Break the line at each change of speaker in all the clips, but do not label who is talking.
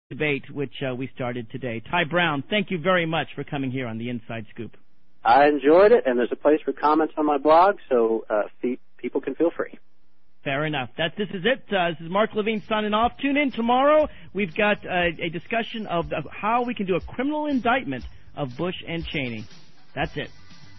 debate, which we started today. Ty Brown, thank you very much for coming here on the Inside Scoop.
I enjoyed it, and there's a place for comments on my blog, so people can feel free.
Fair enough. This is it. This is Mark Levine signing off. Tune in tomorrow. We've got a discussion of how we can do a criminal indictment of Bush and Cheney. That's it.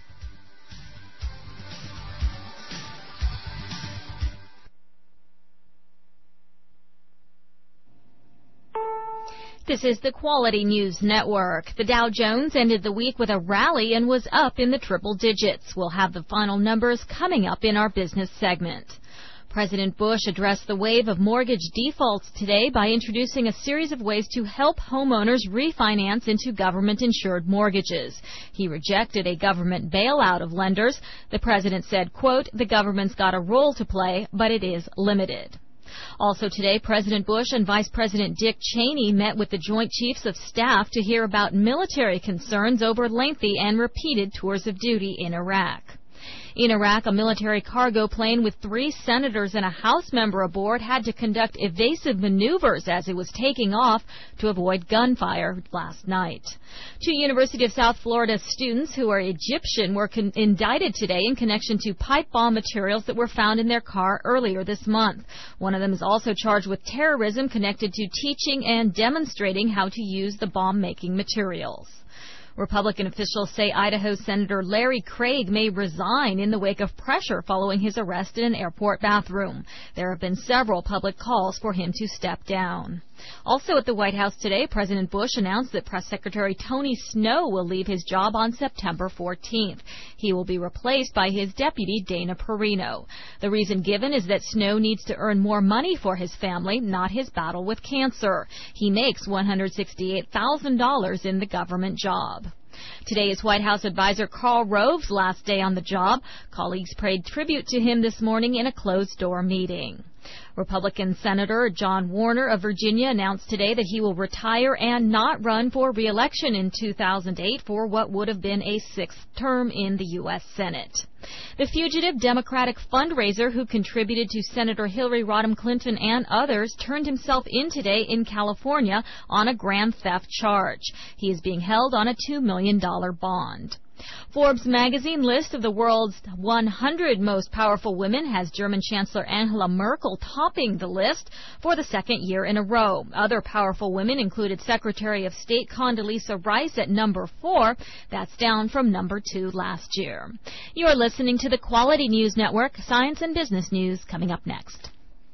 This is the Quality News Network. The Dow Jones ended the week with a rally and was up in the triple digits. We'll have the final numbers coming up in our business segment. President Bush addressed the wave of mortgage defaults today by introducing a series of ways to help homeowners refinance into government-insured mortgages. He rejected a government bailout of lenders. The president said, quote, "The government's got a role to play, but it is limited." Also today, President Bush and Vice President Dick Cheney met with the Joint Chiefs of Staff to hear about military concerns over lengthy and repeated tours of duty in Iraq. In Iraq, a military cargo plane with 3 senators and a House member aboard had to conduct evasive maneuvers as it was taking off to avoid gunfire last night. 2 University of South Florida students who are Egyptian were indicted today in connection to pipe bomb materials that were found in their car earlier this month. One of them is also charged with terrorism connected to teaching and demonstrating how to use the bomb-making materials. Republican officials say Idaho Senator Larry Craig may resign in the wake of pressure following his arrest in an airport bathroom. There have been several public calls for him to step down. Also at the White House today, President Bush announced that Press Secretary Tony Snow will leave his job on September 14th. He will be replaced by his deputy, Dana Perino. The reason given is that Snow needs to earn more money for his family, not his battle with cancer. He makes $168,000 in the government job. Today is White House advisor Karl Rove's last day on the job. Colleagues paid tribute to him this morning in a closed-door meeting. Republican Senator John Warner of Virginia announced today that he will retire and not run for re-election in 2008 for what would have been a 6th term in the U.S. Senate. The fugitive Democratic fundraiser who contributed to Senator Hillary Rodham Clinton and others turned himself in today in California on a grand theft charge. He is being held on a $2 million bond. Forbes magazine list of the world's 100 most powerful women has German Chancellor Angela Merkel topping the list for the 2nd year in a row. Other powerful women included Secretary of State Condoleezza Rice at number 4. That's down from number 2 last year. You are listening to the Quality News Network. Science and business news coming up next.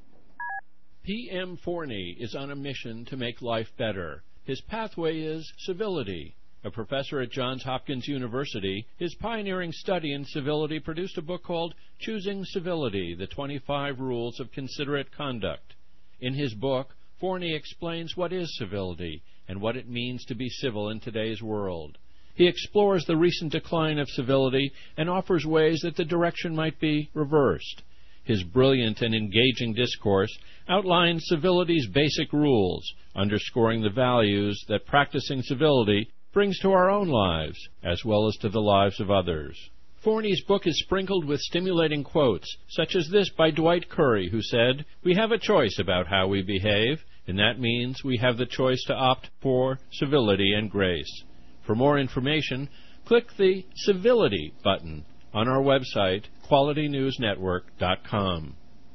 P.M. Forney is on a mission to make life better. His pathway is civility. A professor at Johns Hopkins University, his pioneering study in civility produced a book called Choosing Civility, The 25 Rules of Considerate Conduct. In his book, Forney explains what is civility and what it means to be civil in today's world. He explores the recent decline of civility and offers ways that the direction might be reversed. His brilliant and engaging discourse outlines civility's basic rules, underscoring the values that practicing civility brings to our own lives, as well as to the lives of others. Forney's book is sprinkled with stimulating quotes, such as this by Dwight Curry, who said, "We have a choice about how we behave, and that means we have the choice to opt for civility and grace." For more information, click the Civility button on our website, QualityNewsNetwork.com.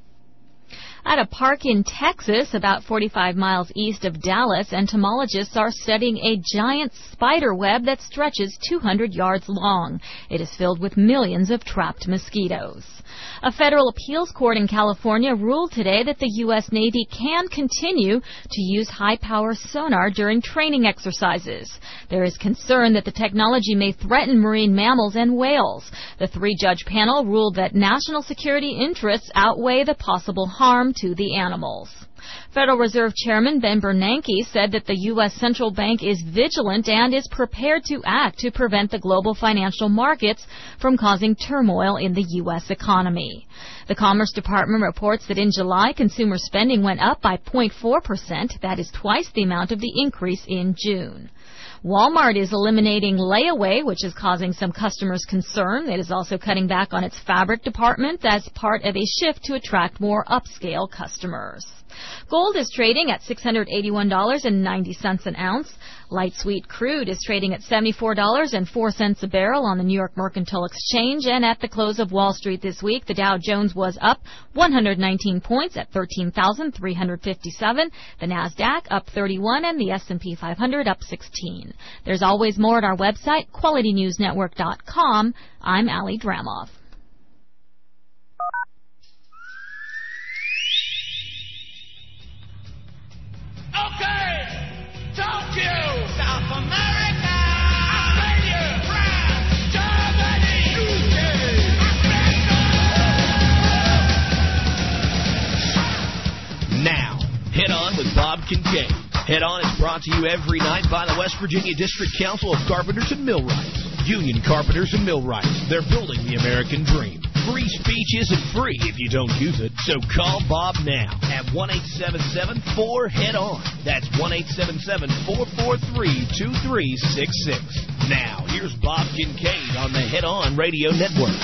At a park in Texas, about 45 miles east of Dallas, entomologists are studying a giant spider web that stretches 200 yards long. It is filled with millions of trapped mosquitoes. A federal appeals court in California ruled today that the U.S. Navy can continue to use high-power sonar during training exercises. There is concern that the technology may threaten marine mammals and whales. The 3-judge panel ruled that national security interests outweigh the possible harm to the animals. Federal Reserve Chairman Ben Bernanke said that the U.S. Central Bank is vigilant and is prepared to act to prevent the global financial markets from causing turmoil in the U.S. economy. The Commerce Department reports that in July, consumer spending went up by 0.4%. That is twice the amount of the increase in June. Walmart is eliminating layaway, which is causing some customers concern. It is also cutting back on its fabric department as part of a shift to attract more upscale customers. Gold is trading at $681.90 an ounce. Light sweet crude is trading at $74.04 a barrel on the New York Mercantile Exchange. And at the close of Wall Street this week, the Dow Jones was up 119 points at 13,357. The Nasdaq up 31 and the S&P 500 up 16. There's always more at our website, QualityNewsNetwork.com. I'm Ali Dramoff.
Okay, Tokyo, South America, Australia, France, Germany, UK, Africa.
Now, Head On with Bob Kincaid. Head On is brought to you every night by the West Virginia District Council of Carpenters and Millwrights. Union Carpenters and Millwrights. They're building the American dream. Free speech isn't free if you don't use it, so call Bob now at 1-877-4-HEAD-ON. That's 1-877-443-2366. Now, here's Bob Kincaid on the Head On Radio Network.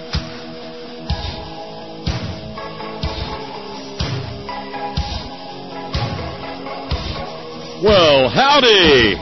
Well, howdy!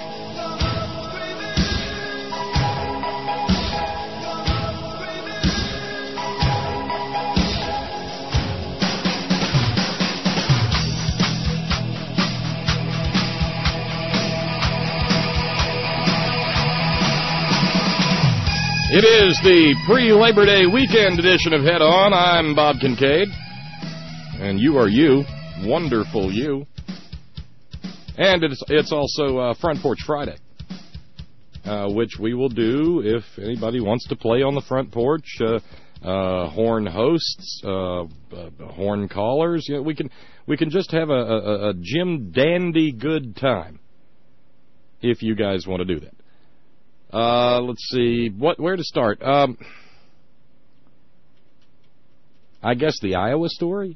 It is the pre-Labor Day weekend edition of Head On. I'm Bob Kincaid, and you are you, wonderful you. And it's also Front Porch Friday, which we will do if anybody wants to play on the front porch. Horn hosts, horn callers. You know, we can just have a Jim Dandy good time if you guys want to do that. Let's see where to start. I guess the Iowa story.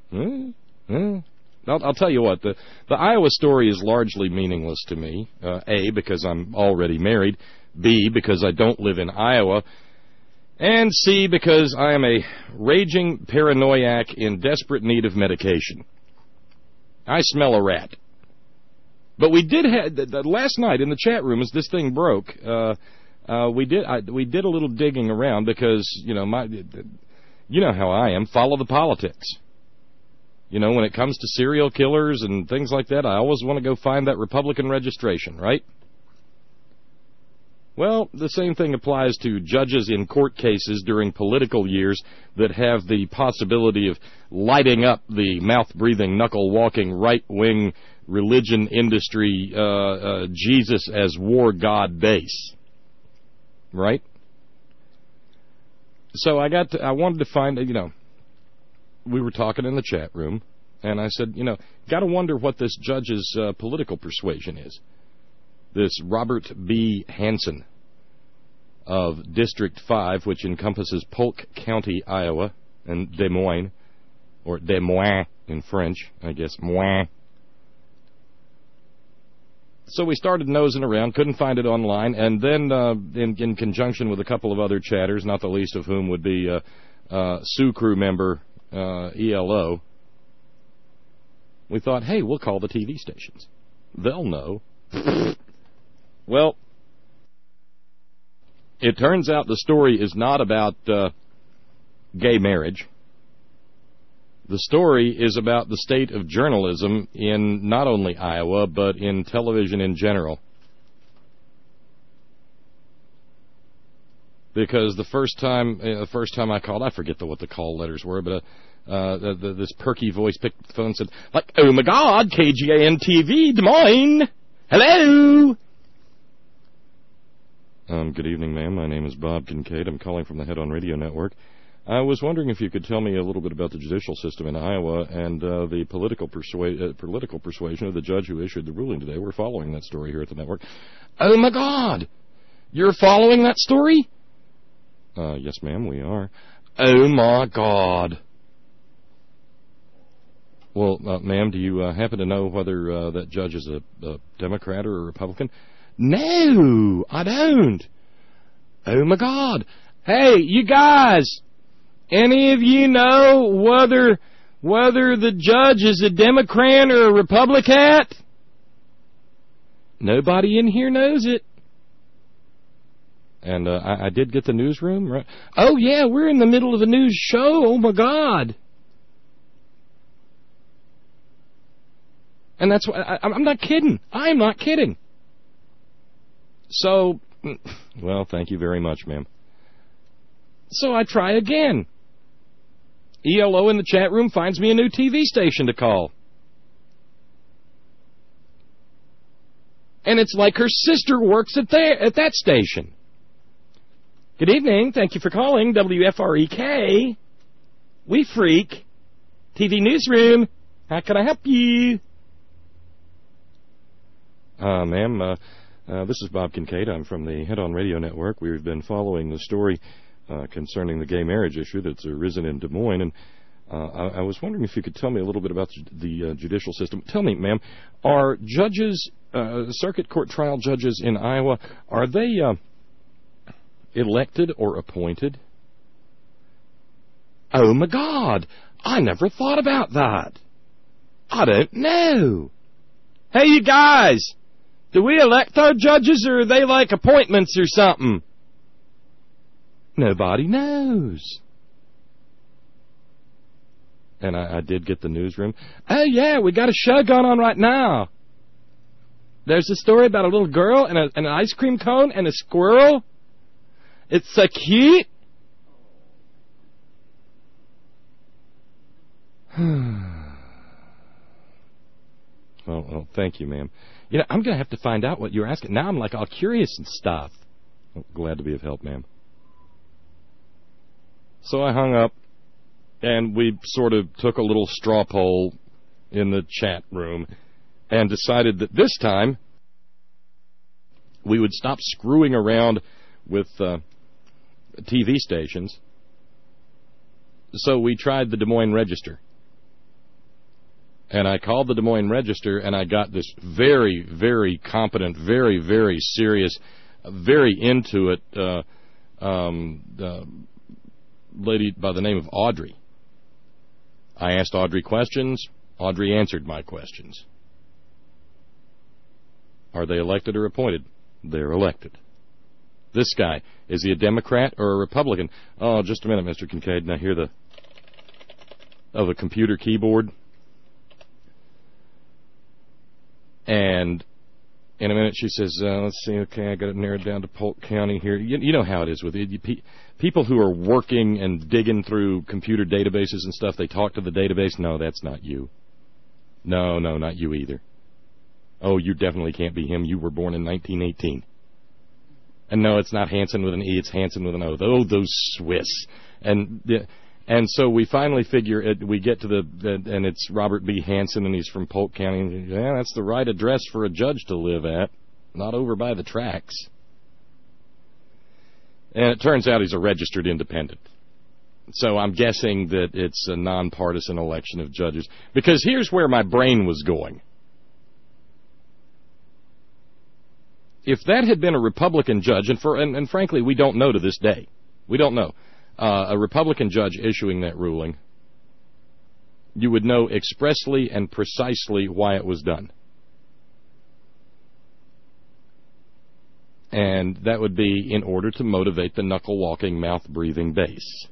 I'll tell you what, the Iowa story is largely meaningless to me. A, because I'm already married. B, because I don't live in Iowa. And C, because I am a raging paranoiac in desperate need of medication. I smell a rat. But we did have, last night in the chat room as this thing broke, we did a little digging around because, you know how I am, follow the politics. You know, when it comes to serial killers and things like that, I always want to go find that Republican registration, right? Well, the same thing applies to judges in court cases during political years that have the possibility of lighting up the mouth-breathing, knuckle-walking, right-wing religion industry, Jesus as war god base. Right? So I wanted to find, we were talking in the chat room, and I said, got to wonder what this judge's political persuasion is. This Robert B. Hansen of District 5, which encompasses Polk County, Iowa, and Des Moines, or Des Moines in French, I guess, Moines. So we started nosing around, couldn't find it online, and then in conjunction with a couple of other chatters, not the least of whom would be Sioux Crew member ELO, we thought, hey, we'll call the TV stations. They'll know. Well, it turns out the story is not about gay marriage. The story is about the state of journalism in not only Iowa, but in television in general. Because the first time I called, I forget what the call letters were, but this perky voice picked up the phone and said, like, oh my God, KGAN TV, Des Moines, hello. Good evening, ma'am. My name is Bob Kincaid. I'm calling from the Head On Radio Network. I was wondering if you could tell me a little bit about the judicial system in Iowa and the political persuasion of the judge who issued the ruling today. We're following that story here at the network. Oh, my God! You're following that story? Yes, ma'am, we are. Oh, my God. Well, ma'am, do you happen to know whether that judge is a Democrat or a Republican? No, I don't. Oh, my God. Hey, you guys! Any of you know whether the judge is a Democrat or a Republican. Nobody in here knows it. And I did get the newsroom. Right? Oh, yeah, we're in the middle of a news show. Oh, my God. And that's why I'm not kidding. I'm not kidding. So, well, thank you very much, ma'am. So I try again. ELO in the chat room finds me a new TV station to call. And it's like her sister works at that station. Good evening. Thank you for calling WFREK. We Freak. TV Newsroom. How can I help you? Ma'am, this is Bob Kincaid. I'm from the Head On Radio Network. We've been following the story concerning the gay marriage issue that's arisen in Des Moines, and I was wondering if you could tell me a little bit about the judicial system. Tell me, ma'am, are judges, circuit court trial judges in Iowa, are they elected or appointed? Oh, my God! I never thought about that. I don't know. Hey, you guys! Do we elect our judges, or are they like appointments or something? Nobody knows. And I did get the newsroom. Oh, yeah, we got a show going on right now. There's a story about a little girl and an ice cream cone and a squirrel. It's so cute. Well, thank you, ma'am. You know, I'm going to have to find out what you're asking. Now I'm like all curious and stuff. Well, glad to be of help, ma'am. So I hung up, and we sort of took a little straw poll in the chat room and decided that this time we would stop screwing around with TV stations. So we tried the Des Moines Register. And I called the Des Moines Register, and I got this very, very competent, very, very serious, very into it lady by the name of Audrey. I asked Audrey questions. Audrey answered my questions. Are they elected or appointed? They're elected. This guy, is he a Democrat or a Republican? Oh, just a minute, Mr. Kincaid. Now hear the computer keyboard. And in a minute she says, let's see, okay, I got it narrowed down to Polk County here. You know how it is with it. People who are working and digging through computer databases and stuff, they talk to the database. No, that's not you. No, not you either. Oh, you definitely can't be him. You were born in 1918. And no, it's not Hansen with an E, it's Hansen with an O. Oh, those Swiss. And so we finally figure we get to and it's Robert B. Hansen, and he's from Polk County. And yeah, that's the right address for a judge to live at, not over by the tracks. And it turns out he's a registered independent. So I'm guessing that it's a nonpartisan election of judges. Because here's where my brain was going. If that had been a Republican judge, and frankly, we don't know to this day. We don't know. A Republican judge issuing that ruling, you would know expressly and precisely why it was done. And that would be in order to motivate the knuckle-walking, mouth-breathing base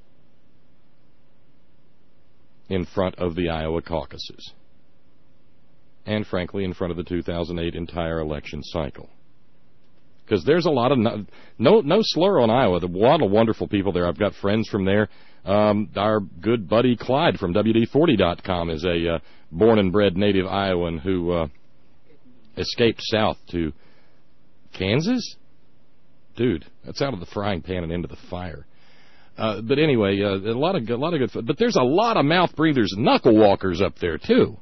in front of the Iowa caucuses. And frankly, in front of the 2008 entire election cycle. Because there's a lot of no slur on Iowa. There are a lot of wonderful people there. I've got friends from there. Our good buddy Clyde from WD40.com is a born and bred native Iowan who escaped south to Kansas. Dude, that's out of the frying pan and into the fire. But anyway, a lot of good. But there's a lot of mouth breathers, knuckle walkers up there too.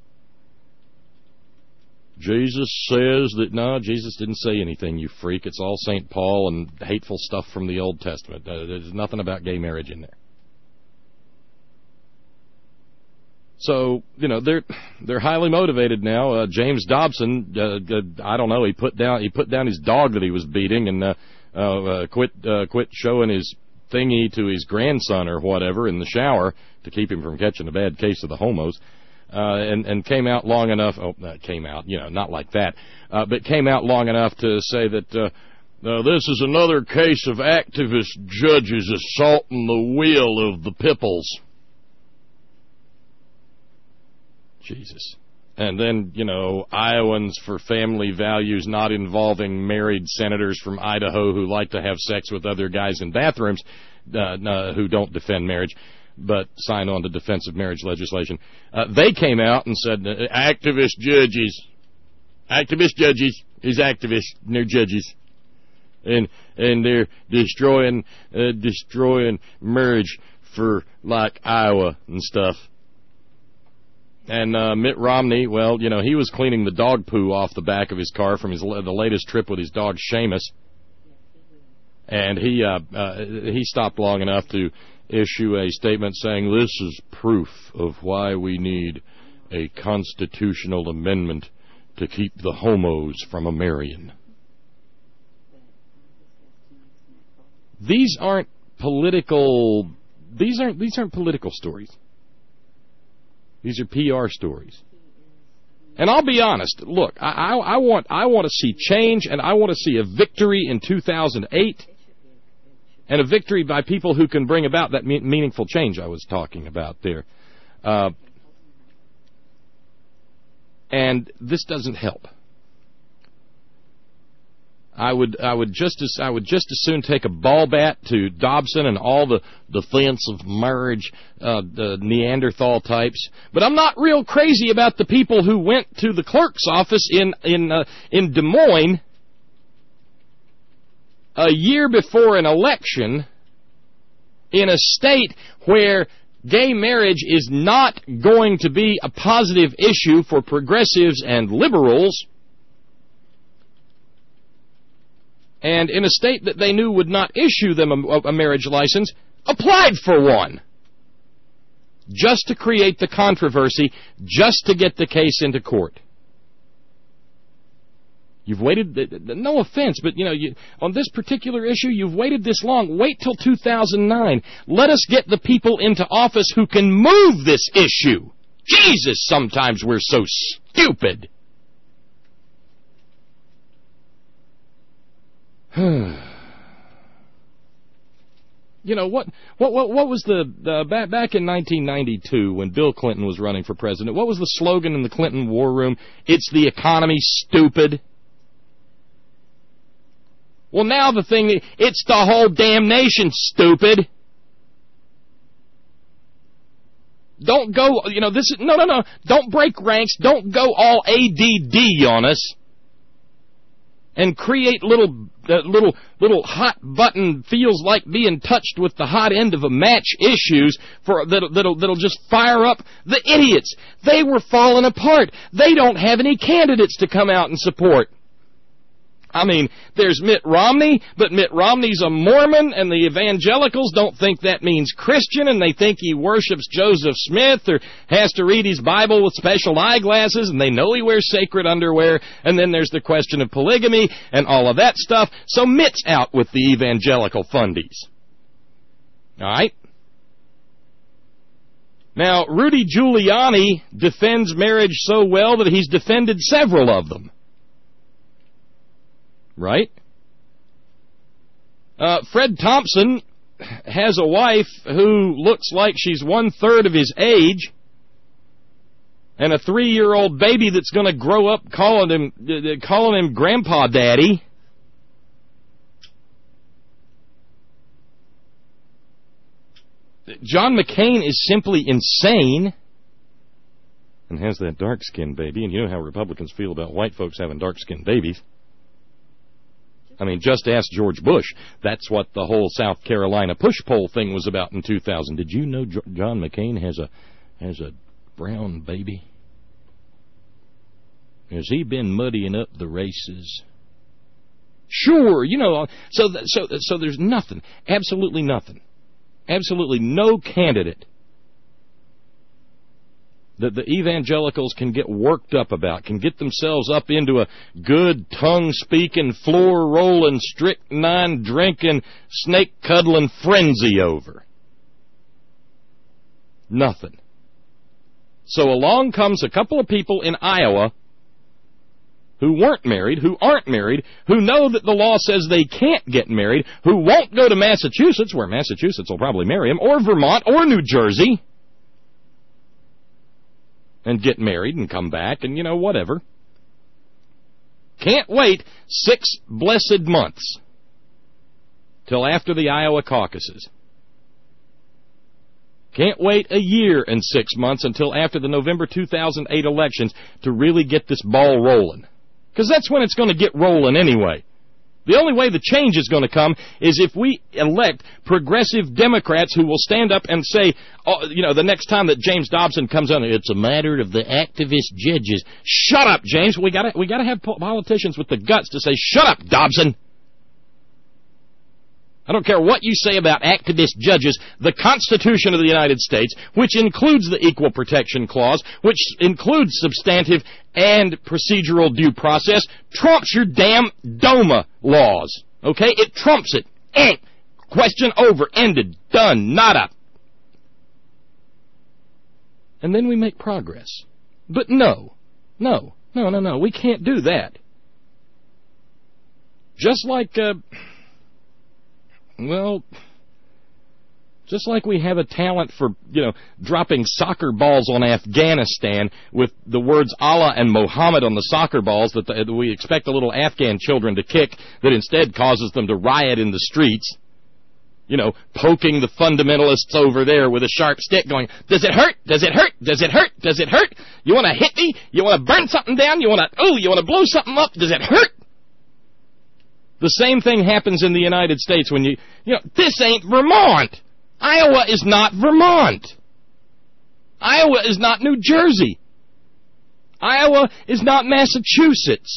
Jesus says that, no, Jesus didn't say anything, you freak. It's all St. Paul and hateful stuff from the Old Testament. There's nothing about gay marriage in there. So, you know, they're highly motivated now. James Dobson, I don't know, he put down his dog that he was beating and quit showing his thingy to his grandson or whatever in the shower to keep him from catching a bad case of the homos, and came out long enough, not like that, but came out long enough to say that this is another case of activist judges assaulting the will of the peoples. Jesus. And then, Iowans for family values not involving married senators from Idaho who like to have sex with other guys in bathrooms, who don't defend marriage, but sign on to defensive marriage legislation. They came out and said, activist judges is activists, and they're judges. And they're destroying marriage for, like, Iowa and stuff. And Mitt Romney, well, he was cleaning the dog poo off the back of his car from the latest trip with his dog Seamus, and he stopped long enough to issue a statement saying this is proof of why we need a constitutional amendment to keep the homos from a-marrying. These aren't political stories. These are PR stories. And I'll be honest, look, I want to see change, and I want to see a victory in 2008, and a victory by people who can bring about that meaningful change I was talking about there. And this doesn't help. I would just as soon take a ball bat to Dobson and all the defense of marriage, the Neanderthal types. But I'm not real crazy about the people who went to the clerk's office in Des Moines a year before an election in a state where gay marriage is not going to be a positive issue for progressives and liberals, and in a state that they knew would not issue them a marriage license, applied for one. Just to create the controversy, just to get the case into court. You've waited, no offense, but on this particular issue, you've waited this long. Wait till 2009. Let us get the people into office who can move this issue. Jesus, sometimes we're so stupid. What was back in 1992 when Bill Clinton was running for president, what was the slogan in the Clinton War Room? It's the economy, stupid. Well, now the thing, it's the whole damn nation, stupid. Don't go, no. Don't break ranks. Don't go all ADD on us. And create little hot button feels like being touched with the hot end of a match issues that'll just fire up the idiots. They were falling apart. They don't have any candidates to come out and support. I mean, there's Mitt Romney, but Mitt Romney's a Mormon, and the evangelicals don't think that means Christian, and they think he worships Joseph Smith or has to read his Bible with special eyeglasses, and they know he wears sacred underwear, and then there's the question of polygamy and all of that stuff. So Mitt's out with the evangelical fundies. All right? Now, Rudy Giuliani defends marriage so well that he's defended several of them. Right? Fred Thompson has a wife who looks like she's 1/3 of his age, and a 3-year-old baby that's going to grow up calling him Grandpa Daddy. John McCain is simply insane and has that dark-skinned baby, and you know how Republicans feel about white folks having dark-skinned babies. I mean, just ask George Bush. That's what the whole South Carolina push poll thing was about in 2000. Did you know John McCain has a brown baby? Has he been muddying up the races? Sure, so there's nothing, absolutely nothing, absolutely no candidate that the evangelicals can get worked up about, can get themselves up into a good tongue-speaking, floor-rolling, strychnine-drinking, snake-cuddling frenzy over? Nothing. So along comes a couple of people in Iowa who weren't married, who aren't married, who know that the law says they can't get married, who won't go to Massachusetts, where Massachusetts will probably marry them, or Vermont, or New Jersey, and get married and come back and, whatever. Can't wait 6 blessed months till after the Iowa caucuses. Can't wait a year and 6 months until after the November 2008 elections to really get this ball rolling. Because that's when it's going to get rolling anyway. The only way the change is going to come is if we elect progressive Democrats who will stand up and say, the next time that James Dobson comes on, it's a matter of the activist judges. Shut up, James. We got to have politicians with the guts to say, shut up, Dobson. I don't care what you say about activist judges. The Constitution of the United States, which includes the Equal Protection Clause, which includes substantive and procedural due process, trumps your damn DOMA laws. Okay? It trumps it. Question over. Ended. Done. Nada. And then we make progress. But no. We can't do that. Just like... just like we have a talent for, dropping soccer balls on Afghanistan with the words Allah and Muhammad on the soccer balls that we expect the little Afghan children to kick that instead causes them to riot in the streets, poking the fundamentalists over there with a sharp stick going, does it hurt? Does it hurt? Does it hurt? Does it hurt? You want to hit me? You want to burn something down? You want to blow something up? Does it hurt? The same thing happens in the United States when this ain't Vermont. Iowa is not Vermont. Iowa is not New Jersey. Iowa is not Massachusetts.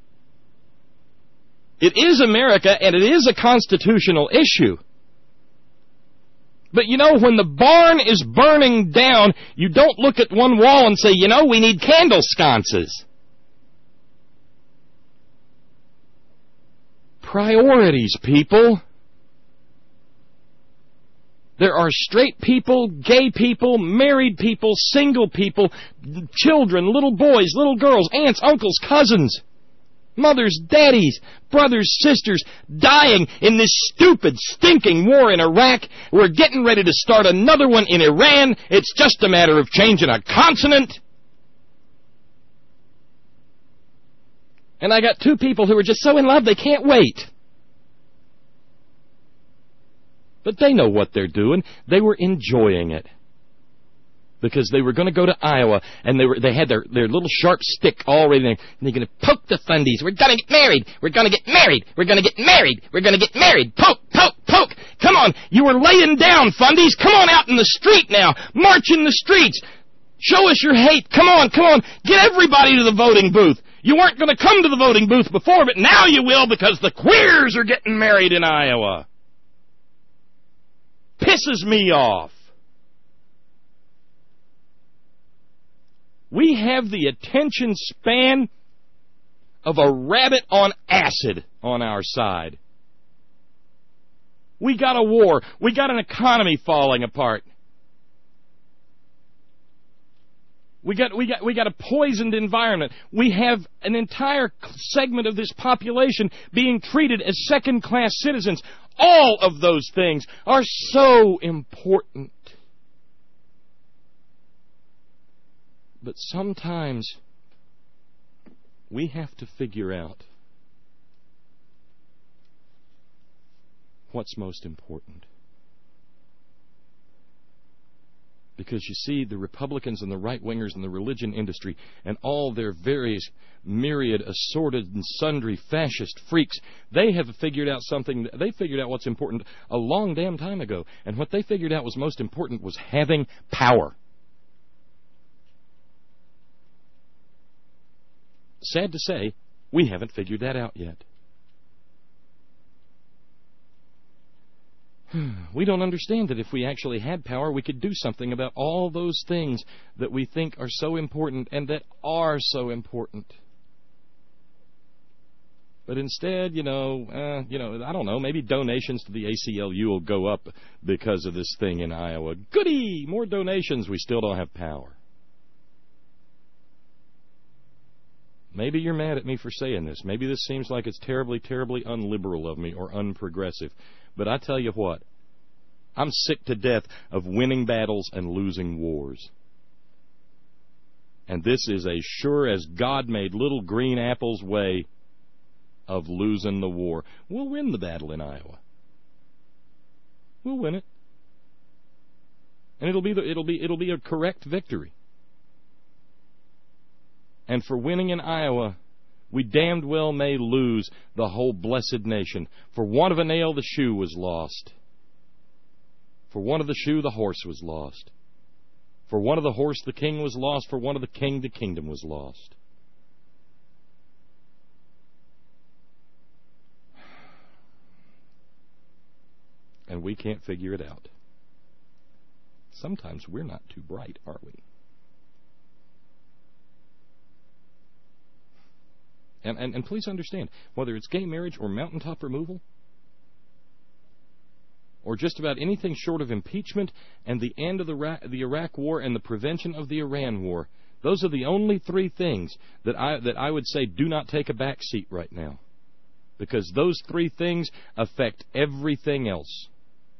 It is America, and it is a constitutional issue. But when the barn is burning down, you don't look at one wall and say, we need candle sconces. Priorities, people. There are straight people, gay people, married people, single people, children, little boys, little girls, aunts, uncles, cousins, mothers, daddies, brothers, sisters, dying in this stupid, stinking war in Iraq. We're getting ready to start another one in Iran. It's just a matter of changing a consonant. And I got 2 people who are just so in love they can't wait. But they know what they're doing. They were enjoying it. Because they were going to go to Iowa, and they had their little sharp stick all ready, and they're going to poke the fundies. We're going to get married. We're going to get married. We're going to get married. We're going to get married. Poke, poke, poke. Come on. You were laying down, fundies. Come on out in the street now. March in the streets. Show us your hate. Come on, come on. Get everybody to the voting booth. You weren't going to come to the voting booth before, but now you will because the queers are getting married in Iowa. Pisses me off. We have the attention span of a rabbit on acid on our side. We got a war. We got an economy falling apart. We got a poisoned environment. We have an entire segment of this population being treated as second-class citizens. All of those things are so important. But sometimes we have to figure out what's most important. Because you see, the Republicans and the right-wingers and the religion industry and all their various myriad, assorted and sundry fascist freaks, they have figured out something. They figured out what's important a long damn time ago. And what they figured out was most important was having power. Sad to say, we haven't figured that out yet. We don't understand that if we actually had power, we could do something about all those things that we think are so important and that are so important. But instead, I don't know, maybe donations to the ACLU will go up because of this thing in Iowa. Goody! More donations. We still don't have power. Maybe you're mad at me for saying this. Maybe this seems like it's terribly, terribly unliberal of me or unprogressive. But I tell you what, I'm sick to death of winning battles and losing wars. And this is a sure as God made little green apples way of losing the war. We'll win the battle in Iowa. We'll win it. And it'll be a correct victory. And for winning in Iowa, we damned well may lose the whole blessed nation. For want of a nail, the shoe was lost. For want of the shoe, the horse was lost. For want of the horse, the king was lost. For want of the king, the kingdom was lost. And we can't figure it out. Sometimes we're not too bright, are we? And please understand, whether it's gay marriage or mountaintop removal, or just about anything short of impeachment and the end of the Iraq War and the prevention of the Iran War, those are the only three things that I would say do not take a back seat right now. Because those three things affect everything else.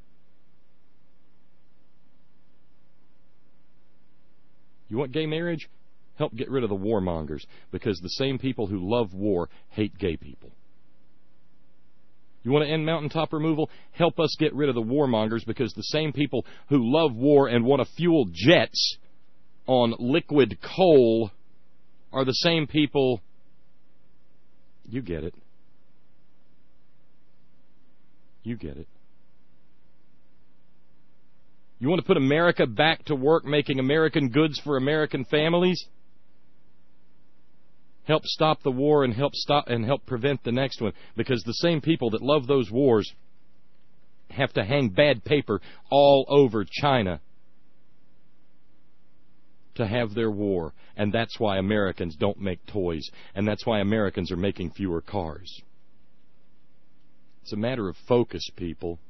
You want gay marriage? Help get rid of the warmongers, because the same people who love war hate gay people. You want to end mountaintop removal? Help us get rid of the warmongers, because the same people who love war and want to fuel jets on liquid coal are the same people. You get it. You get it. You want to put America back to work making American goods for American families? Help stop the war and help prevent the next one, because the same people that love those wars have to hang bad paper all over China to have their war, and that's why Americans don't make toys, and that's why Americans are making fewer cars. It's a matter of focus, people.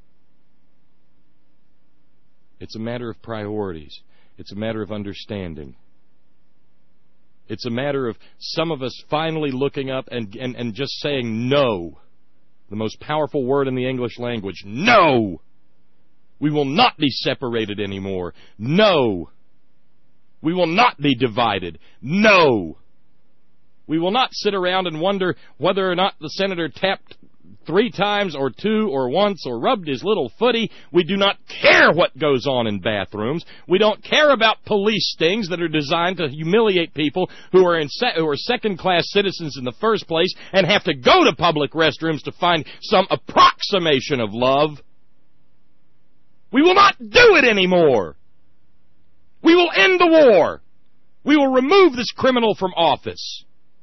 It's a matter of priorities. It's a matter of understanding. It's a matter of some of us finally looking up and just saying no. The most powerful word in the English language. No! We will not be separated anymore. No! We will not be divided. No! We will not sit around and wonder whether or not the senator tapped 3 times or 2 or once or rubbed his little footy. We do not care what goes on in bathrooms. We don't care about police stings that are designed to humiliate people who are second-class citizens in the first place and have to go to public restrooms to find some approximation of love. We will not do it anymore. We will end the war. We will remove this criminal from office.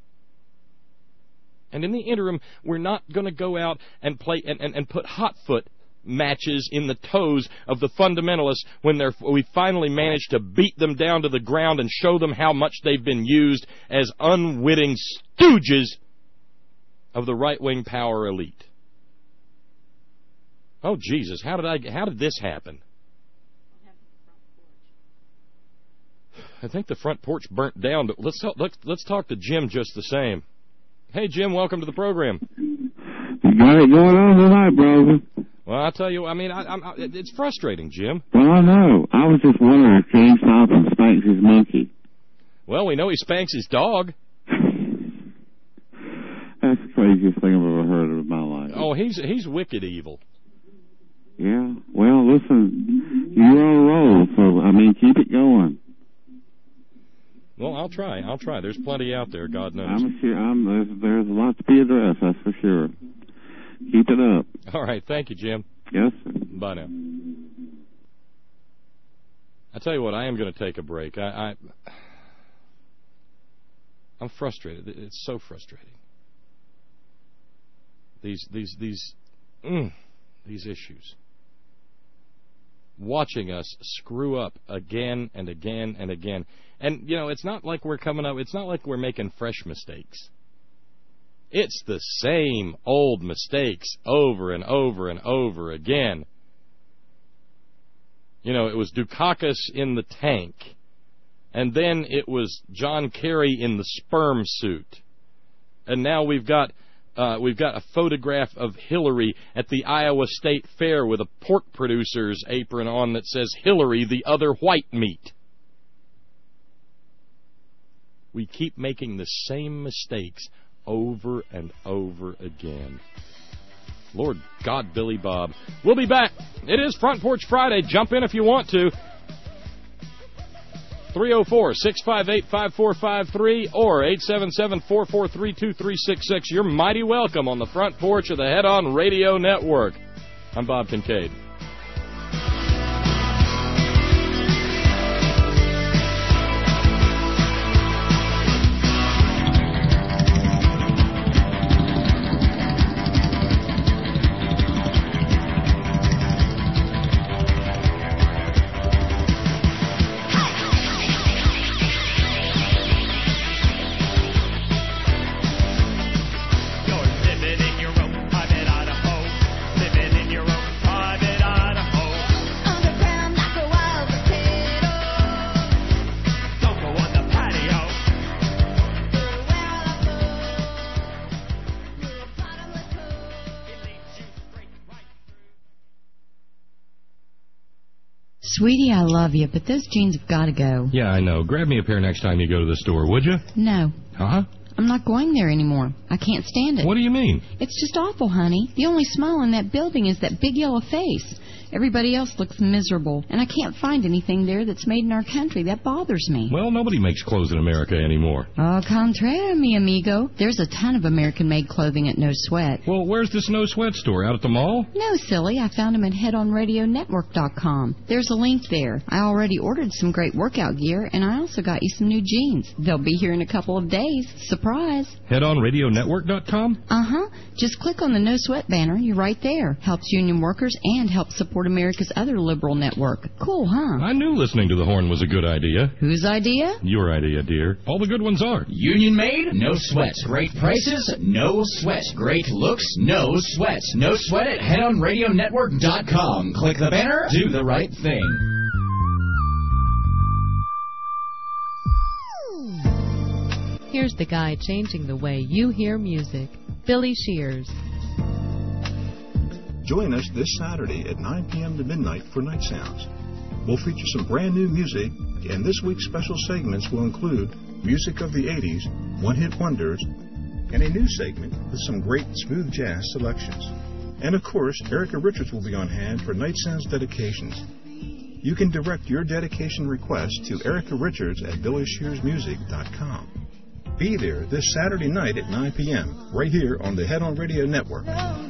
And in the interim, we're not going to go out and play and put hot foot matches in the toes of the fundamentalists when we finally manage to beat them down to the ground and show them how much they've been used as unwitting stooges of the right-wing power elite. Oh, Jesus, how did this happen? I think the front porch burnt down, but let's talk to Jim just the same. Hey, Jim, welcome to the program.
You got it going on tonight, brother.
Well, I'll tell you, I mean, it's frustrating, Jim.
Well, I know. I was just wondering if King Solomon spanks his monkey.
Well, we know he spanks his dog.
That's the craziest thing I've ever heard of in my life.
Oh, he's wicked evil.
Yeah. Well, listen, you're on a roll, so, I mean, keep it going.
Well, I'll try. There's plenty out there, God knows.
I'm sure. There's a lot to be addressed, that's for sure. Keep it up.
All right. Thank you, Jim.
Yes, sir.
Bye now. I tell you what, I am going to take a break. I'm frustrated. It's so frustrating. These issues. watching us screw up again and again and again. And, you know, it's not like we're making fresh mistakes. It's the same old mistakes over and over and over again. You know, it was Dukakis in the tank, and then it was John Kerry in the sperm suit, and now we've got a photograph of Hillary at the Iowa State Fair with a pork producer's apron on that says Hillary, the other white meat. We keep making the same mistakes over and over again. Lord God, Billy Bob. We'll be back. It is Front Porch Friday. Jump in if you want to. 304-658-5453 or 877-443-2366. You're mighty welcome on the front porch of the Head On Radio Network. I'm Bob Kincaid.
Sweetie, I love you, but those jeans have got to go.
Yeah, I know. Grab me a pair next time you go to the store, would you?
No.
Huh?
I'm not going there anymore. I can't stand it.
What do you mean?
It's just awful, honey. The only smile in that building is that big yellow face. Everybody else looks miserable, and I can't find anything there that's made in our country. That bothers me.
Well, nobody makes clothes in America anymore.
Au contraire, mi amigo. There's a ton of American-made clothing at No Sweat.
Well, where's this No Sweat store? Out at the mall?
No, silly. I found them at headonradionetwork.com. There's a link there. I already ordered some great workout gear, and I also got you some new jeans. They'll be here in a couple of days. Surprise.
Headonradionetwork.com?
Uh-huh. Just click on the No Sweat banner. You're right there. Helps union workers and helps support America's other liberal network. Cool, huh?
I knew listening to the horn was a good idea.
Whose idea?
Your idea, dear. All the good ones are.
Union made, no sweats. Great prices, no sweats. Great looks, no sweats. No sweat at headonradionetwork.com. Click the banner, do the right thing.
Here's the guy changing the way you hear music, Billy Shears.
Join us this Saturday at 9 p.m. to midnight for Night Sounds. We'll feature some brand new music, and this week's special segments will include music of the 80s, one-hit wonders, and a new segment with some great smooth jazz selections. And of course, Erica Richards will be on hand for Night Sounds dedications. You can direct your dedication request to Erica Richards at BillyShearsMusic.com. Be there this Saturday night at 9 p.m. right here on the Head On Radio Network.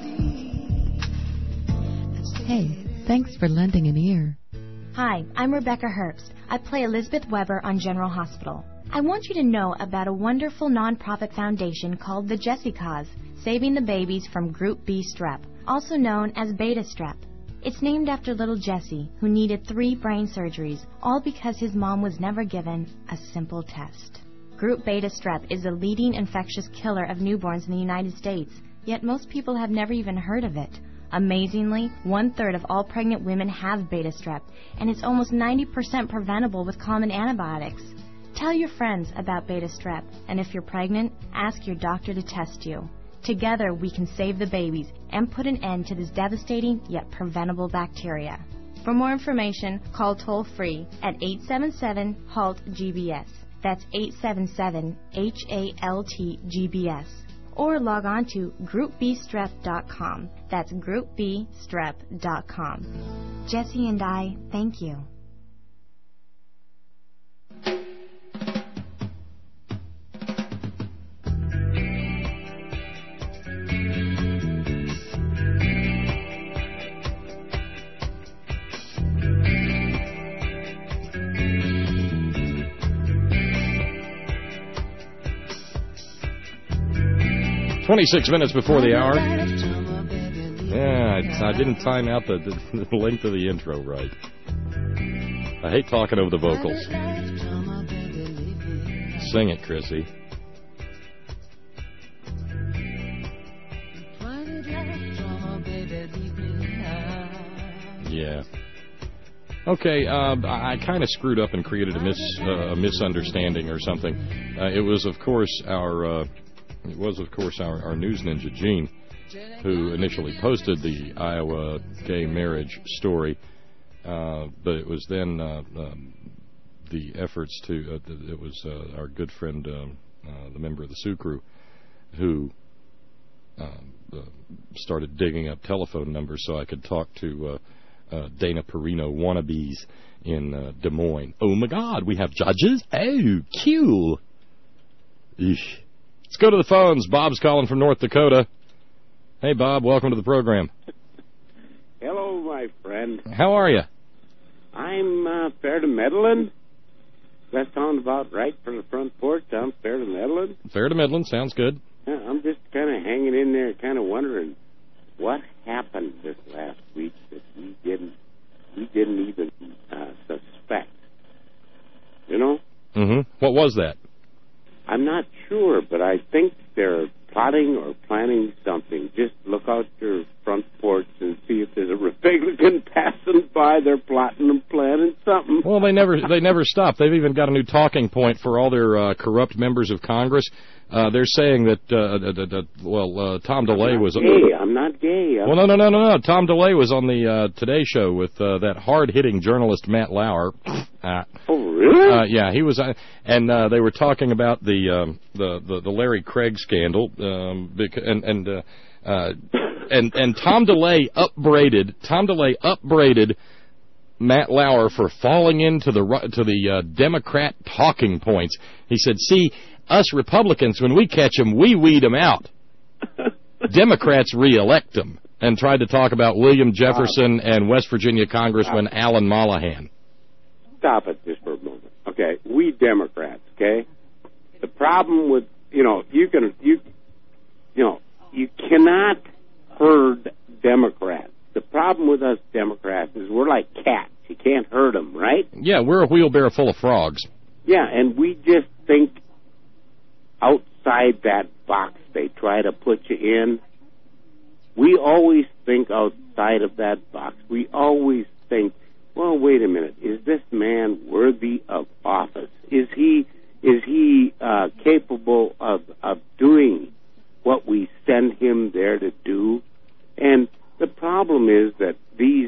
Hey, thanks for lending an ear.
Hi, I'm Rebecca Herbst. I play Elizabeth Weber on General Hospital. I want you to know about a wonderful nonprofit foundation called the Jessie Cause, saving the babies from Group B strep, also known as beta strep. It's named after little Jesse, who needed 3 brain surgeries, all because his mom was never given a simple test. Group beta strep is the leading infectious killer of newborns in the United States, yet most people have never even heard of it. Amazingly, 1/3 of all pregnant women have beta strep, and it's almost 90% preventable with common antibiotics. Tell your friends about beta strep, and if you're pregnant, ask your doctor to test you. Together, we can save the babies and put an end to this devastating yet preventable bacteria. For more information, call toll-free at 877-HALT-GBS. That's 877-HALT-GBS. Or log on to groupbstrep.com. That's groupbstrep.com. Jesse and I thank you.
26 minutes before the hour. Yeah, I didn't time out the length of the intro right. I hate talking over the vocals. Sing it, Chrissy. Yeah. Okay, I kind of screwed up and created a misunderstanding or something. It was, of course, our news ninja Gene, who initially posted the Iowa gay marriage story, but it was then the efforts to. It was our good friend, the member of the Sioux Crew, who started digging up telephone numbers so I could talk to Dana Perino wannabes in Des Moines. Oh my God, we have judges? Oh, cool. Eesh. Let's go to the phones. Bob's calling from North Dakota. Hey, Bob, welcome to the program.
Hello, my friend.
How are you?
I'm fair to meddling. That sounds about right from the front porch. I'm fair to meddling.
Fair to Midland, sounds good.
Yeah, I'm just kind of hanging in there, kind of wondering what happened this last week that we didn't even suspect. You know?
Mm-hmm. What was that?
I'm not sure, but I think they're plotting or planning something. Just look out your front porch and see if there's a Republican passing by. They're plotting and planning something.
Well, they never stop. They've even got a new talking point for all their corrupt members of Congress. They're saying that Tom DeLay was.
I'm not gay.
Well, no. Tom DeLay was on the Today Show with that hard-hitting journalist Matt Lauer.
Oh, really?
Yeah, he was, and they were talking about the Larry Craig scandal, and Tom DeLay upbraided Matt Lauer for falling into the Democrat talking points. He said, "See, us Republicans, when we catch them, we weed them out. Democrats reelect them," and tried to talk about William Jefferson and West Virginia Congressman Alan Mollahan.
Stop it just for a moment. Okay, we Democrats, okay? The problem with, you cannot herd Democrats. The problem with us Democrats is we're like cats. You can't herd them, right?
Yeah, we're a wheelbarrow full of frogs.
Yeah, and we just think outside that box they try to put you in. We always think outside of that box. We always think, well, wait a minute, is this man worthy of office? Is he capable of doing what we send him there to do? And the problem is that these,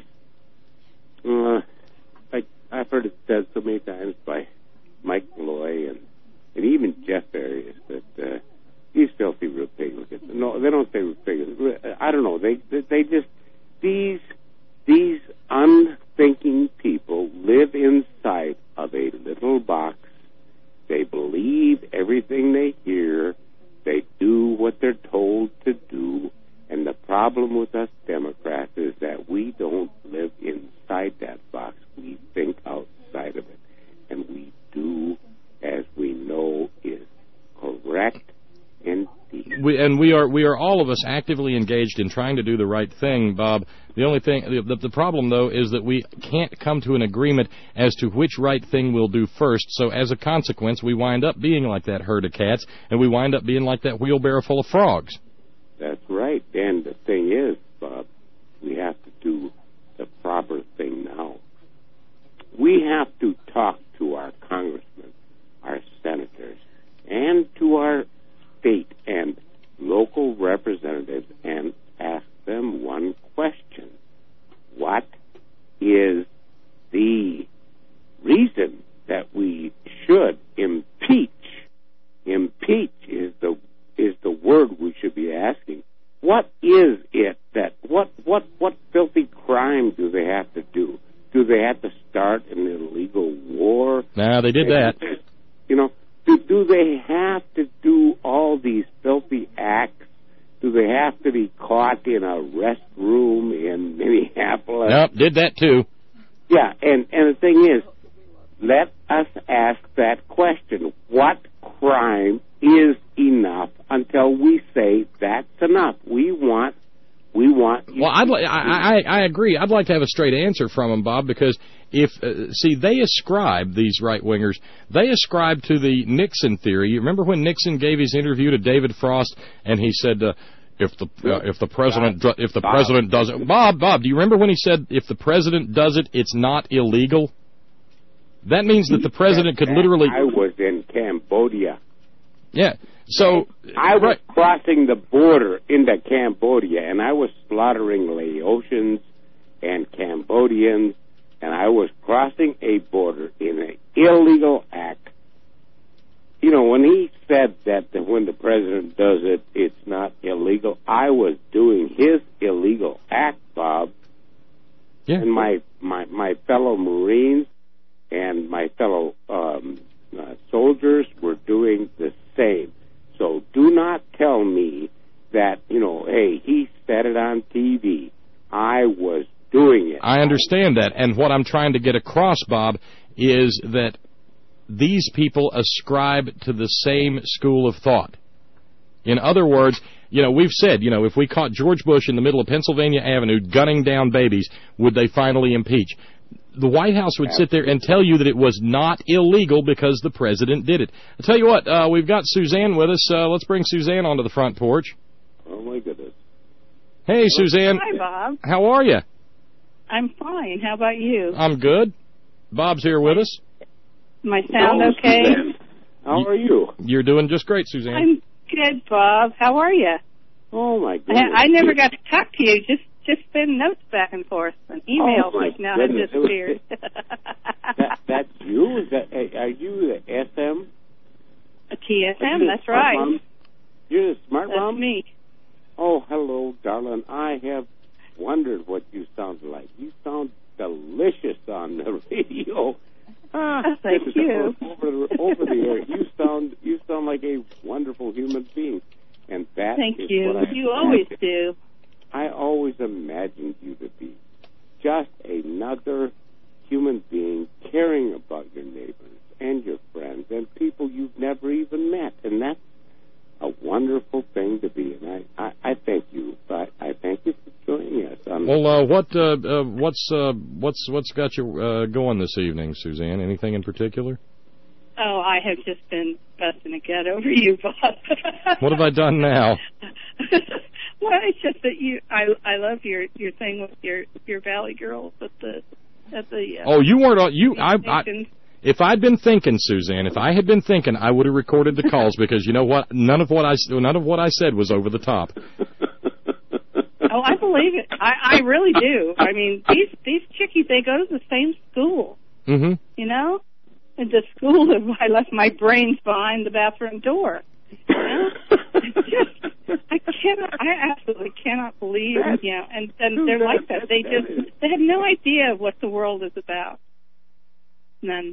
I've heard it said so many times by Mike Malloy and even Jeff Arias that these filthy Republicans. No, they don't say Republicans. I don't know. They just these unthinking people live inside of a little box. They believe everything they hear. They do what they're told to do. And the problem with us Democrats is that we don't live inside that box. We think outside of it. And we do as we know is correct indeed.
We are all of us actively engaged in trying to do the right thing, Bob. The only thing, the problem though, is that we can't come to an agreement as to which right thing we'll do first. So as a consequence, we wind up being like that herd of cats, and we wind up being like that wheelbarrow full of frogs.
That's right. And the thing is, Bob, we have to do the proper thing now. We have to talk to our congressmen, our senators, and to our state and local representatives and ask them one question. What is the reason that we should impeach? Impeach is the word we should be asking. What is it that what filthy crime do they have to do? Do they have to start an illegal war?
No, they did that.
Do they have to do all these filthy acts? Do they have to be caught in a restroom in Minneapolis?
Nope, did that too.
Yeah, and the thing is, let us ask that question. What crime is enough until we say that's enough? We want We want...
Well, I agree. I'd like to have a straight answer from them, Bob, because if they ascribe, these right-wingers, they ascribe to the Nixon theory. You remember when Nixon gave his interview to David Frost, and he said, if the president does it... Bob, do you remember when he said, if the president does it, it's not illegal? That means that the president could literally...
I was in Cambodia.
Yeah, so...
I was crossing the border into Cambodia, and I was slaughtering Laotians and Cambodians, and I was crossing a border in an illegal act. You know, when he said that when the president does it, it's not illegal, I was doing his illegal act, Bob.
Yeah.
And my fellow Marines and my fellow soldiers were doing the same. So do not tell me that, you know, hey, he said it on TV. I was doing it.
I understand that. And what I'm trying to get across, Bob, is that these people ascribe to the same school of thought. In other words, you know, we've said, you know, if we caught George Bush in the middle of Pennsylvania Avenue gunning down babies, would they finally impeach? The White House would sit there and tell you that it was not illegal because the president did it. I'll tell you what, we've got Suzanne with us. Let's bring Suzanne onto the front porch.
Oh, my goodness.
Hey, Suzanne.
Hi, Bob.
How are you?
I'm fine. How about you?
I'm good. Bob's here with us.
My sound okay?
Suzanne. How are you?
You're doing just great, Suzanne.
I'm good, Bob. How are you?
Oh, my goodness.
I never got to talk to you. Just send notes back and forth and emails, which now have disappeared.
That's you? Are you the SM?
A TSM, that's right.
Mom? You're the smart
That's
mom?
me.
Oh, hello, darling. I have wondered what you sound like. You sound delicious on the radio.
Thank you.
Over the air, you sound like a wonderful human being, and that
Thank
is
you.
what
You always do.
I always imagined you to be just another human being caring about your neighbors and your friends and people you've never even met, and that's a wonderful thing to be. And I thank you. I thank you for joining us.
Well, what's got you going this evening, Suzanne? Anything in particular?
Oh, I have just been busting a gut over you, Bob.
What have I done now?
Well, it's just that I love your thing with your Valley Girls at the.
Oh, you weren't on. If I'd been thinking, Suzanne, if I had been thinking, I would have recorded the calls because you know what? None of what I said was over the top.
Oh, I believe it. I really do. I mean, these chickies, they go to the same school.
Mm-hmm.
You know, and the school that I left my brains behind the bathroom door. You know? It's just, I absolutely cannot believe, you know, and they're like that. They have no idea what the world is about. None.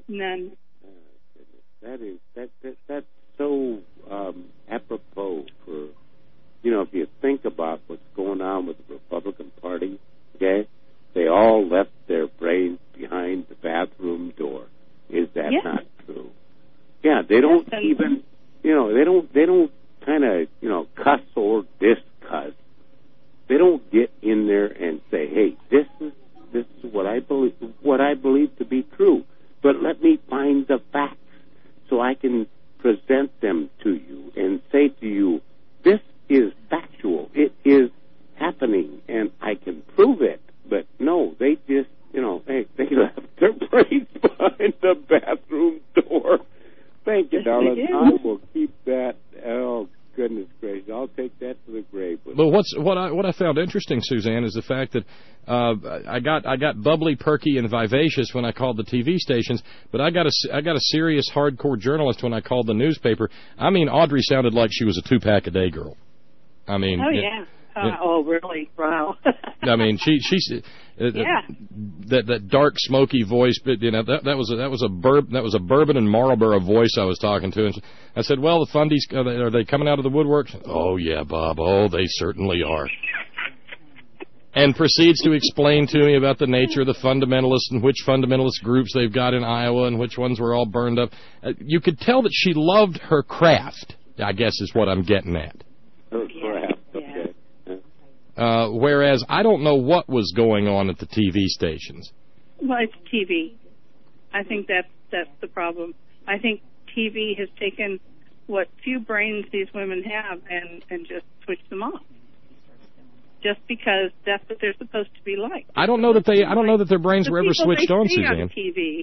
That's so apropos for, you know, if you think about what's going on with the Republican Party, okay, they all left their brains behind the bathroom door. Is that not true? Yeah, they don't even, you know, they don't kind of, you know, cuss or discuss. They don't get in there and say, hey, this is what I believe to be true. But let me find the facts so I can present them to you and say to you, this is factual. It is happening, and I can prove it. But no, they just, you know, they left their brains behind the bathroom door. Thank you, darling. I will keep that. Oh, goodness gracious, I'll take that to the grave.
But what I found interesting, Suzanne, is the fact that I got bubbly, perky, and vivacious when I called the TV stations, but I got a serious, hardcore journalist when I called the newspaper. I mean, Audrey sounded like she was a 2-pack-a-day girl. I mean,
oh yeah. Oh, really? Wow.
I mean, she's that dark, smoky voice, but you know that was a bourbon and Marlboro voice I was talking to, and I said, "Well, the fundies are they coming out of the woodwork?" Oh yeah, Bob. Oh, they certainly are. And proceeds to explain to me about the nature of the fundamentalists and which fundamentalist groups they've got in Iowa and which ones were all burned up. You could tell that she loved her craft, I guess is what I'm getting at.
Her craft, okay.
whereas I don't know what was going on at the TV stations.
Well, it's TV. I think that's the problem. I think TV has taken what few brains these women have and just switched them off. Just because that's what they're supposed to be like.
I don't know that their brains were ever switched on, Suzanne.
On TV.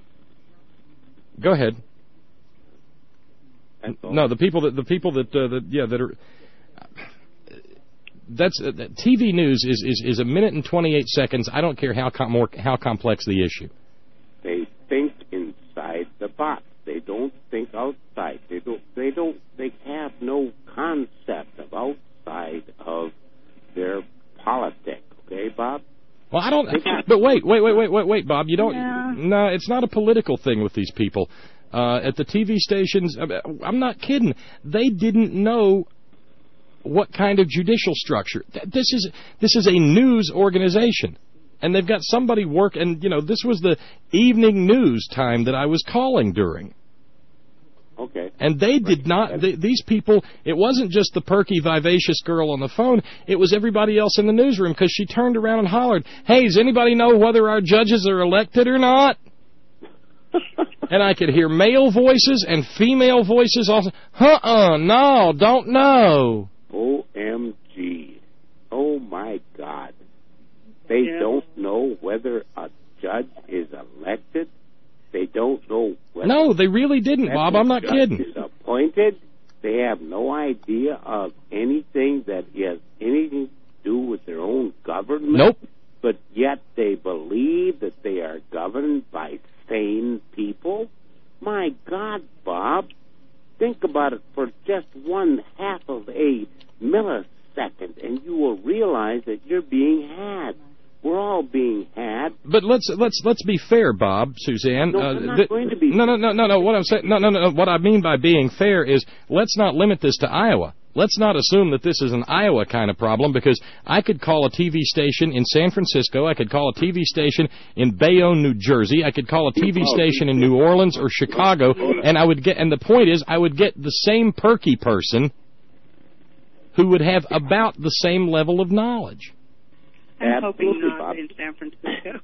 Go ahead. No, the people that are. That's TV news is a minute and 28 seconds. I don't care how complex the issue.
They think inside the box. They don't think outside. They have no concept of outside of their politics. Okay, Bob?
Well, I don't. But wait, Bob. You don't. Yeah. No, it's not a political thing with these people. At the TV stations, I'm not kidding. They didn't know what kind of judicial structure. This is a news organization, and they've got somebody work. And this was the evening news time that I was calling during.
Okay.
And they did not. These people. It wasn't just the perky, vivacious girl on the phone. It was everybody else in the newsroom, because she turned around and hollered, "Hey, does anybody know whether our judges are elected or not?" And I could hear male voices and female voices also. No, don't know.
OMG. Oh, my God. They don't know whether a judge is elected. They don't know whether...
No, they really didn't, Bob. I'm not kidding.
Is appointed. They have no idea of anything that has anything to do with their own government.
Nope.
But yet they believe that they are governed by sane people. My God, Bob, think about it for just 1/2 of a millisecond, and you will realize that you're being had. We're all being had.
But let's be fair, Bob, Suzanne.
No, I'm not going to be.
No. What I'm saying, no. What I mean by being fair is, let's not limit this to Iowa. Let's not assume that this is an Iowa kind of problem, because I could call a TV station in San Francisco, I could call a TV station in Bayonne, New Jersey, I could call a TV station in New Orleans or Chicago, and the point is, I would get the same perky person who would have about the same level of knowledge.
I'm hoping not in San Francisco.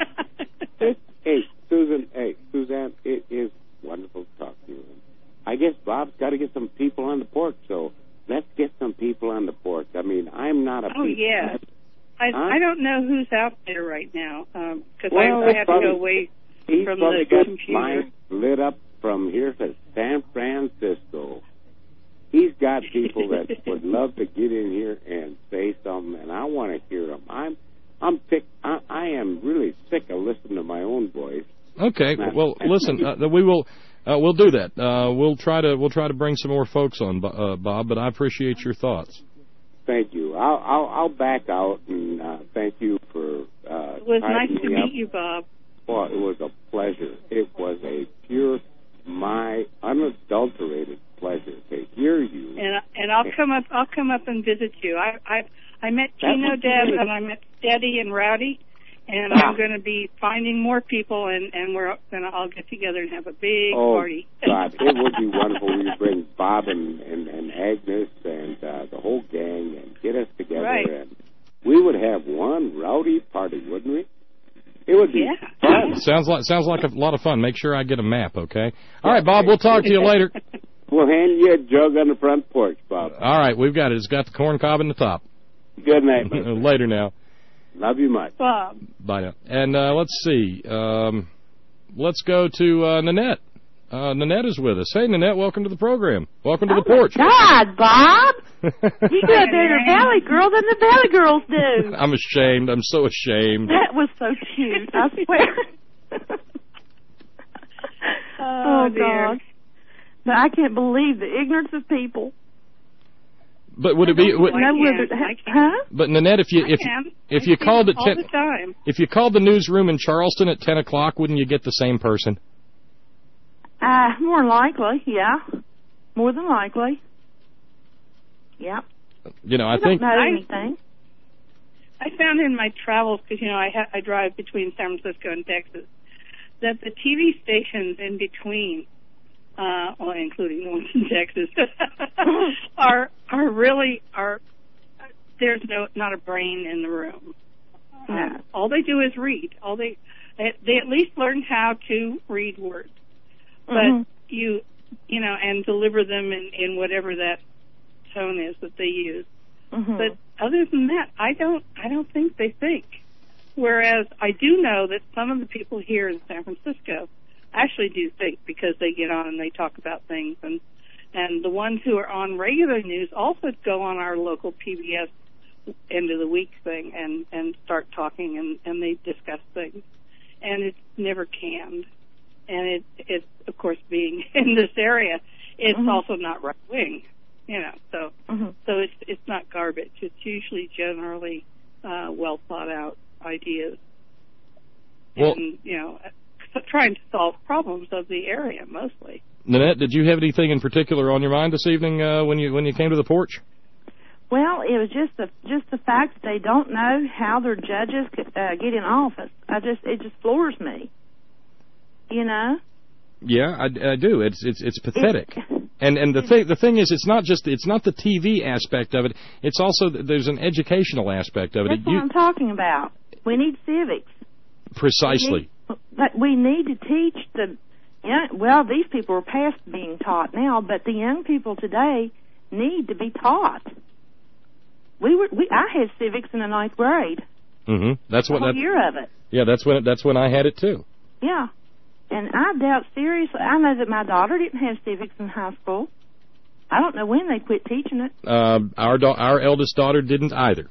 Hey, Suzanne, it is wonderful to talk to you. I guess Bob's got to get some people on the porch, so let's get some people on the porch. I mean, I'm not a...
Oh, yeah. I don't know who's out there right now, because I have to go away from the computer.
He's mine lit up from here to San Francisco. He's got people that would love to get in here and say something, and I want to hear them. I'm sick. I am really sick of listening to my own voice.
Okay. Well, listen, we'll do that. We'll try to bring some more folks on, Bob. But I appreciate your thoughts.
Thank you. I'll back out, and thank you for.
It was nice to meet you, Bob.
Well, it was a pleasure. It was a pure, my unadulterated pleasure to hear you.
And I'll come up and visit you. I met Gino, Deb, and I met Steady and Rowdy. And I'm going to be finding more people, and we're going to all get together and have a big party.
God, it would be wonderful. We bring Bob and Agnes and the whole gang and get us together,
right.
And we would have one rowdy party, wouldn't we? It would be fun.
Sounds like a lot of fun. Make sure I get a map, okay? All right, Bob. We'll talk to you later.
We'll hand you a jug on the front porch, Bob.
All right, we've got it. It's got the corn cob in the top.
Good night.
Later now.
Love you much.
Bob.
Bye now. And let's see. Let's go to Nanette. Nanette is with us. Hey, Nanette, welcome to the program. Welcome to the porch.
God, Bob! You do a better Valley Girl than the Valley Girls do.
I'm ashamed. I'm so ashamed.
That was so cute. I swear. Oh, God. But I can't believe the ignorance of people.
But would it be? But Nanette, if you called at 10, if you called the newsroom in Charleston at 10 o'clock, wouldn't you get the same person?
More likely, yeah. More than likely. Yeah.
I think.
Don't know anything.
I found in my travels, because I drive between San Francisco and Texas, that the TV stations in between, including the ones in Texas, are there's not a brain in the room. All they do is read. They at least learn how to read words, but you know, and deliver them in whatever that tone is that they use. But other than that, I don't think they think. Whereas I do know that some of the people here in San Francisco actually do think, because they get on and they talk about things, and the ones who are on regular news also go on our local PBS end of the week thing and start talking and they discuss things, and it's never canned. And it's of course, being in this area, it's also not right wing, you know. So it's not garbage. It's usually generally well thought out ideas, and you know, trying to solve problems of the area mostly.
Nanette, did you have anything in particular on your mind this evening when you came to the porch?
Well, it was just the fact that they don't know how their judges get in office. It just floors me. You know?
Yeah, I do. It's pathetic. And the thing is, it's not the TV aspect of it. It's also there's an educational aspect of it.
That's what I'm talking about. We need civics.
Precisely.
We need to teach these people are past being taught now, but the young people today need to be taught. I had civics in the 9th grade.
That's what
a year of it.
Yeah, that's when I had it too.
Yeah, and I doubt seriously. I know that my daughter didn't have civics in high school. I don't know when they quit teaching it.
Our eldest daughter didn't either.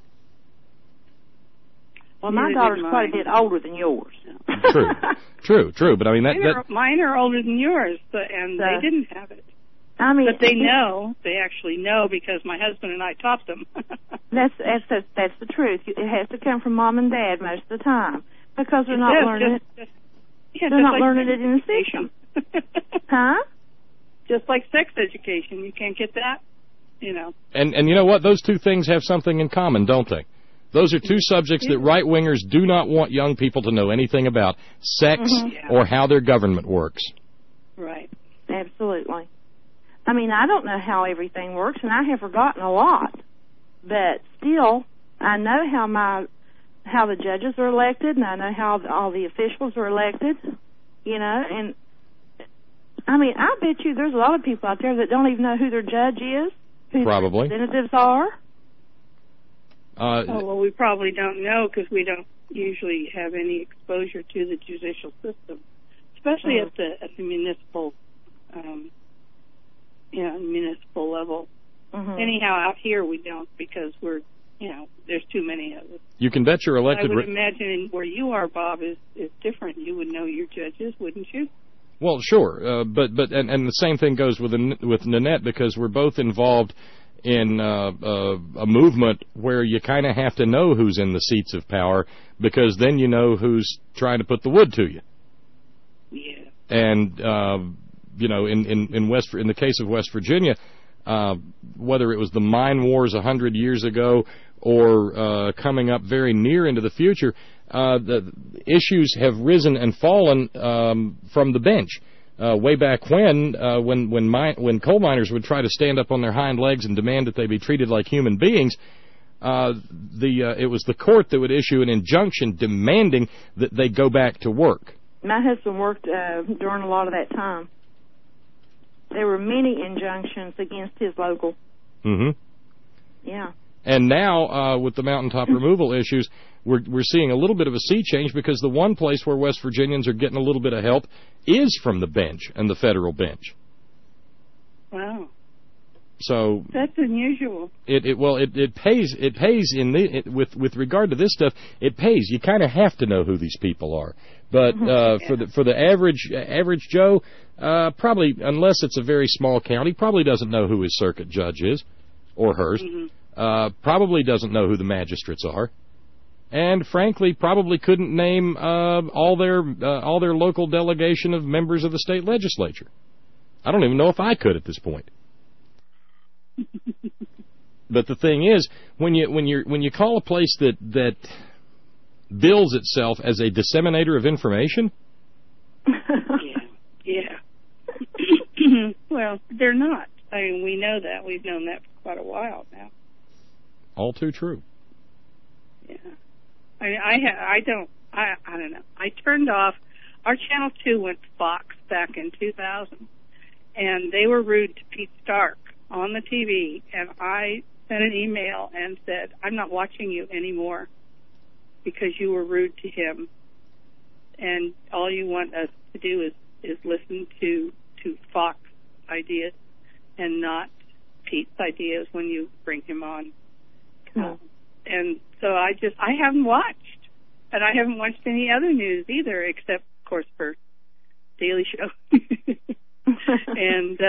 Well, my daughter's quite a bit older than yours.
True. But I mean
mine are older than yours, and they didn't have it.
I mean,
but they actually know, because my husband and I taught them.
That's the truth. It has to come from mom and dad most of the time, because they're not learning it. They're not learning it in the system. Huh?
Just like sex education, you can't get that, you know.
And you know what? Those two things have something in common, don't they? Those are two subjects that right-wingers do not want young people to know anything about: sex or how their government works.
Right.
Absolutely. I mean, I don't know how everything works, and I have forgotten a lot. But still, I know how the judges are elected, and I know how all the officials are elected, you know. And, I mean, I bet you there's a lot of people out there that don't even know who their judge is, who their representatives are.
Well, we probably don't know, because we don't usually have any exposure to the judicial system, especially at the municipal municipal level. Anyhow, out here we don't, because we're, there's too many of us.
You can bet your elected...
I would imagine where you are, Bob, is different. You would know your judges, wouldn't you?
Well, sure, but the same thing goes with Nanette, because we're both involved in a movement where you kind of have to know who's in the seats of power, because then you know who's trying to put the wood to you.
Yeah.
And in the case of West Virginia, whether it was the mine wars 100 years ago or coming up very near into the future, the issues have risen and fallen from the bench. Way back when coal miners would try to stand up on their hind legs and demand that they be treated like human beings, it was the court that would issue an injunction demanding that they go back to work.
My husband worked during a lot of that time. There were many injunctions against his local. Yeah.
And now, with the mountaintop removal issues, we're seeing a little bit of a sea change, because the one place where West Virginians are getting a little bit of help is from the bench and the federal bench.
Wow.
So
that's unusual.
It pays with regard to this stuff. It pays. You kind of have to know who these people are. But for the average Joe, probably, unless it's a very small county, probably doesn't know who his circuit judge is or hers. Probably doesn't know who the magistrates are, and frankly, probably couldn't name all their local delegation of members of the state legislature. I don't even know if I could at this point. But the thing is, when you call a place that bills itself as a disseminator of information,
well, they're not. I mean, we know that. We've known that for quite a while now.
All too true.
Yeah. I don't know. I turned off, our Channel 2 went to Fox back in 2000, and they were rude to Pete Stark on the TV, and I sent an email and said, I'm not watching you anymore because you were rude to him, and all you want us to do is listen to Fox ideas and not Pete's ideas when you bring him on. And so I haven't watched, and I haven't watched any other news either, except, of course, for Daily Show. and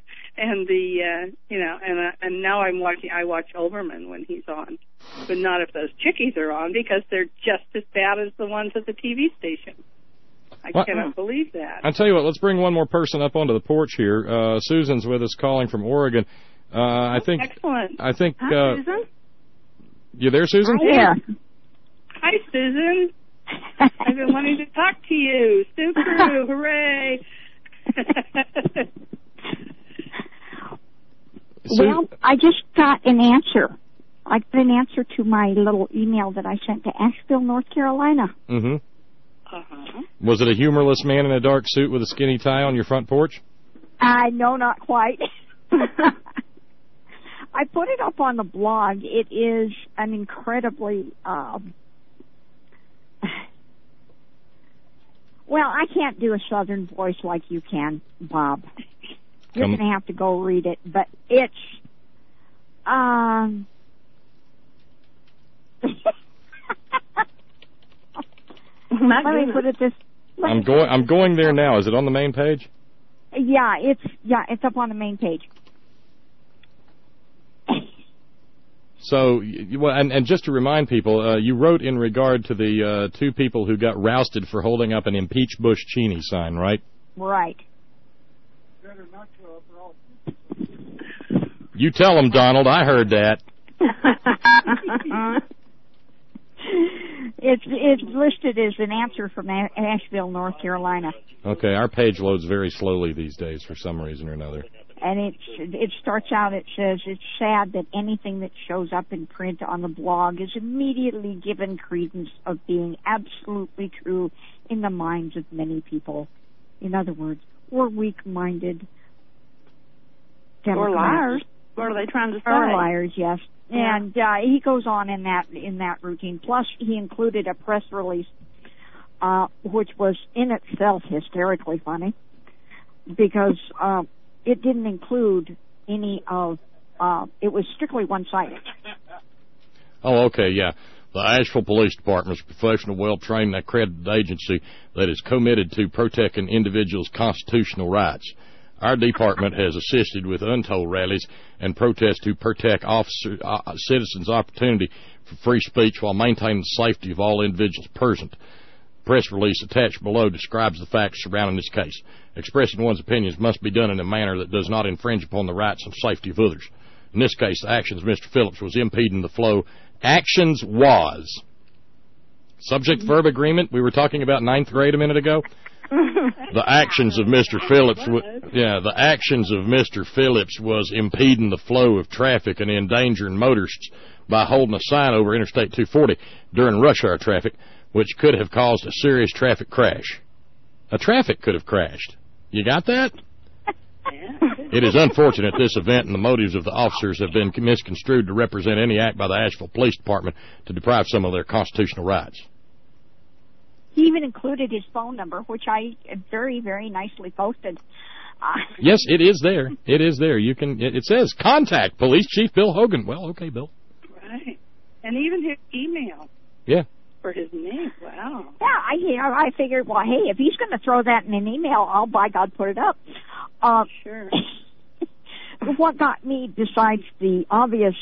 now I watch Olbermann when he's on, but not if those chickies are on, because they're just as bad as the ones at the TV station. I cannot believe that.
I'll tell you what, let's bring one more person up onto the porch here. Susan's with us, calling from Oregon.
Excellent.
I think.
Hi, Susan.
You there, Susan?
Yeah. Hi, Susan. I've been wanting to talk to you. Sue Crew, hooray!
Well, I just got an answer. I got an answer to my little email that I sent to Asheville, North Carolina.
Mm-hmm. Was it a humorless man in a dark suit with a skinny tie on your front porch?
No, not quite. I put it up on the blog. It is an incredibly... well, I can't do a southern voice like you can, Bob. You're going to have to go read it. But it's... let me put it this...
I'm going there now. Is it on the main page?
Yeah, it's up on the main page.
So, and just to remind people, you wrote in regard to the two people who got rousted for holding up an Impeach Bush Cheney sign, right?
Right.
You tell them, Donald. I heard that.
It's listed as an answer from Asheville, North Carolina.
Okay, our page loads very slowly these days for some reason or another.
And it starts out, it says, it's sad that anything that shows up in print on the blog is immediately given credence of being absolutely true in the minds of many people. In other words, we're weak-minded Democrats.
Or liars. What are they trying to say?
Or liars, yes.
Yeah.
And he goes on in that routine. Plus, he included a press release, which was in itself hysterically funny, because it didn't include any of. It was strictly one-sided.
Oh, okay, yeah. The Asheville Police Department is a professional, well-trained, and accredited agency that is committed to protecting individuals' constitutional rights. Our department has assisted with untold rallies and protests to protect citizens' opportunity for free speech while maintaining the safety of all individuals present. Press release attached below describes the facts surrounding this case. Expressing one's opinions must be done in a manner that does not infringe upon the rights and safety of others. In this case, the actions of Mr. Phillips was impeding the flow. Actions was. Subject-verb agreement we were talking about ninth grade a minute ago. The actions of Mr. Phillips, the actions of Mr. Phillips was impeding the flow of traffic and endangering motorists by holding a sign over Interstate 240 during rush hour traffic, which could have caused a serious traffic crash. A traffic could have crashed. You got that? It is unfortunate this event and the motives of the officers have been misconstrued to represent any act by the Asheville Police Department to deprive some of their constitutional rights.
He even included his phone number, which I very, very nicely posted.
Yes, it is there. It is there. You can. It says contact Police Chief Bill Hogan. Well, okay, Bill.
Right, and even his email.
Yeah.
For his name. Wow.
Yeah, I figured, well, hey, if he's going to throw that in an email, I'll by God put it up.
Sure.
What got me, besides the obvious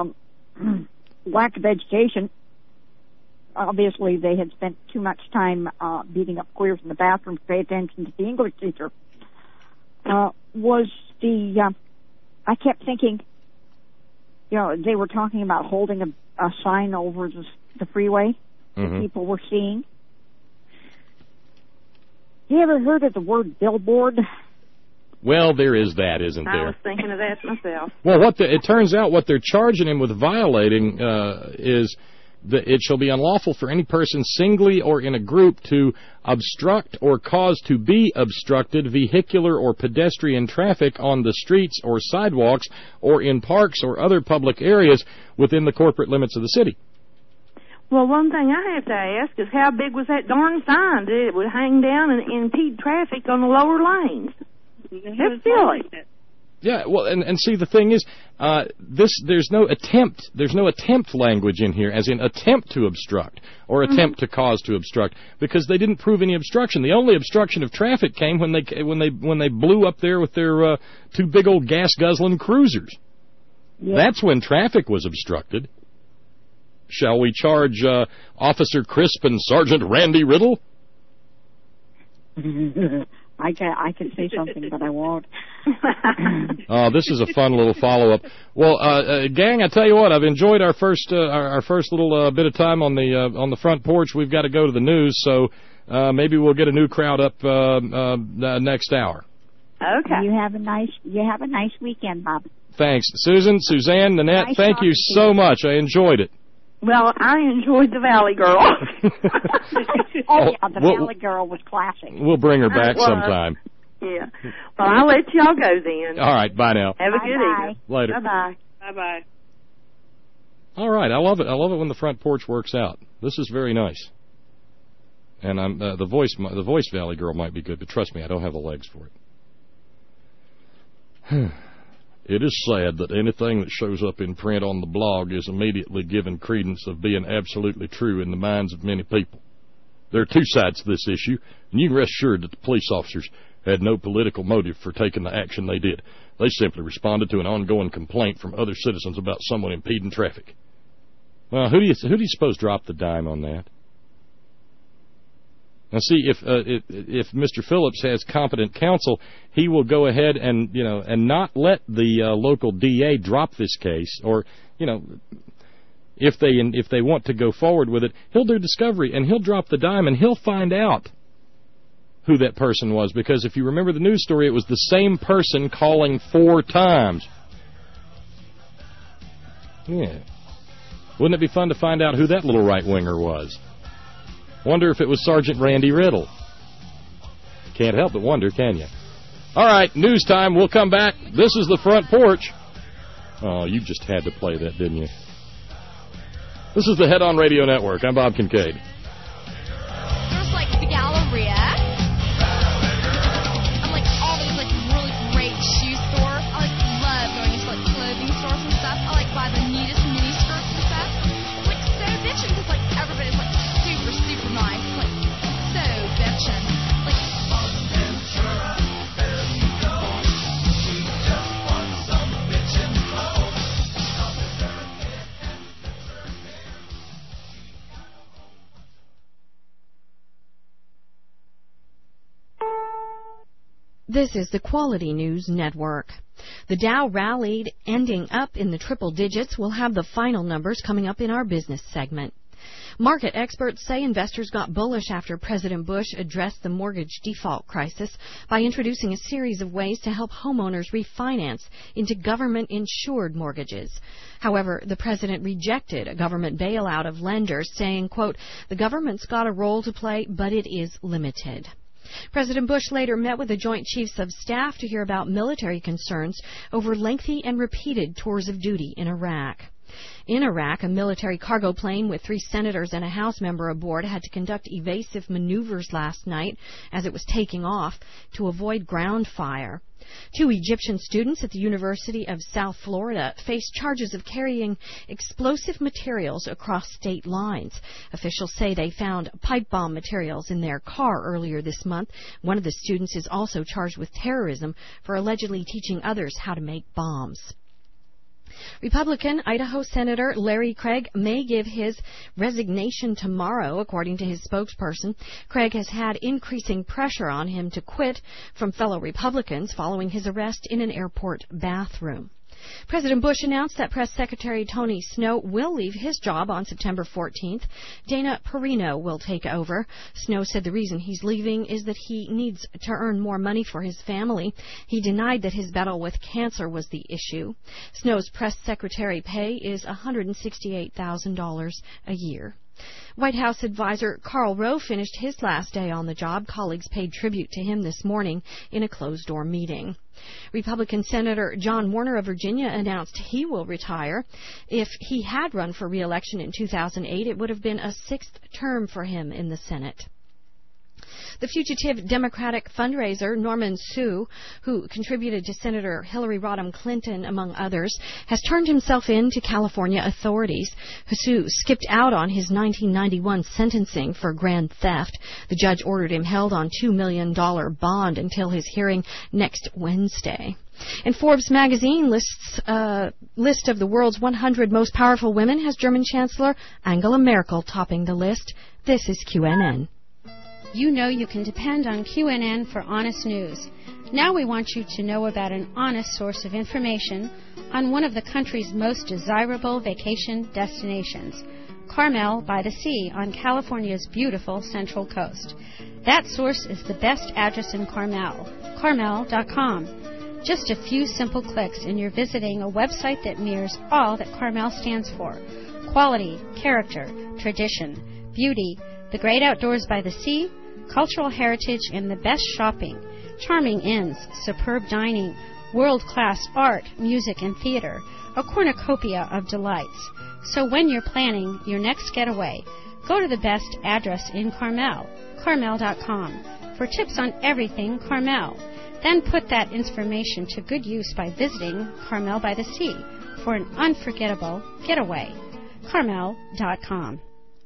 lack of education, obviously they had spent too much time beating up queers in the bathroom to pay attention to the English teacher, was I kept thinking, they were talking about holding a sign over the freeway that people were seeing. You ever heard of the word billboard?
Well, there is that, isn't
I
there?
was thinking of that myself.
Well, it turns out what they're charging him with violating is that it shall be unlawful for any person singly or in a group to obstruct or cause to be obstructed vehicular or pedestrian traffic on the streets or sidewalks or in parks or other public areas within the corporate limits of the city.
Well, one thing I have to ask is how big was that darn sign that it would hang down and impede traffic on the lower lanes? That's silly.
Yeah, well, and see, the thing is, there's no attempt language in here, as in attempt to obstruct or attempt to cause to obstruct, because they didn't prove any obstruction. The only obstruction of traffic came when they blew up there with their two big old gas guzzling cruisers. Yeah. That's when traffic was obstructed. Shall we charge Officer Crisp and Sergeant Randy Riddle?
I can say something, but I won't.
This is a fun little follow-up. Well, gang, I tell you what, I've enjoyed our first little bit of time on the front porch. We've got to go to the news, so maybe we'll get a new crowd up next hour.
Okay.
You have a nice weekend, Bob.
Thanks, Susan, Suzanne, Nanette.
Nice
thank you so much. I enjoyed it.
Well, I enjoyed the Valley Girl.
The Valley Girl was classic.
We'll bring her back sometime.
Yeah. Well, I'll let y'all go then.
All right, bye now.
Have a good evening.
Later.
Bye-bye. Bye-bye.
All right, I love it. I love it when the front porch works out. This is very nice. And I'm the voice Valley Girl might be good, but trust me, I don't have the legs for it. It is sad that anything that shows up in print on the blog is immediately given credence of being absolutely true in the minds of many people. There are two sides to this issue, and you can rest assured that the police officers had no political motive for taking the action they did. They simply responded to an ongoing complaint from other citizens about someone impeding traffic. Well, who do you suppose dropped the dime on that? Now, see, if Mr. Phillips has competent counsel, he will go ahead and not let the local DA drop this case, or if they want to go forward with it, he'll do discovery and he'll drop the dime and he'll find out who that person was, because if you remember the news story, it was the same person calling 4 times. Yeah, wouldn't it be fun to find out who that little right-winger was? Wonder if it was Sergeant Randy Riddle. Can't help but wonder, can you? All right, news time. We'll come back. This is the front porch. Oh, you just had to play that, didn't you? This is the Head On Radio Network. I'm Bob Kincaid.
There's like the Galleria. And like all those like really great shoe stores. I love going to like clothing stores and stuff. I buy the neatest mini skirts and stuff. Like so bitchin' because like everybody's like super nice, like so bitchin'. Like
This is the Quality News Network. The Dow rallied, ending up in the triple digits. We'll have the final numbers coming up in our business segment. Market experts say investors got bullish after President Bush addressed the mortgage default crisis by introducing a series of ways to help homeowners refinance into government-insured mortgages. However, the president rejected a government bailout of lenders, saying, quote, "The government's got a role to play, but it is limited." President Bush later met with the Joint Chiefs of Staff to hear about military concerns over lengthy and repeated tours of duty in Iraq. In Iraq, a military cargo plane with 3 senators and a House member aboard had to conduct evasive maneuvers last night as it was taking off to avoid ground fire. 2 Egyptian students at the University of South Florida face charges of carrying explosive materials across state lines. Officials say they found pipe bomb materials in their car earlier this month. One of the students is also charged with terrorism for allegedly teaching others how to make bombs. Republican Idaho Senator Larry Craig may give his resignation tomorrow, according to his spokesperson. Craig has had increasing pressure on him to quit from fellow Republicans following his arrest in an airport bathroom.
President Bush announced that Press Secretary Tony Snow will leave his job on September 14th. Dana Perino will take over. Snow said the reason he's leaving is that he needs to earn more money for his family. He denied that his battle with cancer was the issue. Snow's press secretary pay is $168,000 a year. White House advisor Karl Rove finished his last day on the job. Colleagues paid tribute to him this morning in a closed-door meeting. Republican Senator John Warner of Virginia announced he will retire. If he had run for re-election in 2008, it would have been a sixth term for him in the Senate. The fugitive Democratic fundraiser Norman Suh, who contributed to Senator Hillary Rodham Clinton, among others, has turned himself in to California authorities. Suh skipped out on his 1991 sentencing for grand theft. The judge ordered him held on $2 million bond until his hearing next Wednesday. And Forbes magazine lists list of the world's 100 most powerful women has German Chancellor Angela Merkel topping the list. This is QNN.
You know you can depend on QNN for honest news. Now we want you to know about an honest source of information on one of the country's most desirable vacation destinations, Carmel by the Sea on California's beautiful Central Coast. That source is the best address in Carmel, carmel.com. Just a few simple clicks and you're visiting a website that mirrors all that Carmel stands for: quality, character, tradition, beauty, the great outdoors by the sea, cultural heritage, and the best shopping, charming inns, superb dining, world-class art, music, and theater, a cornucopia of delights. So when you're planning your next getaway, go to the best address in Carmel, carmel.com, for tips on everything Carmel. Then put that information to good use by visiting Carmel by the Sea for an unforgettable getaway, carmel.com.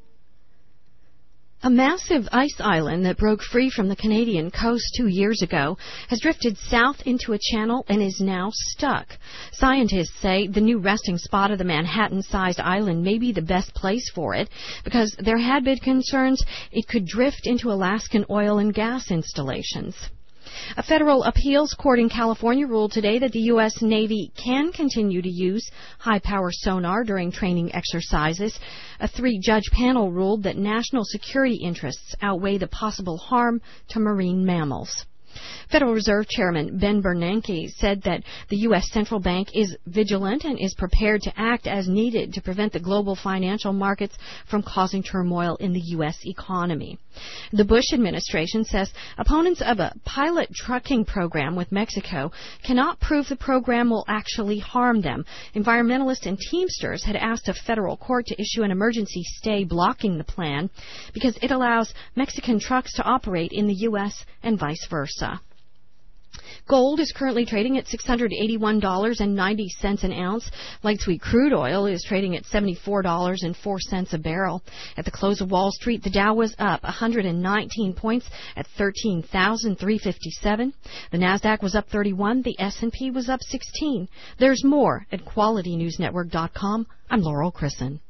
A massive ice island that broke free from the Canadian coast 2 years ago has drifted south into a channel and is now stuck. Scientists say the new resting spot of the Manhattan-sized island may be the best place for it because there had been concerns it could drift into Alaskan oil and gas installations. A federal appeals court in California ruled today that the U.S. Navy can continue to use high-power sonar during training exercises. A 3-judge panel ruled that national security interests outweigh the possible harm to marine mammals. Federal Reserve Chairman Ben Bernanke said that the U.S. Central Bank is vigilant and is prepared to act as needed to prevent the global financial markets from causing turmoil in the U.S. economy. The Bush administration says opponents of a pilot trucking program with Mexico cannot prove the program will actually harm them. Environmentalists and Teamsters had asked a federal court to issue an emergency stay blocking the plan because it allows Mexican trucks to operate in the U.S. and vice versa. Gold is currently trading at $681.90 an ounce. Light sweet crude oil is trading at $74.04 a barrel. At the close of Wall Street, the Dow was up 119 points at 13,357. The Nasdaq was up 31. The S&P was up 16. There's more at QualityNewsNetwork.com. I'm Laurel Chrisson.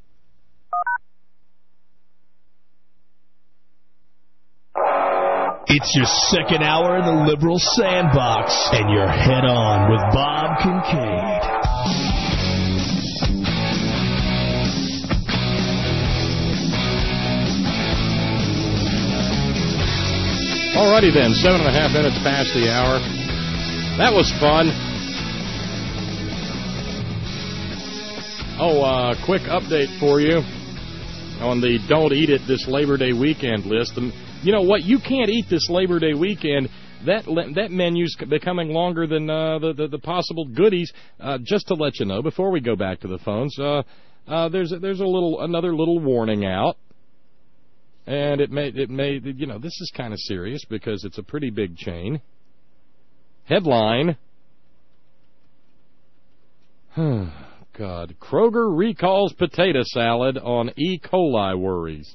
It's your second hour in the Liberal Sandbox, and you're head on with Bob Kincaid.
Alrighty then, 7.5 minutes past the hour. That was fun. Oh, quick update for you on the Don't Eat It This Labor Day Weekend list. You know what? You can't eat this Labor Day weekend. That menu's becoming longer than the possible goodies. Just to let you know, before we go back to the phones, there's another little warning out, and it may this is kind of serious because it's a pretty big chain. Headline: God, Kroger recalls potato salad on E. coli worries.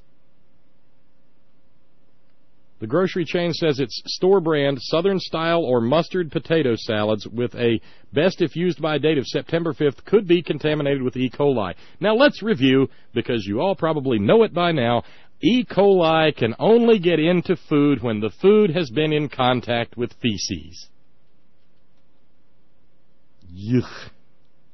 The grocery chain says its store-brand Southern-style or mustard potato salads with a best-if-used-by date of September 5th could be contaminated with E. coli. Now, let's review, because you all probably know it by now. E. coli can only get into food when the food has been in contact with feces. Yuck.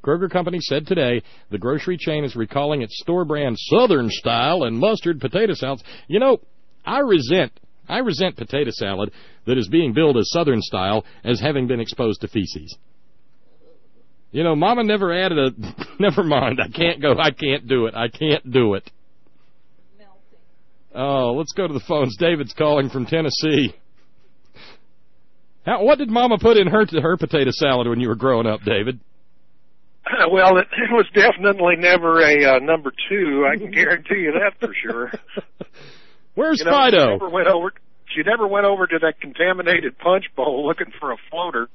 Kroger Company said today the grocery chain is recalling its store-brand Southern style and mustard potato salads. You know, I resent potato salad that is being billed as Southern style as having been exposed to feces. You know, Mama never added a... Never mind. I can't do it. Oh, let's go to the phones. David's calling from Tennessee. What did Mama put in her potato salad when you were growing up, David?
Well, it was definitely never a number 2. I can guarantee you that for sure.
Where's Fido?
She never went over to that contaminated punch bowl looking for a floater.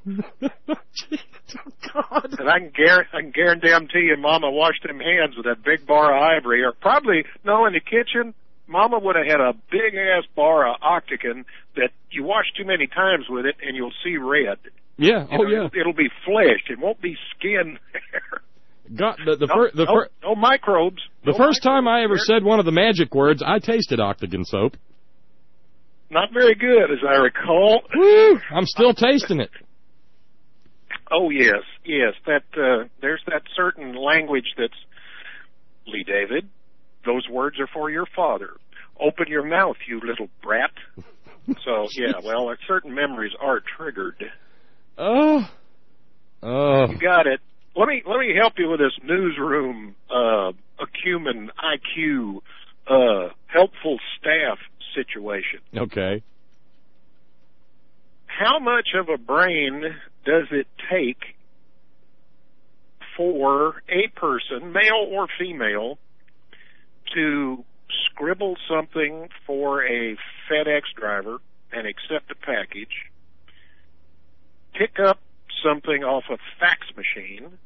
God. And I can guarantee you Mama washed them hands with that big bar of ivory, or probably, no, in the kitchen, Mama would have had a big-ass bar of Octagon that you wash too many times with it and you'll see red.
Yeah, yeah.
It'll be flesh. It won't be skin there.
No
microbes.
The first time I ever said one of the magic words, I tasted Octagon soap.
Not very good, as I recall.
Woo! I'm still tasting it.
Oh, yes. There's that certain language that's, Lee David, those words are for your father. Open your mouth, you little brat. So, yeah, well, certain memories are triggered.
Oh.
You got it. Let me help you with this newsroom, acumen, IQ, helpful staff situation.
Okay.
How much of a brain does it take for a person, male or female, to scribble something for a FedEx driver and accept a package, pick up something off a fax machine,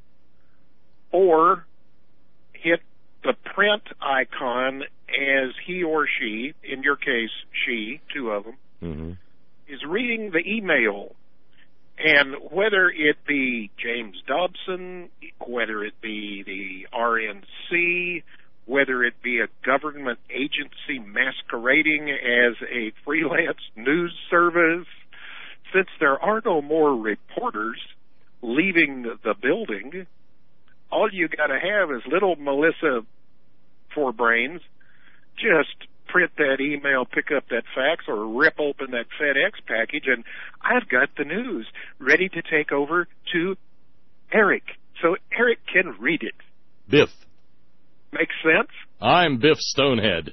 or hit the print icon as he or she, in your case, she, 2 of them, is reading the email. And whether it be James Dobson, whether it be the RNC, whether it be a government agency masquerading as a freelance news service, since there are no more reporters leaving the building, all you got to have is little Melissa for brains, just print that email, pick up that fax, or rip open that FedEx package, and I've got the news ready to take over to Eric, so Eric can read it.
Biff.
Makes sense?
I'm Biff Stonehead.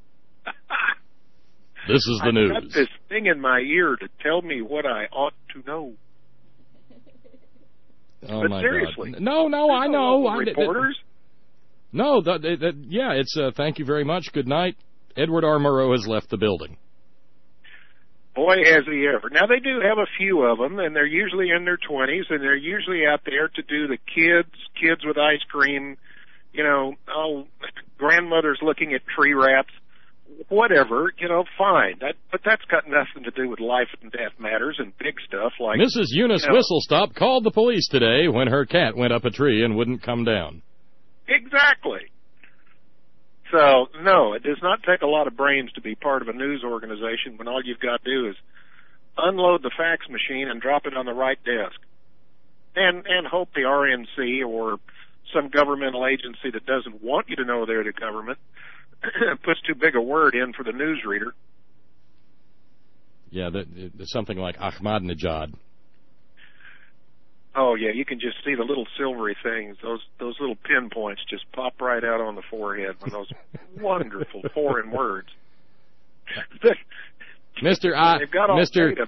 This is the news.
I've got this thing in my ear to tell me what I ought to know.
Oh,
but
my
seriously.
God. No, I know.
Reporters?
No, it's thank you very much. Good night. Edward R. Murrow has left the building.
Boy, has he ever. Now, they do have a few of them, and they're usually in their 20s, and they're usually out there to do the kids with ice cream, grandmother's looking at tree wraps, whatever, fine. But that's got nothing to do with life and death matters and big stuff like...
Mrs. Eunice Whistlestop called the police today when her cat went up a tree and wouldn't come down.
Exactly. So, no, it does not take a lot of brains to be part of a news organization when all you've got to do is unload the fax machine and drop it on the right desk. And hope the RNC or some governmental agency that doesn't want you to know they're the government puts too big a word in for the newsreader.
Yeah, something like Ahmadinejad.
Oh, yeah, you can just see the little silvery things, those little pinpoints just pop right out on the forehead when those wonderful foreign words.
The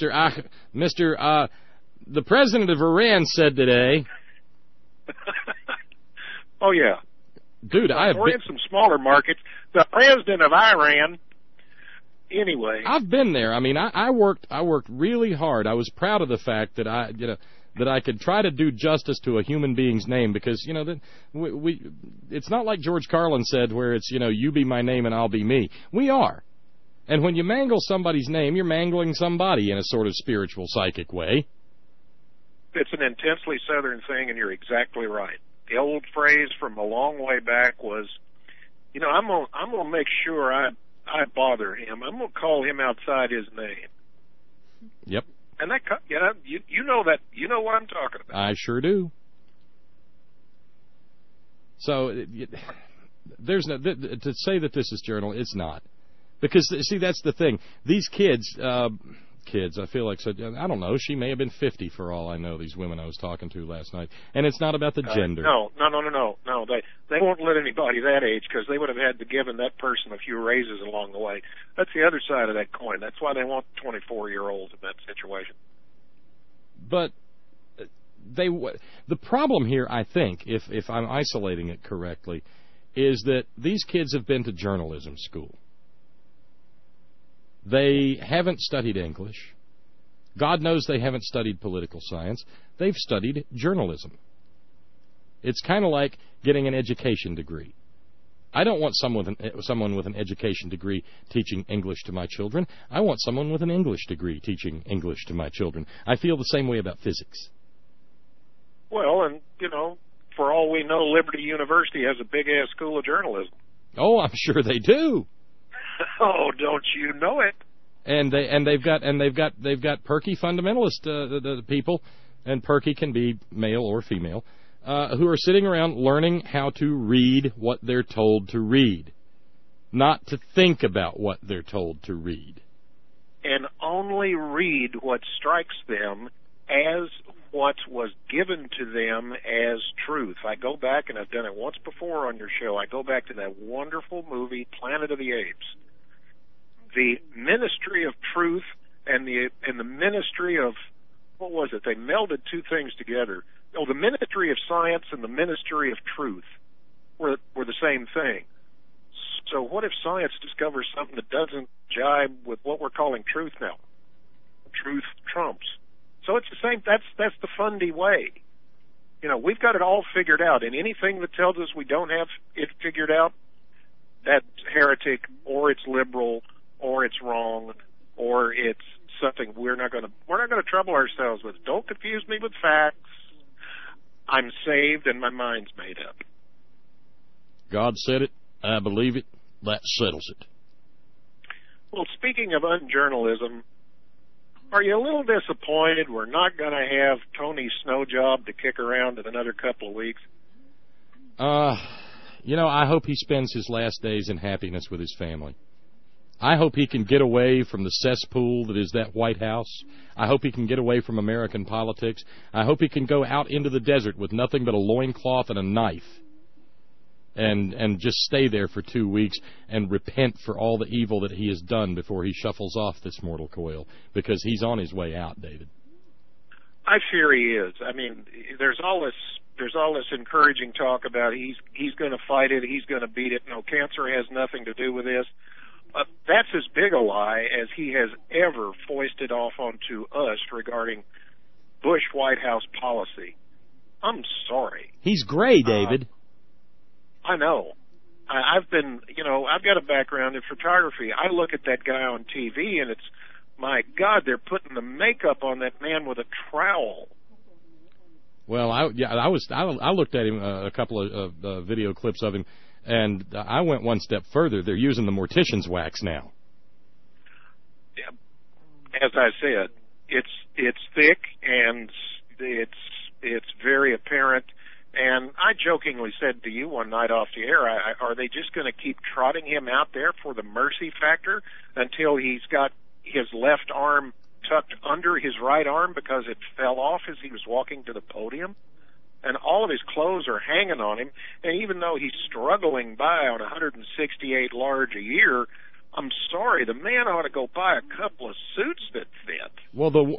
president of Iran said today.
Oh, yeah.
Dude,
we're in some smaller markets. The president of Iran, anyway.
I've been there. I mean, I worked really hard. I was proud of the fact that I could try to do justice to a human being's name because, it's not like George Carlin said where it's, you be my name and I'll be me. We are. And when you mangle somebody's name, you're mangling somebody in a sort of spiritual, psychic way.
It's an intensely Southern thing, and you're exactly right. The old phrase from a long way back was, I'm gonna make sure I bother him. I'm gonna call him outside his name.
Yep.
And that, you know what I'm talking about.
I sure do. So there's no to say that this is journal. It's not, because see, that's the thing. These kids, I feel like, so I don't know. She may have been 50 for all I know. These women I was talking to last night, and it's not about the gender.
No. They won't let anybody that age, because they would have had to given that person a few raises along the way. That's the other side of that coin. That's why they want 24-year-olds in that situation.
But the problem here, I think, if I'm isolating it correctly, is that these kids have been to journalism school. They haven't studied English. God knows they haven't studied political science. They've studied journalism. It's kind of like getting an education degree. I don't want someone with an education degree teaching English to my children. I want someone with an English degree teaching English to my children. I feel the same way about physics.
Well, and, for all we know, Liberty University has a big-ass school of journalism.
Oh, I'm sure they do.
Oh, don't you know it?
And they've got perky fundamentalist the people, and perky can be male or female, who are sitting around learning how to read what they're told to read, not to think about what they're told to read.
And only read what strikes them as what was given to them as truth. I go back, and I've done it once before on your show, I go back to that wonderful movie, Planet of the Apes. The Ministry of Truth and the Ministry of, what was it? They melded two things together. Oh, the Ministry of Science and the Ministry of Truth were the same thing. So what if science discovers something that doesn't jibe with what we're calling truth now? Truth trumps. So it's the same. That's the Fundy way. We've got it all figured out, and anything that tells us we don't have it figured out, that's heretic, or it's liberal, or it's wrong, or it's something we're not going to trouble ourselves with. Don't confuse me with facts. I'm saved and my mind's made up.
God said it. I believe it. That settles it.
Well, speaking of unjournalism, are you a little disappointed we're not going to have Tony Snowjob to kick around in another couple of weeks?
I hope he spends his last days in happiness with his family. I hope he can get away from the cesspool that is that White House. I hope he can get away from American politics. I hope he can go out into the desert with nothing but a loincloth and a knife and just stay there for 2 weeks and repent for all the evil that he has done before he shuffles off this mortal coil, because he's on his way out, David.
I fear he is. I mean, there's all this encouraging talk about he's going to fight it, he's going to beat it. No, cancer has nothing to do with this. That's as big a lie as he has ever foisted off onto us regarding Bush White House policy. I'm sorry.
He's gray, David.
I know. I've got a background in photography. I look at that guy on TV, and it's, my God, they're putting the makeup on that man with a trowel.
Well, I looked at him, a couple of video clips of him, and I went one step further. They're using the mortician's wax now.
As I said, it's thick and it's very apparent. And I jokingly said to you one night off the air, are they just going to keep trotting him out there for the mercy factor until he's got his left arm tucked under his right arm because it fell off as he was walking to the podium? And all of his clothes are hanging on him, and even though he's struggling by on 168 large a year, I'm sorry, the man ought to go buy a couple of suits that fit.
Well, the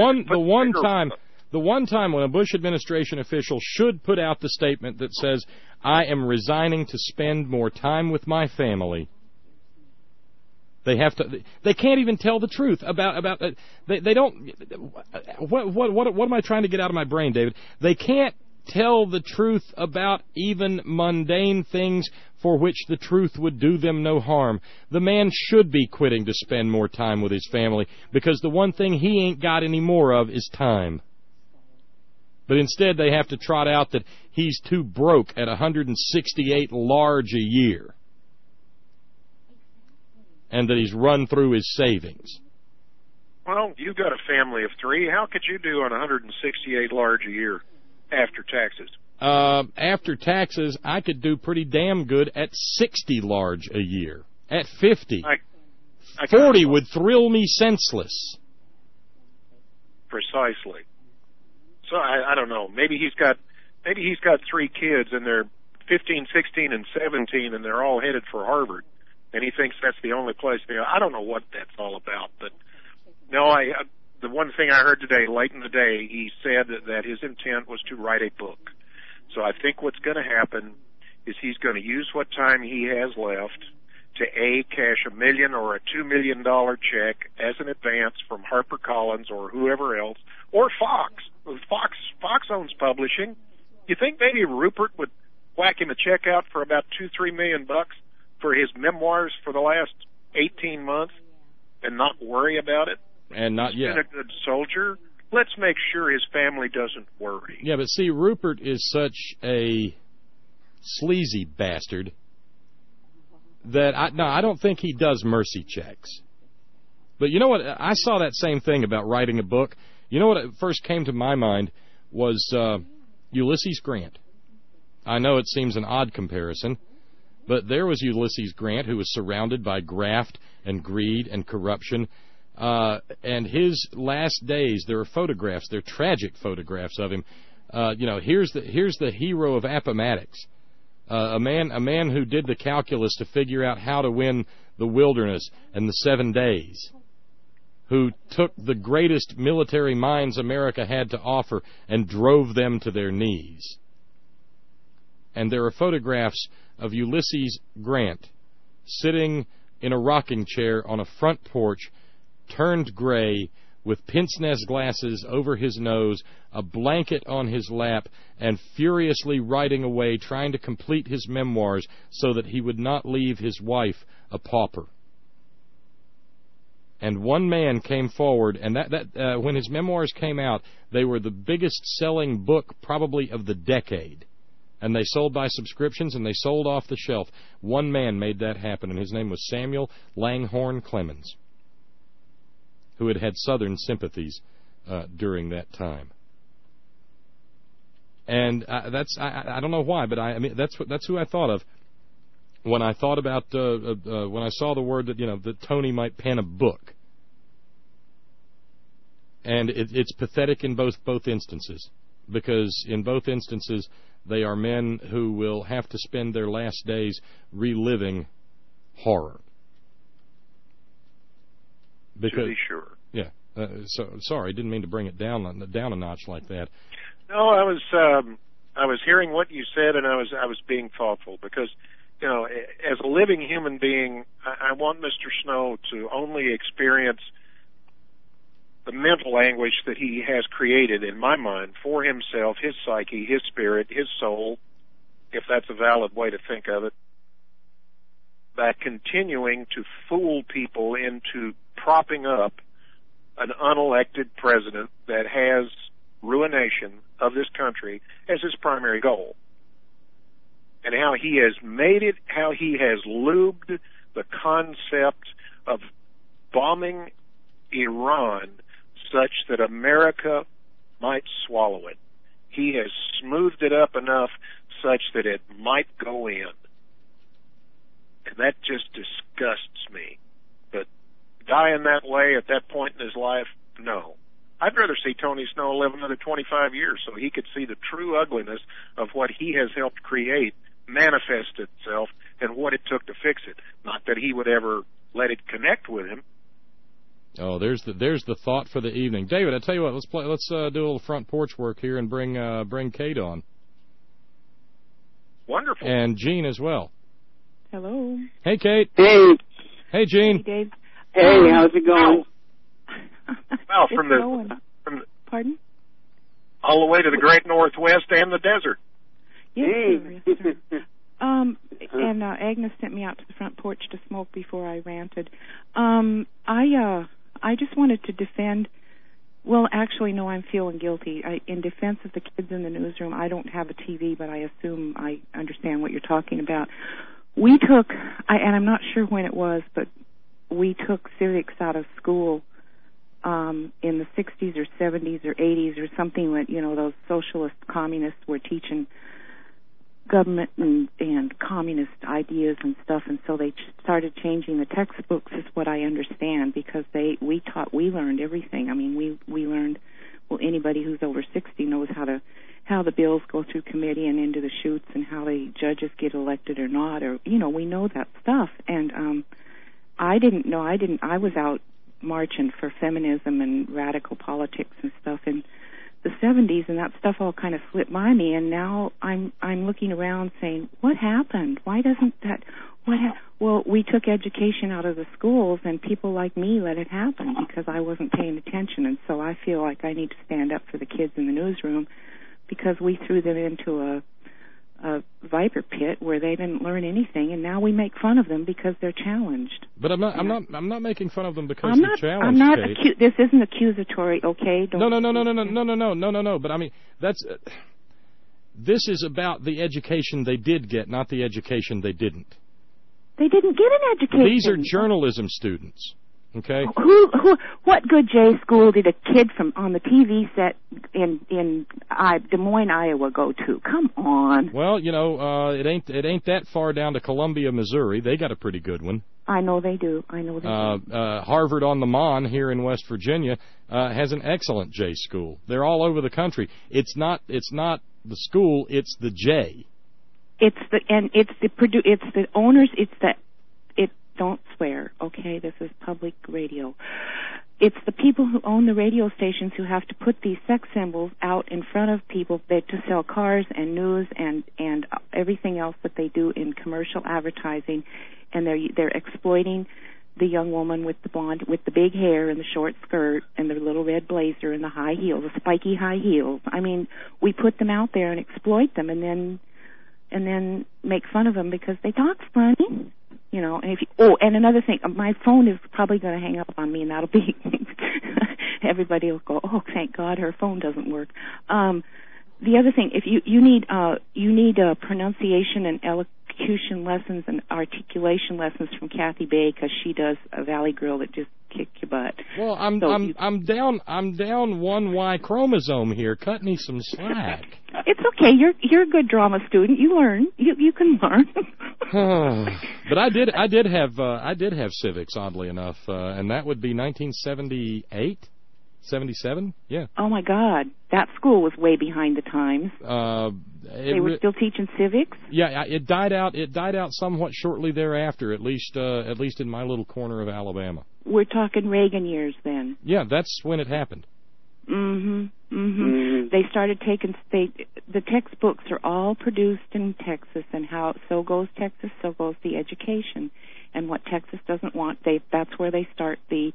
one time when a Bush administration official should put out the statement that says, "I am resigning to spend more time with my family." They can't even tell the truth about they don't. What am I trying to get out of my brain, David? They can't tell the truth about even mundane things for which the truth would do them no harm. The man should be quitting to spend more time with his family, because the one thing he ain't got any more of is time. But instead they have to trot out that he's too broke at 168 large a year, and that he's run through his savings.
Well, you've got a family of 3. How could you do on 168 large a year after taxes?
after taxes, I could do pretty damn good at 60 large a year. At 50. 40 would thrill me senseless.
Precisely. So I don't know. Maybe he's got 3 kids and they're 15, 16, and 17, and they're all headed for Harvard, and he thinks that's the only place they are. I don't know what that's all about, but no, the one thing I heard today, late in the day, he said that his intent was to write a book. So I think what's going to happen is he's going to use what time he has left to cash $1 million or a $2 million check as an advance from HarperCollins or whoever else, or Fox. Fox owns publishing. You think maybe Rupert would whack him a check out for about $2-3 million for his memoirs for the last 18 months and not worry about it?
And not yet.
He's been a good soldier. Let's make sure his family doesn't worry.
Yeah, but see, Rupert is such a sleazy bastard that I don't think he does mercy checks. But you know what? I saw that same thing about writing a book. You know what first came to my mind was Ulysses Grant. I know it seems an odd comparison, but there was Ulysses Grant who was surrounded by graft and greed and corruption. And his last days, there are photographs, they're tragic photographs of him. Here's the hero of Appomattox, a man who did the calculus to figure out how to win the Wilderness and the 7 days, who took the greatest military minds America had to offer and drove them to their knees. And there are photographs of Ulysses Grant sitting in a rocking chair on a front porch, turned gray, with pince-nez glasses over his nose, a blanket on his lap, and furiously writing away, trying to complete his memoirs so that he would not leave his wife a pauper. And one man came forward, and when his memoirs came out, they were the biggest-selling book probably of the decade. And they sold by subscriptions, and they sold off the shelf. One man made that happen, and his name was Samuel Langhorne Clemens, who had Southern sympathies during that time. And I don't know why, but I mean that's who I thought of when I thought about when I saw the word that Tony might pen a book. And it's pathetic in both instances, because in both instances they are men who will have to spend their last days reliving horror.
Because, to be sure.
Yeah. So sorry, didn't mean to bring it down a notch like that.
No, I was hearing what you said, and I was being thoughtful, because as a living human being, I want Mr. Snow to only experience the mental anguish that he has created in my mind for himself, his psyche, his spirit, his soul, if that's a valid way to think of it, by continuing to fool people into propping up an unelected president that has ruination of this country as his primary goal. And how he has made it, how he has lubed the concept of bombing Iran such that America might swallow it. He has smoothed it up enough such that it might go in. And that just disgusts me. But dying that way at that point in his life, no. I'd rather see Tony Snow live another 25 years so he could see the true ugliness of what he has helped create manifest itself and what it took to fix it. Not that he would ever let it connect with him.
Oh, there's the thought for the evening. David, I tell you what, let's do a little front porch work here and bring Kate on.
Wonderful.
And Jean as well.
Hello.
Hey, Kate.
Hey.
Hey, Jean.
Hey, Dave.
Hey, how's it going?
Well, from
Pardon?
all the way to the great Northwest and the desert.
Yes,
Hey.
sir. Yes, sir. And Agnes sent me out to the front porch to smoke before I ranted. I just wanted to defend. Well, actually, no, I'm feeling guilty. In defense of the kids in the newsroom, I don't have a TV, but I assume I understand what you're talking about. We took, and I'm not sure when it was, but we took civics out of school in the 60s or 70s or 80s or something that, those socialist communists were teaching government and communist ideas and stuff, and so they started changing the textbooks, is what I understand, because we learned everything. I mean, we learned, well, anybody who's over 60 knows how the bills go through committee and into the chutes, and how the judges get elected or not, or we know that stuff. And I didn't know. I was out marching for feminism and radical politics and stuff in the 70s, and that stuff all kind of slipped by me, and now I'm looking around saying, what happened? Why doesn't that, well, we took education out of the schools, and people like me let it happen because I wasn't paying attention, and so I feel like I need to stand up for the kids in the newsroom, because we threw them into a viper pit where they didn't learn anything, and now we make fun of them because they're challenged.
But I'm not making fun of them because they're challenged.
I'm not.
Kate.
This isn't accusatory, okay?
No. But I mean, this is about the education they did get, not the education they didn't.
They didn't get an education.
These are journalism students. Okay.
What good J school did a kid on the TV set in Des Moines, Iowa go to? Come on.
Well, it ain't that far down to Columbia, Missouri. They got a pretty good one.
I know they do.
Harvard on the Mon here in West Virginia has an excellent J school. They're all over the country. It's not the school. It's the J. It's
the owners. Don't swear, okay? This is public radio. It's the people who own the radio stations who have to put these sex symbols out in front of people to sell cars and news and everything else that they do in commercial advertising, and they're exploiting the young woman with the blonde, with the big hair and the short skirt and the little red blazer and the high heels, the spiky high heels. I mean, we put them out there and exploit them, and then make fun of them because they talk funny. And another thing, my phone is probably going to hang up on me, and that'll be everybody will go, oh, thank God her phone doesn't work. The other thing, if you need pronunciation and elocution lessons and articulation lessons from Kathy Bay, because she does a Valley Girl that just kicked your butt.
Well, I'm down one Y chromosome here. Cut me some slack.
It's okay. You're a good drama student. You learn. You can learn.
But I did have civics, oddly enough, and that would be 1978, 77. Yeah.
Oh my God, that school was way behind the times. They were still teaching civics.
Yeah, it died out. It died out somewhat shortly thereafter, at least in my little corner of Alabama.
We're talking Reagan years then.
Yeah, that's when it happened.
They started taking the textbooks are all produced in Texas, and so goes Texas, so goes the education, and what Texas doesn't want, that's where they start they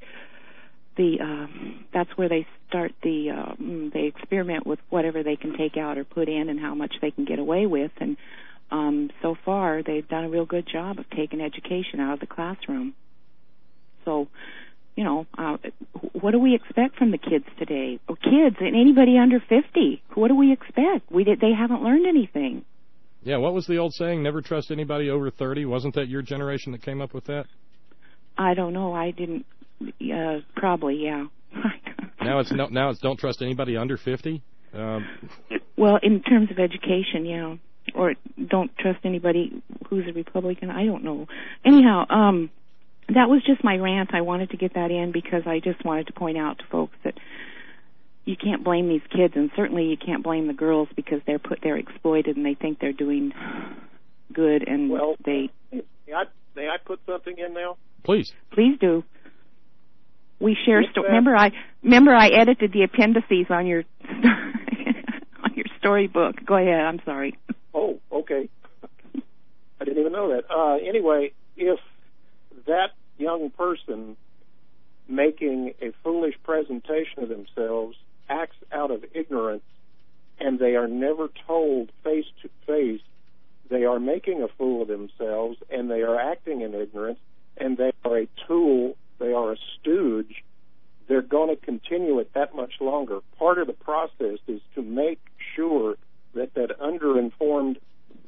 experiment with whatever they can take out or put in and how much they can get away with, and so far they've done a real good job of taking education out of the classroom. So, what do we expect from the kids today? Or kids and anybody under 50? What do we expect? They haven't learned anything.
Yeah, what was the old saying? Never trust anybody over 30. Wasn't that your generation that came up with that?
I don't know. I didn't. Probably, yeah.
Now it's don't trust anybody under 50.
Well, in terms of education, yeah, or don't trust anybody who's a Republican. I don't know. Anyhow, that was just my rant. I wanted to get that in because I just wanted to point out to folks that you can't blame these kids, and certainly you can't blame the girls because they're exploited and they think they're doing good, and
May I put something in now?
Please
do. We share. Remember, I edited the appendices on your on your storybook. Go ahead. I'm sorry.
Oh, okay. I didn't even know that. Anyway, if that young person making a foolish presentation of themselves acts out of ignorance, and they are never told face to face they are making a fool of themselves, and they are acting in ignorance, and they are a tool, they are a stooge, they're going to continue it that much longer. Part of the process is to make sure that underinformed,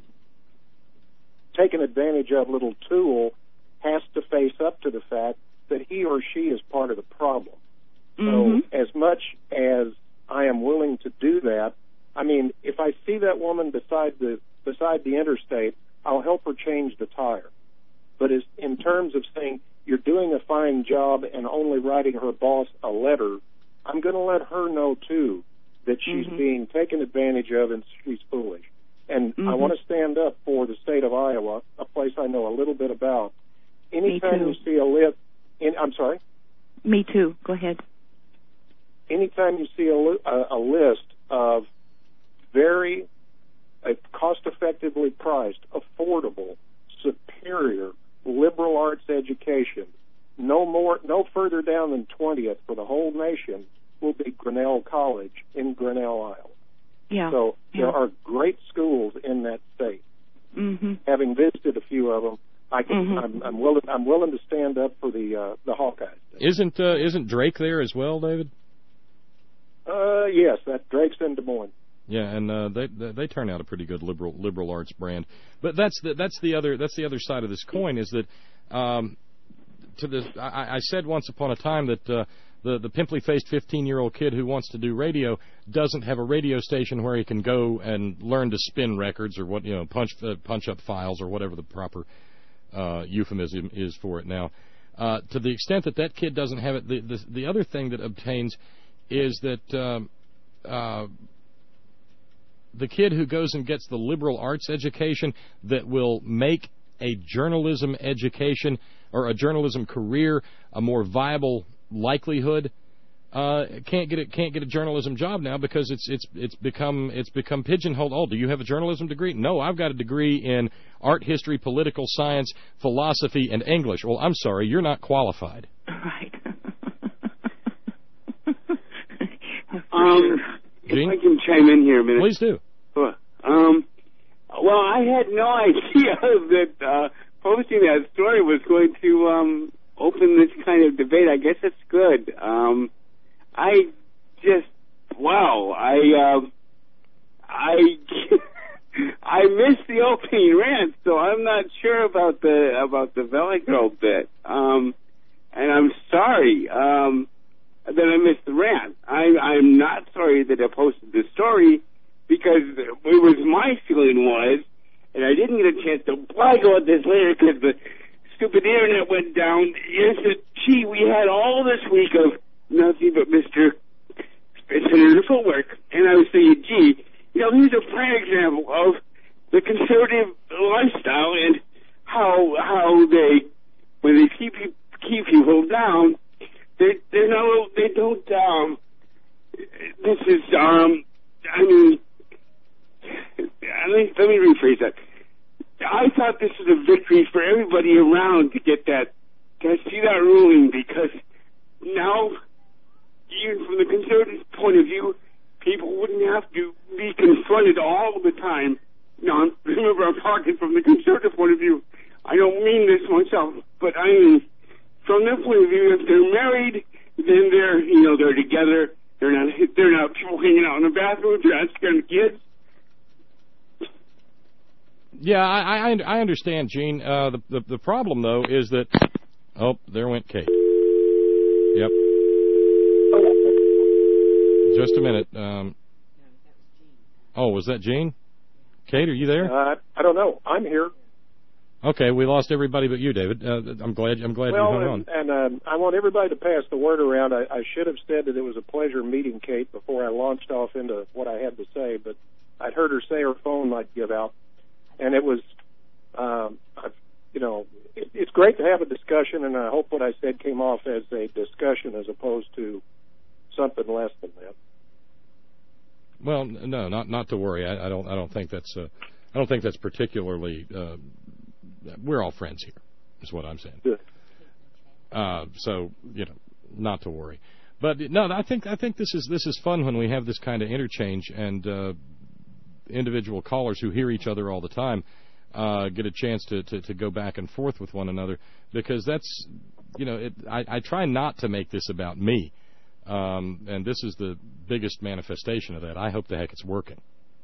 taken advantage of little tool has to face up to the fact that he or she is part of the problem. So as much as I am willing to do that, I mean, if I see that woman beside the
beside the interstate, I'll help her change the tire. But as, in terms of saying you're doing a fine job and only writing her boss a letter, I'm going to let her know, too, that she's being taken advantage of and she's foolish. And I want to stand up for the state of Iowa, a place I know a little bit about. Anytime you see a list, I'm sorry?
Me too. Go ahead.
Anytime you see a list of very cost-effectively priced, affordable, superior liberal arts education, no further down than 20th for the whole nation will be Grinnell College in Grinnell, Iowa.
Yeah.
So there are great schools in that state. Having visited a few of them, I'm willing to stand up for the Hawkeyes.
Isn't Drake there as well, David?
Yes, that Drake's in Des Moines.
Yeah, and they turn out a pretty good liberal arts brand. But that's the other side of this coin is that I said once upon a time that the pimply-faced 15-year-old kid who wants to do radio doesn't have a radio station where he can go and learn to spin records or punch up files or whatever the proper euphemism is for it now. To the extent that kid doesn't have it, the other thing that obtains is that the kid who goes and gets the liberal arts education that will make a journalism education or a journalism career a more viable likelihood can't get a journalism job now because it's become pigeonholed. Oh, do you have a journalism degree? No, I've got a degree in art history, political science, philosophy, and English. Well, I'm sorry, you're not qualified.
Right.
If I can chime in here a minute.
Please do.
Well, I had no idea that posting that story was going to open this kind of debate. I guess it's good. I missed the opening rant, so I'm not sure about the Valley Girl bit. And I'm sorry that I missed the rant. I'm not sorry that I posted the story because it was my feeling was, and I didn't get a chance to brag about this later because the stupid internet went down, is that, gee, we had all this week of nothing but Mr. Senator Footwork. And I was thinking, gee, here's a prime example of the conservative lifestyle and how they, when they keep people down, they don't, this is, let me rephrase that. I thought this was a victory for everybody around to get that, to see that ruling, because now, even from the conservative point of view, people wouldn't have to be confronted all the time. Now, remember, I'm talking from the conservative point of view. I don't mean this myself, but I mean, from their point of view, if they're married, then they're together. They're not people hanging out in the bathroom. They're not scaring the kids.
Yeah, I understand, Gene. The problem, though, is that... Oh, there went Kate. Yep. Just a minute. Was that Gene? Kate, are you there?
I don't know. I'm here.
Okay, we lost everybody but you, David. I'm glad you hung on.
And I want everybody to pass the word around. I should have said that it was a pleasure meeting Kate before I launched off into what I had to say, but I'd heard her say her phone might give out. And it was, it's great to have a discussion, and I hope what I said came off as a discussion as opposed to something less than that.
Well, no, not to worry. I don't think that's particularly. We're all friends here, is what I'm saying.
Good.
So not to worry. But no, I think this is fun when we have this kind of interchange and. Individual callers who hear each other all the time get a chance to go back and forth with one another, because that's I try not to make this about me, and this is the biggest manifestation of that. I hope the heck it's working.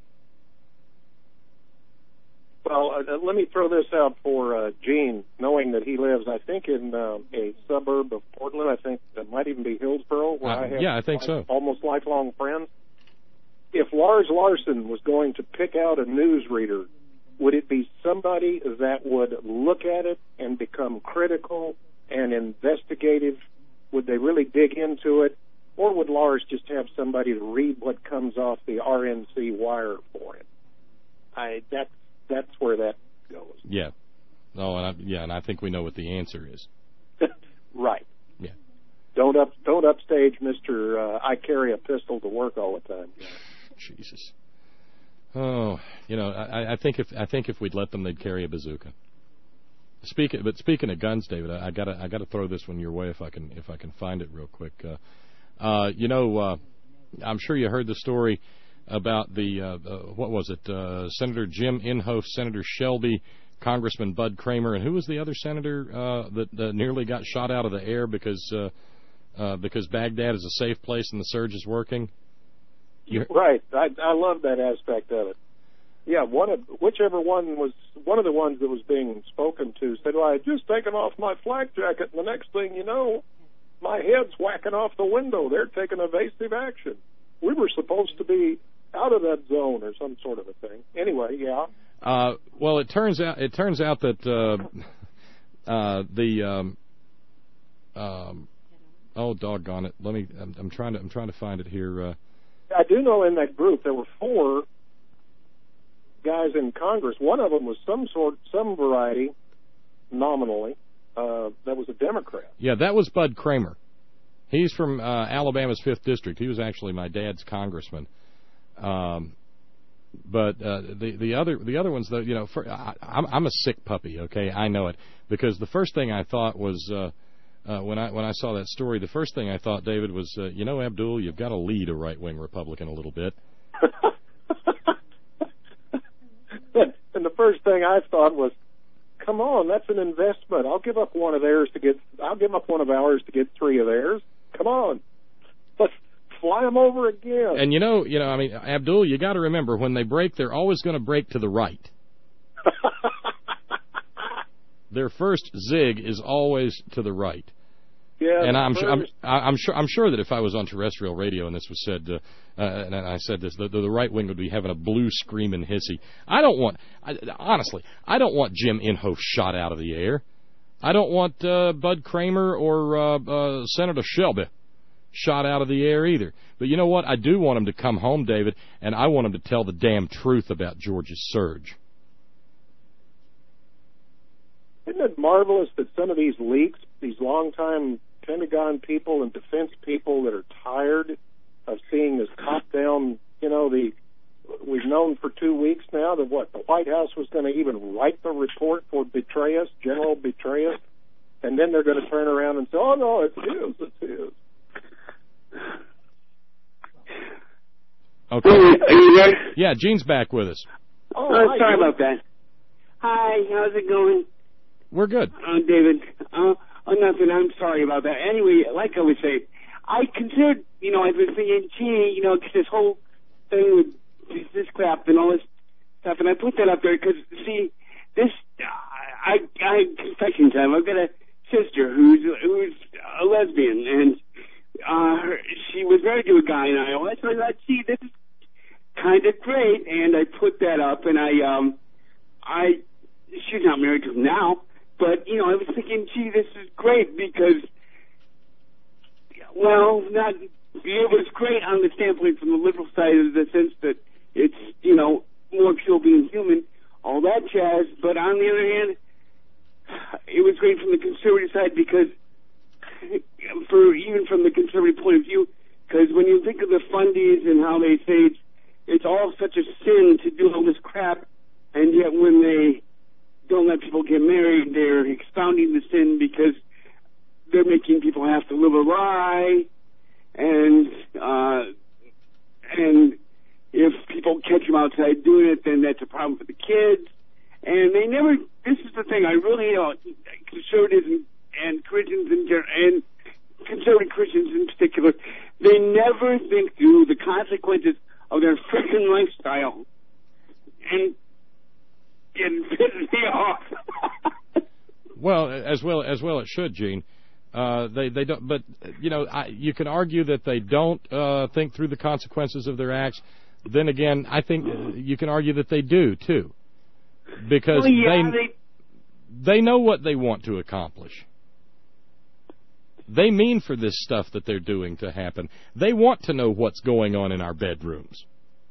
Well, let me throw this out for Gene, knowing that he lives, I think, in a suburb of Portland. I think that might even be Hillsboro, where I have
I think so.
Almost lifelong friends. If Lars Larson was going to pick out a newsreader would it be somebody that would look at it and become critical and investigative? Would they really dig into it? Or would Lars just have somebody to read what comes off the RNC wire for him? That's where that goes.
Yeah. Oh, and I think we know what the answer is.
Right.
Yeah.
Don't upstage Mr. I carry a pistol to work all the time.
Jesus. Oh, I think if we'd let them, they'd carry a bazooka. Speaking of guns, David, I gotta throw this one your way if I can find it real quick. I'm sure you heard the story about the what was it? Senator Jim Inhofe, Senator Shelby, Congressman Bud Kramer, and who was the other senator that nearly got shot out of the air because Baghdad is a safe place and the surge is working?
Right. I love that aspect of it. Yeah, whichever one was one of the ones that was being spoken to said, "Well, I had just taken off my flak jacket, and the next thing you know, my head's whacking off the window. They're taking evasive action. We were supposed to be out of that zone," or some sort of a thing. Anyway, yeah.
Well, it turns out that oh, doggone it! I'm trying to find it here.
I do know in that group there were 4 guys in Congress. One of them was some variety, nominally, that was a Democrat.
Yeah, that was Bud Kramer. He's from Alabama's 5th District. He was actually my dad's congressman. But the other ones, though, I'm a sick puppy. Okay, I know it, because the first thing I thought was when I saw that story, the first thing I thought, David, was Abdul, you've got to lead a right-wing Republican a little bit.
And the first thing I thought was, come on, that's an investment. I'll give up one of ours to get 3 of theirs. Come on, let's fly them over again.
And Abdul, you got to remember, when they break, they're always going to break to the right. Their first zig is always to the right.
Yeah,
and I'm sure that if I was on terrestrial radio and this was said, and I said this, the right wing would be having a blue screaming hissy. Honestly, I don't want Jim Inhofe shot out of the air. I don't want Bud Kramer or Senator Shelby shot out of the air either. But you know what? I do want him to come home, David, and I want him to tell the damn truth about Georgia's surge.
Isn't it marvelous that some of these leaks, these longtime Pentagon people and defense people that are tired of seeing this top-down, we've known for 2 weeks now that the White House was going to even write the report for General Petraeus, and then they're going to turn around and say, oh, no, it's his.
Okay.
Are you there?
Yeah, Gene's back with us.
Oh, sorry about that. Hi, how's it going?
We're good.
David. Nothing. I'm sorry about that. Anyway, like I was saying, I considered, I've been thinking, this whole thing with this crap and all this stuff, and I put that up there because, see, I confession time. I've got a sister who's a lesbian, and she was married to a guy in Iowa, so I thought, gee, this is kind of great, and I put that up, and she's not married to him now. But, I was thinking, gee, this is great because, it was great on the standpoint from the liberal side of the sense that it's, more people being human, all that jazz. But on the other hand, it was great from the conservative side because, even from the conservative point of view, because when you think of the fundies and how they say it's all such a sin to do all this crap, and yet when they don't let people get married, they're expounding the sin because they're making people have to live a lie, and if people catch them outside doing it, then that's a problem for the kids. And they never, this is the thing, I really, conservatives and Christians and conservative Christians in particular, they never think through the consequences of their freaking lifestyle. And it pisses me off.
Well it should, Gene. They don't, but you can argue that they don't think through the consequences of their acts. Then again, I think you can argue that they do too. because they know what they want to accomplish. They mean for this stuff that they're doing to happen. They want to know what's going on in our bedrooms.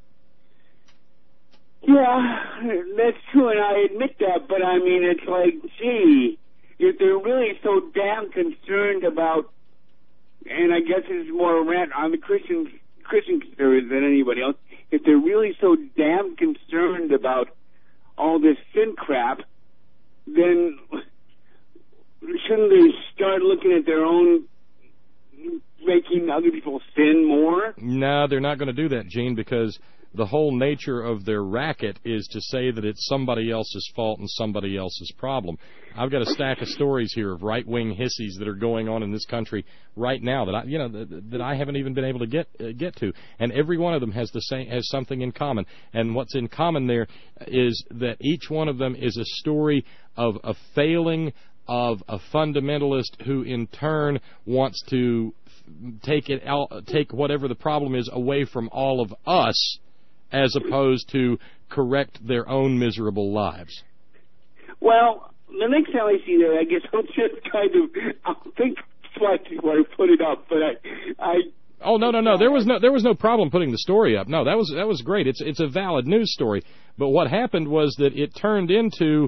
Yeah, that's true, and I admit that, but I mean, it's like, gee, if they're really so damn concerned about, and I guess it's more a rant on the Christian conservatives than anybody else, if they're really so damn concerned about all this sin crap, then shouldn't they start looking at their own, making other people sin more?
No, they're not going to do that, Gene, because the whole nature of their racket is to say that it's somebody else's fault and somebody else's problem. I've got a stack of stories here of right-wing hissies that are going on in this country right now that I haven't even been able to get to, and every one of them has something in common. And what's in common there is that each one of them is a story of a failing of a fundamentalist who in turn wants to take whatever the problem is away from all of us, as opposed to correct their own miserable lives.
Well, the next time I see that, I guess I'll just I'll think twice before I put it up. But
Oh, no. There was no problem putting the story up. No, that was great. It's a valid news story. But what happened was that it turned into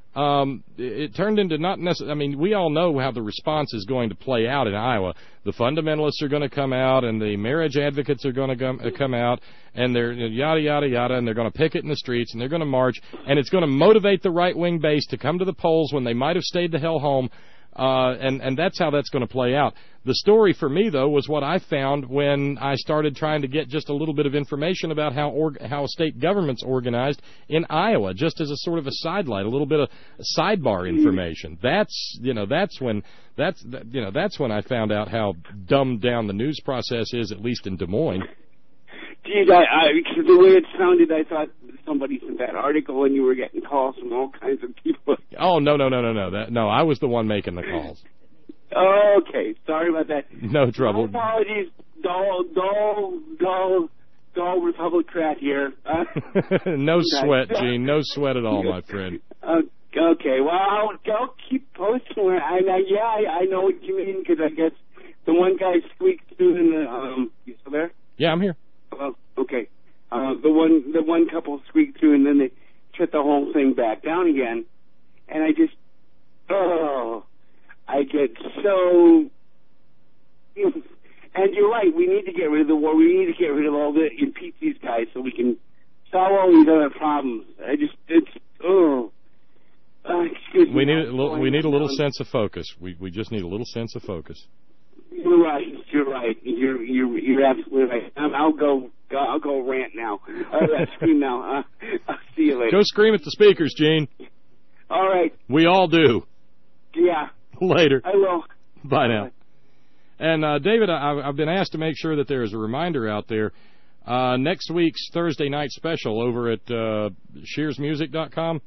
not necessarily. I mean, we all know how the response is going to play out in Iowa. The fundamentalists are going to come out, and the marriage advocates are going to come out, and they're yada yada yada, and they're going to picket in the streets, and they're going to march, and it's going to motivate the right-wing base to come to the polls when they might have stayed the hell home. And that's how that's going to play out. The story for me, though, was what I found when I started trying to get just a little bit of information about how state government's organized in Iowa, just as a sort of a sidelight, a little bit of sidebar information. That's when I found out how dumbed down the news process is, at least in Des Moines.
Geez, because the way it sounded, I thought somebody sent that article and you were getting calls from all kinds of people.
Oh, no. No, I was the one making the calls.
Okay, sorry about that.
No trouble.
My apologies, dull Republican here.
No sweat, Gene. No sweat at all, my friend.
Okay, well, I'll keep posting. I know what you mean, because I guess the one guy squeaked through in the, you still there?
Yeah, I'm here.
Well, okay. The one couple squeaked through, and then they shut the whole thing back down again. And I just, I get so. And you're right. We need to get rid of the war. We need to get rid of all the impeach these guys so we can solve all these other problems. Excuse me.
We need a little sense of focus. We just need a little sense of focus.
You're right. You're absolutely right. I'll go rant now. Scream now. I'll see you later.
Go scream at the speakers, Gene.
All right.
We all do.
Yeah.
Later.
I will.
Bye now. And David, I've been asked to make sure that there is a reminder out there. Next week's Thursday night special over at ShearsMusic.com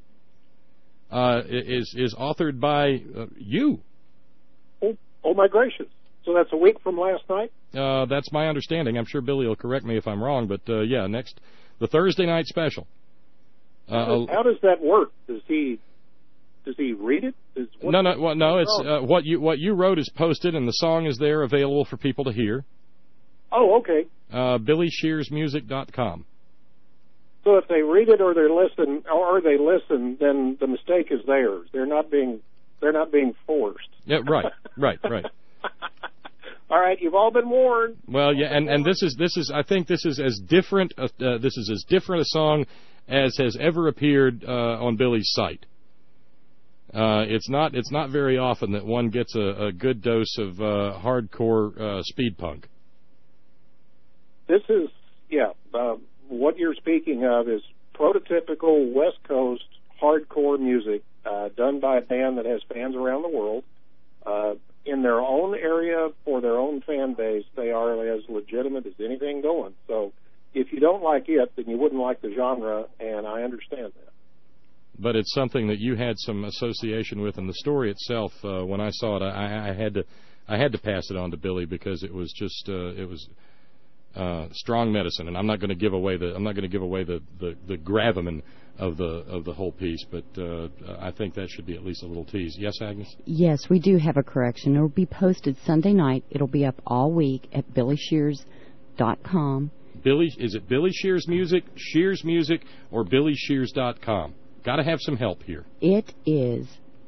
is authored by you.
Oh my gracious. So that's a week from last night?
That's my understanding. I'm sure Billy will correct me if I'm wrong, but the Thursday night special.
How does that work? Does he read it?
No. It's what you wrote is posted, and the song is there available for people to hear.
Oh, okay.
BillyShearsMusic.com.
So if they read it or they listen, then the mistake is theirs. They're not being forced.
Yeah, right.
All right, you've all been warned.
Well, yeah, and this is I think this is as different a song as has ever appeared on Billy's site. It's not very often that one gets a good dose of hardcore speed punk.
This is what you're speaking of is prototypical West Coast hardcore music done by a band that has fans around the world. In their own area, for their own fan base, they are as legitimate as anything going. So if you don't like it, then you wouldn't like the genre, and I understand that.
But it's something that you had some association with, and the story itself, when I saw it, I had to pass it on to Billy because it was just strong medicine, and I'm not going to give away the gravamen of the whole piece, but I think that should be at least a little tease. Yes, Agnes?
Yes, we do have a correction. It will be posted Sunday night. It'll be up all week at BillyShears.com.
Is it Billy Shears Music, Shears Music, or BillyShears.com? Got to have some help here.
It is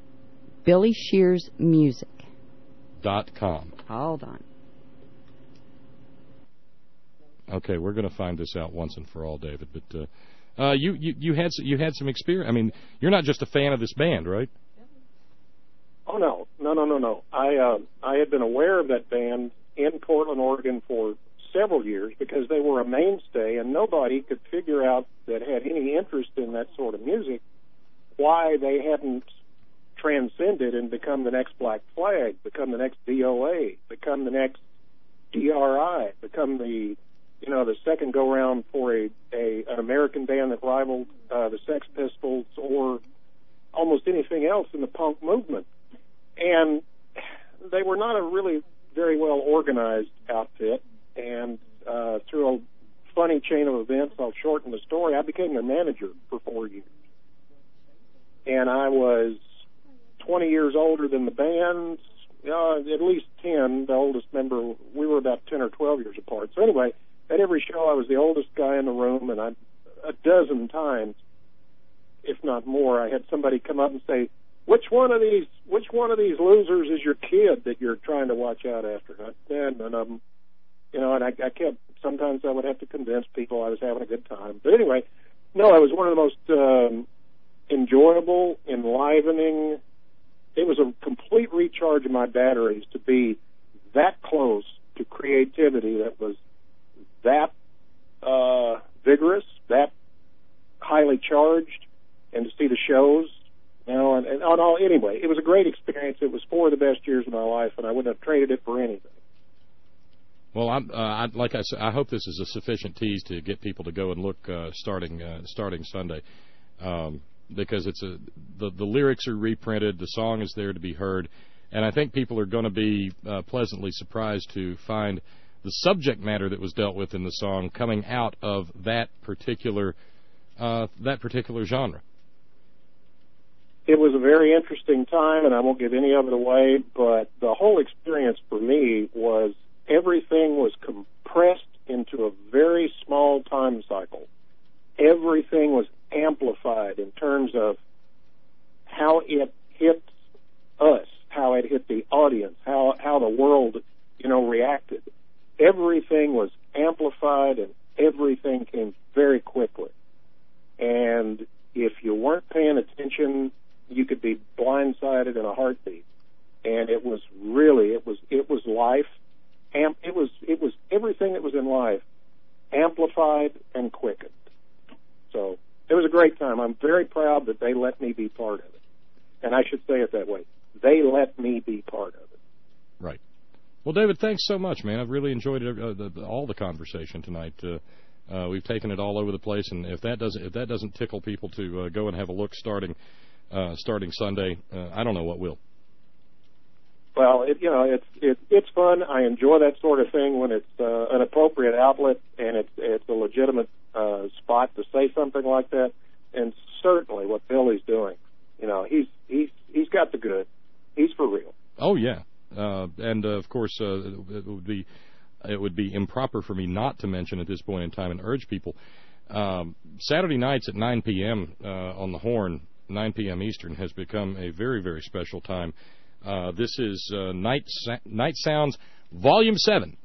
BillyShearsMusic.com. Hold on.
Okay, we're going to find this out once and for all, David. But you had some experience. I mean, you're not just a fan of this band, right?
Oh no. I had been aware of that band in Portland, Oregon for several years because they were a mainstay, and nobody could figure out that had any interest in that sort of music why they hadn't transcended and become the next Black Flag, become the next DOA, become the next DRI, become the second go-round for an American band that rivaled the Sex Pistols or almost anything else in the punk movement. And they were not a really very well-organized outfit, and through a funny chain of events, I'll shorten the story, I became their manager for 4 years. And I was 20 years older than the band, at least 10, the oldest member. We were about 10 or 12 years apart. So anyway, at every show, I was the oldest guy in the room, and a dozen times, if not more, I had somebody come up and say, "Which one of these losers is your kid that you're trying to watch out after?" And none of them, and I kept. Sometimes I would have to convince people I was having a good time. But anyway, no, it was one of the most enjoyable, enlivening. It was a complete recharge of my batteries to be that close to creativity that was that vigorous, that highly charged, and to see the shows, anyway, it was a great experience. It was 4 of the best years of my life, and I wouldn't have traded it for anything.
Well, like I said, I hope this is a sufficient tease to get people to go and look starting Sunday, because the lyrics are reprinted, the song is there to be heard, and I think people are going to be pleasantly surprised to find the subject matter that was dealt with in the song coming out of that particular genre.
It was a very interesting time, and I won't give any of it away, but the whole experience for me was everything was compressed into a very small time cycle. Everything was amplified in terms of how it hit us, how it hit the audience, how the world, reacted. Everything was amplified, and everything came very quickly. And if you weren't paying attention, you could be blindsided in a heartbeat. And it was life. It was everything that was in life, amplified and quickened. So it was a great time. I'm very proud that they let me be part of it. And I should say it that way. They let me be part of it.
Right. Well, David, thanks so much, man. I've really enjoyed all the conversation tonight. We've taken it all over the place, and if that doesn't tickle people to go and have a look starting Sunday, I don't know what will.
Well, it's fun. I enjoy that sort of thing when it's an appropriate outlet and it's a legitimate spot to say something like that. And certainly, what Billy's doing, he's got the good. He's for real.
Oh yeah, and of course, it would be improper for me not to mention at this point in time and urge people. Saturday nights at 9 p.m. On the Horn, 9 p.m. Eastern, has become a very, very special time. This is Night Sounds Volume 7.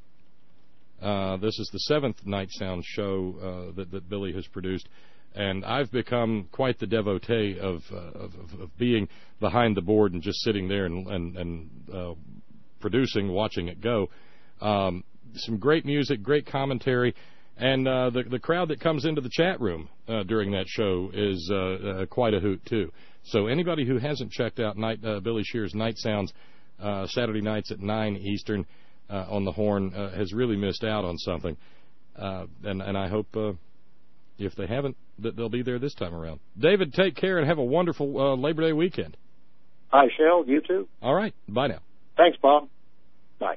This is the 7th Night Sounds show that Billy has produced, and I've become quite the devotee of being behind the board and just sitting there and producing, watching it go. Some great music, great commentary, and the crowd that comes into the chat room during that show is quite a hoot too. So anybody who hasn't checked out Billy Shears' Night Sounds Saturday nights at 9 Eastern on the Horn has really missed out on something. And I hope if they haven't, that they'll be there this time around. David, take care and have a wonderful Labor Day weekend.
I shall. You too.
All right. Bye now.
Thanks, Bob. Bye.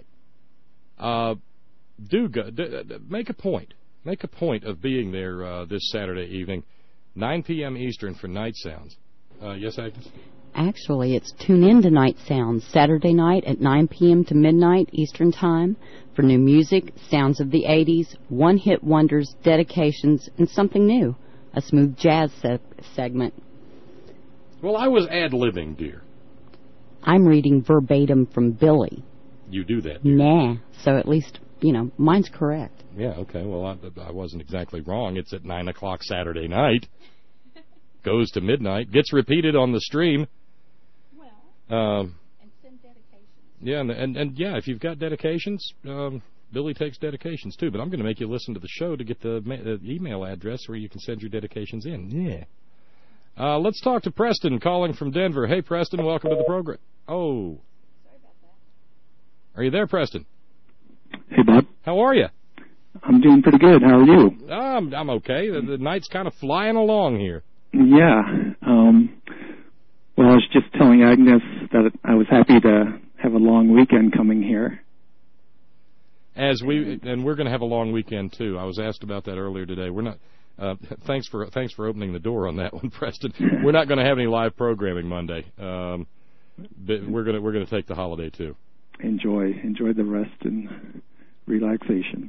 Bye. Make a point. Make a point of being there this Saturday evening. 9 p.m. Eastern for Night Sounds. Yes, Agnes?
Actually, it's Tune In to Night Sounds, Saturday night at 9 p.m. to midnight Eastern Time for new music, sounds of the 80s, one-hit wonders, dedications, and something new, a smooth jazz segment.
Well, I was ad-libbing, dear.
I'm reading verbatim from Billy.
You do that, dear.
Nah, so at least, mine's correct.
Yeah, okay, well, I wasn't exactly wrong. It's at 9 o'clock Saturday night. Goes to midnight, gets repeated on the stream. And send dedications. Yeah, and yeah, if you've got dedications, Billy takes dedications too. But I'm going to make you listen to the show to get the email address where you can send your dedications in. Yeah. Let's talk to Preston calling from Denver. Hey, Preston, welcome to the program. Oh. Sorry about that. Are you there, Preston?
Hey, Bob.
How are you?
I'm doing pretty good. How are you?
I'm okay. The night's kind of flying along here.
Yeah. Well, I was just telling Agnes that I was happy to have a long weekend coming here.
We're going to have a long weekend too. I was asked about that earlier today. We're not. Thanks for opening the door on that one, Preston. We're not going to have any live programming Monday. But we're going to take the holiday too.
Enjoy the rest and relaxation.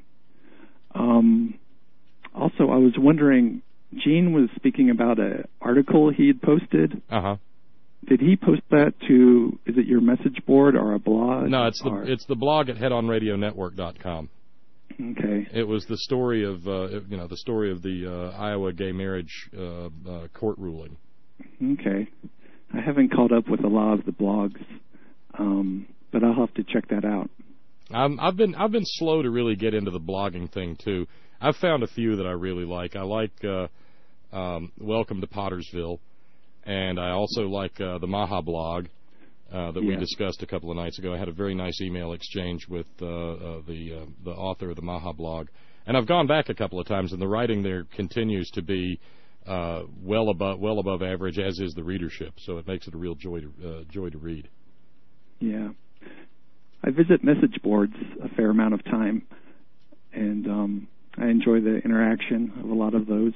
Also, I was wondering, Gene was speaking about an article he had posted.
Uh-huh.
Did he post that to, is it your message board or a blog?
No, it's the blog at headonradionetwork.com.
Okay.
It was the story of the Iowa gay marriage court ruling.
Okay. I haven't caught up with a lot of the blogs, but I'll have to check that out.
I've been slow to really get into the blogging thing too. I've found a few that I really like. I like Welcome to Pottersville, and I also like the Maha blog that we discussed a couple of nights ago. I had a very nice email exchange with the author of the Maha blog, and I've gone back a couple of times, and the writing there continues to be well above average, as is the readership. So it makes it a real joy to read.
Yeah, I visit message boards a fair amount of time, and I enjoy the interaction of a lot of those.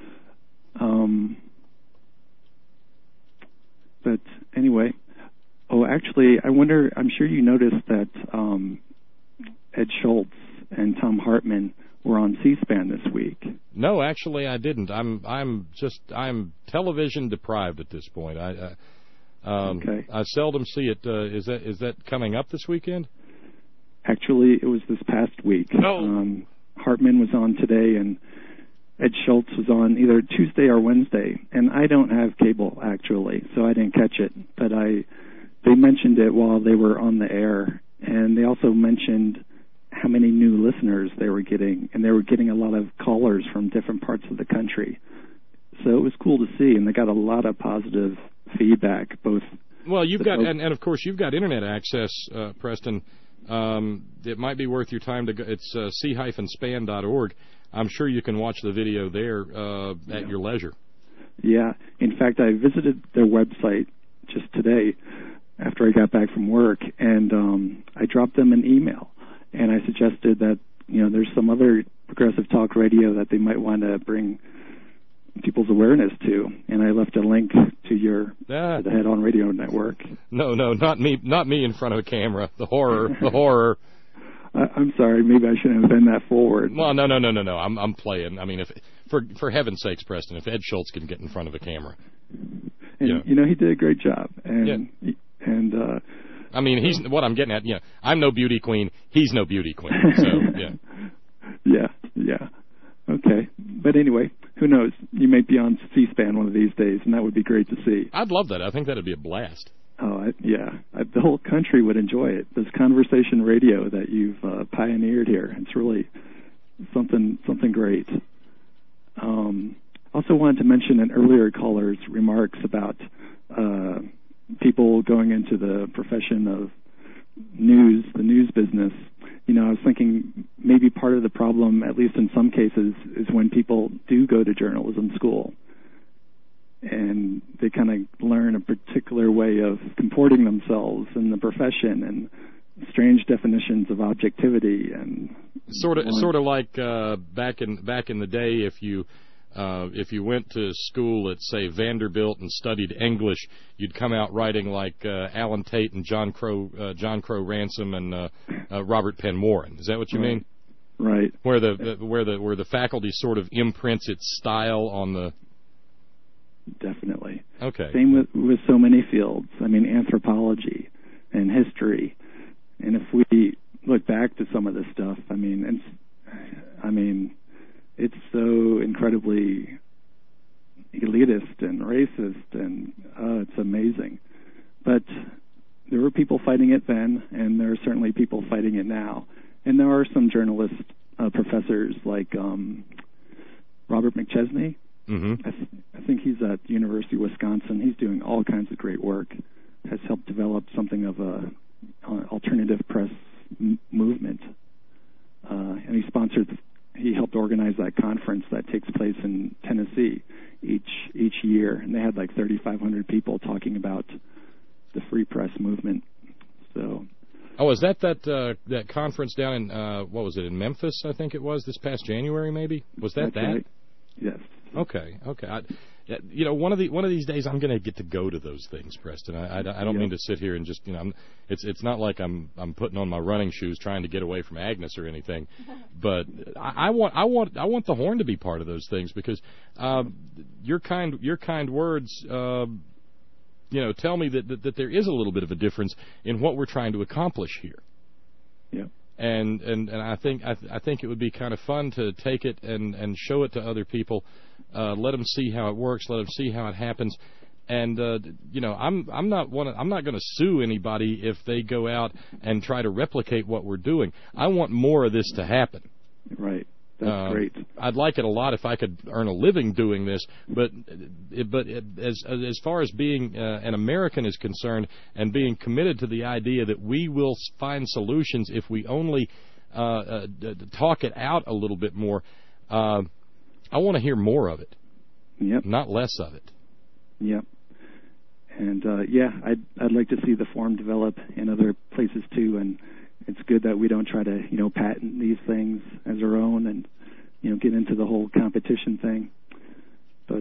But anyway, actually, I wonder, I'm sure you noticed that Ed Schultz and Thom Hartmann were on C-SPAN this week.
No, actually, I didn't. I'm television deprived at this point.
Okay.
I seldom see it. Is that coming up this weekend?
Actually, it was this past week.
Oh.
Hartman was on today, and Ed Schultz was on either Tuesday or Wednesday. And I don't have cable, actually, so I didn't catch it. But they mentioned it while they were on the air, and they also mentioned how many new listeners they were getting, and they were getting a lot of callers from different parts of the country. So it was cool to see, and they got a lot of positive feedback, both.
Well, you've got, and of course, you've got internet access, Preston. It might be worth your time to go. It's c-span.org. I'm sure you can watch the video there at your leisure. Yeah.
In fact, I visited their website just today after I got back from work, and I dropped them an email, and I suggested that, there's some other progressive talk radio that they might want to bring people's awareness to, and I left a link to to the Head On Radio Network.
No, not me in front of a camera. The horror.
I'm sorry, maybe I shouldn't have been that forward.
Well, no. I'm playing. I mean, if for heaven's sakes, Preston, if Ed Schultz can get in front of a camera,
and he did a great job, and
I mean, he's what I'm getting at. I'm no beauty queen. He's no beauty queen. So
yeah. Okay, but anyway, who knows? You may be on C-SPAN one of these days, and that would be great to see.
I'd love that. I think that'd be a blast.
Oh, the whole country would enjoy it. This conversation radio that you've pioneered here, it's really something great. Also wanted to mention an earlier caller's remarks about people going into the profession of the news business. I was thinking maybe part of the problem, at least in some cases, is when people do go to journalism school and they kind of learn a particular way of comporting themselves in the profession and strange definitions of objectivity and
sort of like back in the day, if you if you went to school at, say, Vanderbilt and studied English, you'd come out writing like Alan Tate and John Crow Ransom and Robert Penn Warren. Is that what you mean?
Right.
Where the faculty sort of imprints its style on the.
Definitely.
Okay.
Same with so many fields. I mean, anthropology and history. And if we look back to some of this stuff, it's so incredibly elitist and racist, and it's amazing. But there were people fighting it then, and there are certainly people fighting it now. And there are some journalist professors like Robert McChesney.
Mm-hmm.
I think he's at the University of Wisconsin. He's doing all kinds of great work. Has helped develop something of a alternative press movement, and he helped organize that conference that takes place in Tennessee each year, and they had like 3,500 people talking about the free press movement. So.
Oh, is that conference down in what was it, in Memphis? I think it was this past January, maybe. Was that?
Right. Yes.
Okay. One of these days I'm going to get to go to those things, Preston. I don't mean to sit here and just it's not like I'm putting on my running shoes trying to get away from Agnes or anything, but I want the Horn to be part of those things, because your kind words tell me that there is a little bit of a difference in what we're trying to accomplish here.
Yeah.
And I think it would be kind of fun to take it and show it to other people, let them see how it works, let them see how it happens, and I'm not going to sue anybody if they go out and try to replicate what we're doing. I want more of this to happen.
Right. That's great.
I'd like it a lot if I could earn a living doing this, but as far as being an American is concerned, and being committed to the idea that we will find solutions if we only talk it out a little bit more, I want to hear more of it.
Yep.
Not less of it.
Yep. And I'd like to see the form develop in other places too, and it's good that we don't try to, patent these things as our own and, get into the whole competition thing. But,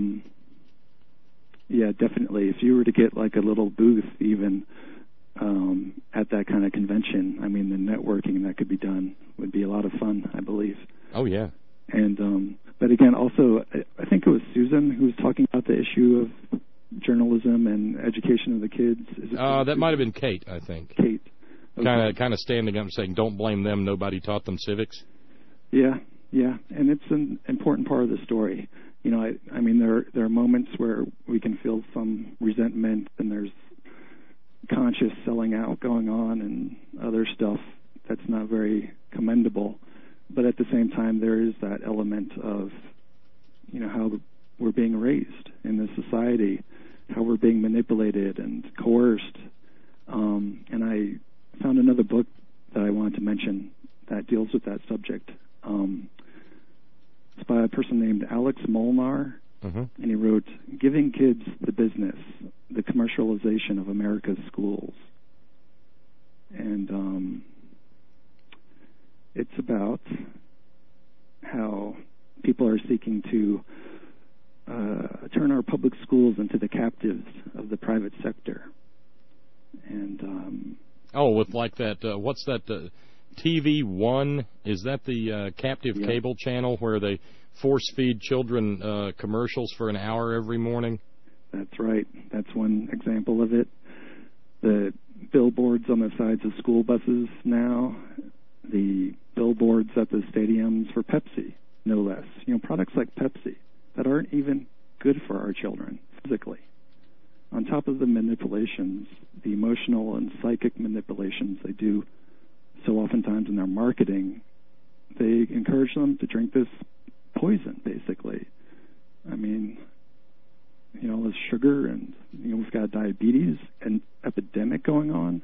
definitely, if you were to get like a little booth even at that kind of convention, the networking that could be done would be a lot of fun, I believe.
Oh, yeah.
And, but again, also, I think it was Susan who was talking about the issue of journalism and education of the kids.
That might have been Kate, I think.
Kate. Okay.
Kind of standing up and saying, "Don't blame them. Nobody taught them civics."
Yeah, and it's an important part of the story. There are moments where we can feel some resentment, and there's conscious selling out going on, and other stuff that's not very commendable. But at the same time, there is that element of, how we're being raised in this society, how we're being manipulated and coerced, and I found another book that I wanted to mention that deals with that subject. It's by a person named Alex Molnar, and he wrote "Giving Kids the Business: The Commercialization of America's Schools." And it's about how people are seeking to turn our public schools into the captives of the private sector. And
with like that, what's that, TV One? Is that the captive cable channel where they force-feed children commercials for an hour every morning? That's right. That's one example of it. The billboards on the sides of school buses now, the billboards at the stadiums for Pepsi, no less. Products like Pepsi that aren't even good for our children physically. On top of the manipulations, the emotional and psychic manipulations they do so oftentimes in their marketing, they encourage them to drink this poison, basically. With sugar, and we've got diabetes and epidemic going on.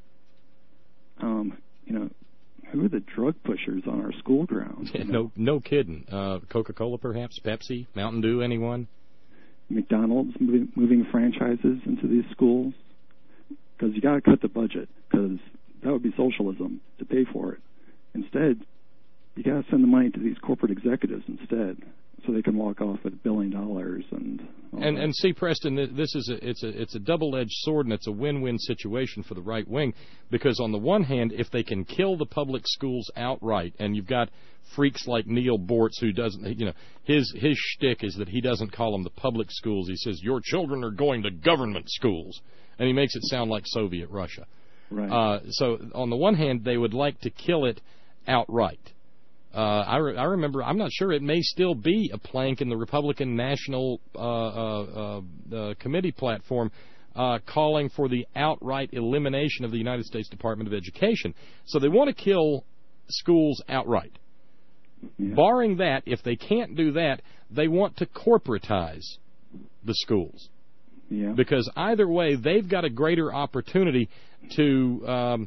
Who are the drug pushers on our school grounds? No kidding. Coca-Cola, perhaps? Pepsi? Mountain Dew? Anyone?
McDonald's moving franchises into these schools, because you got to cut the budget, because that would be socialism to pay for it. Instead, you got to send the money to these corporate executives instead. so they can walk off with $1 billion
and see, Preston, this is it's a double-edged sword, and it's a win-win situation for the right wing, because on the one hand, if they can kill the public schools outright, and you've got freaks like Neil Bortz who doesn't, his shtick is that he doesn't call them the public schools. He says your children are going to government schools, and he makes it sound like Soviet Russia.
Right.
So on the one hand, they would like to kill it outright. I remember, I'm not sure, it may still be a plank in the Republican National Committee platform calling for the outright elimination of the United States Department of Education. So they want to kill schools outright. Yeah. Barring that, if they can't do that, they want to corporatize the schools.
Yeah.
Because either way, they've got a greater opportunity to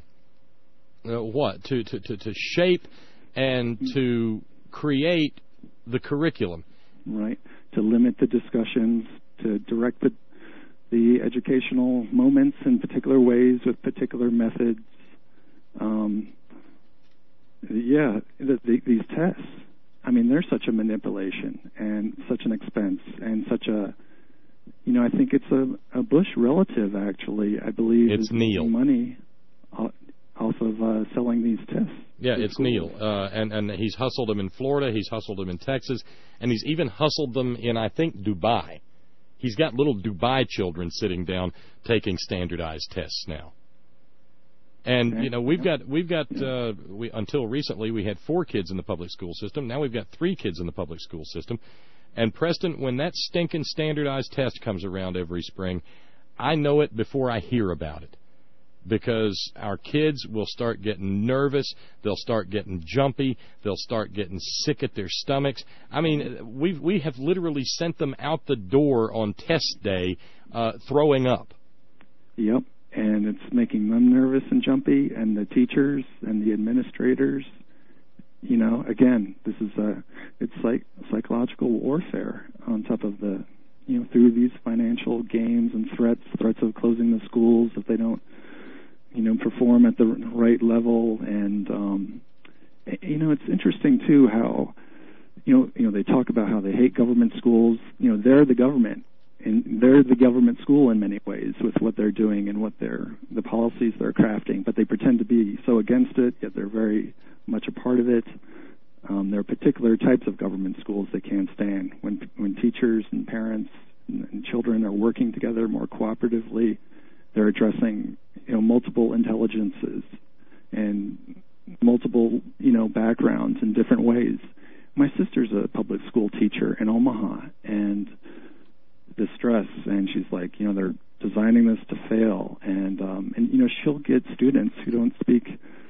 to shape and to create the curriculum.
Right. To limit the discussions, to direct the educational moments in particular ways with particular methods. These tests, I mean, they're such a manipulation and such an expense and such a, I think it's a Bush relative, actually. I believe
it's Neil.
Money off of selling these tests.
Yeah, it's Neil. And he's hustled them in Florida, he's hustled them in Texas, and he's even hustled them in, I think, Dubai. He's got little Dubai children sitting down taking standardized tests now. And we've got until recently we had 4 kids in the public school system. Now we've got 3 kids in the public school system. And Preston, when that stinking standardized test comes around every spring, I know it before I hear about it. Because our kids will start getting nervous, they'll start getting jumpy, they'll start getting sick at their stomachs. I mean, we have literally sent them out the door on test day throwing up.
Yep, and it's making them nervous and jumpy, and the teachers and the administrators. Again, this is it's like psychological warfare on top of the, through these financial games and threats of closing the schools if they don't perform at the right level. And it's interesting too how they talk about how they hate government schools. They're the government, and they're the government school in many ways with what they're doing and what the policies they're crafting, but they pretend to be so against it, yet they're very much a part of it. There are particular types of government schools they can't stand when teachers and parents and children are working together more cooperatively. They're addressing, multiple intelligences and multiple, backgrounds in different ways. My sister's a public school teacher in Omaha, and the stress, and she's like, they're designing this to fail, and she'll get students who don't speak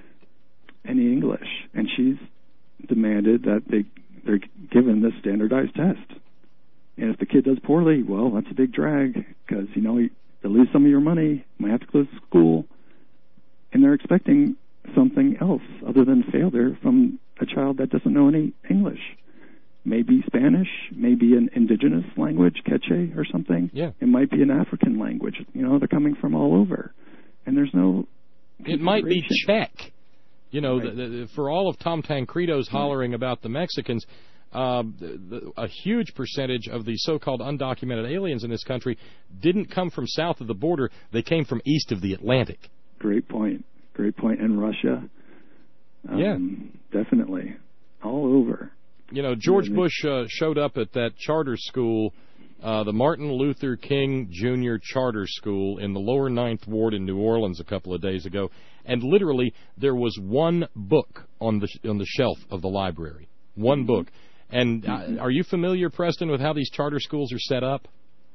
any English, and she's demanded that they're given this standardized test. And if the kid does poorly, well, that's a big drag, because, they'll lose some of your money, might have to close the school, and they're expecting something else other than failure from a child that doesn't know any English. Maybe Spanish, maybe an indigenous language, Quechua or something.
Yeah.
It might be an African language. They're coming from all over, and there's no.
It might be Czech.
Right.
For all of Tom Tancredo's hollering about the Mexicans, a huge percentage of the so-called undocumented aliens in this country didn't come from south of the border. They came from east of the Atlantic.
Great point. And Russia.
Yeah.
Definitely. All over.
George Bush showed up at that charter school, the Martin Luther King Jr. Charter School in the lower 9th Ward in New Orleans a couple of days ago, and literally there was one book on the shelf of the library. One book. And are you familiar, Preston, with how these charter schools are set up?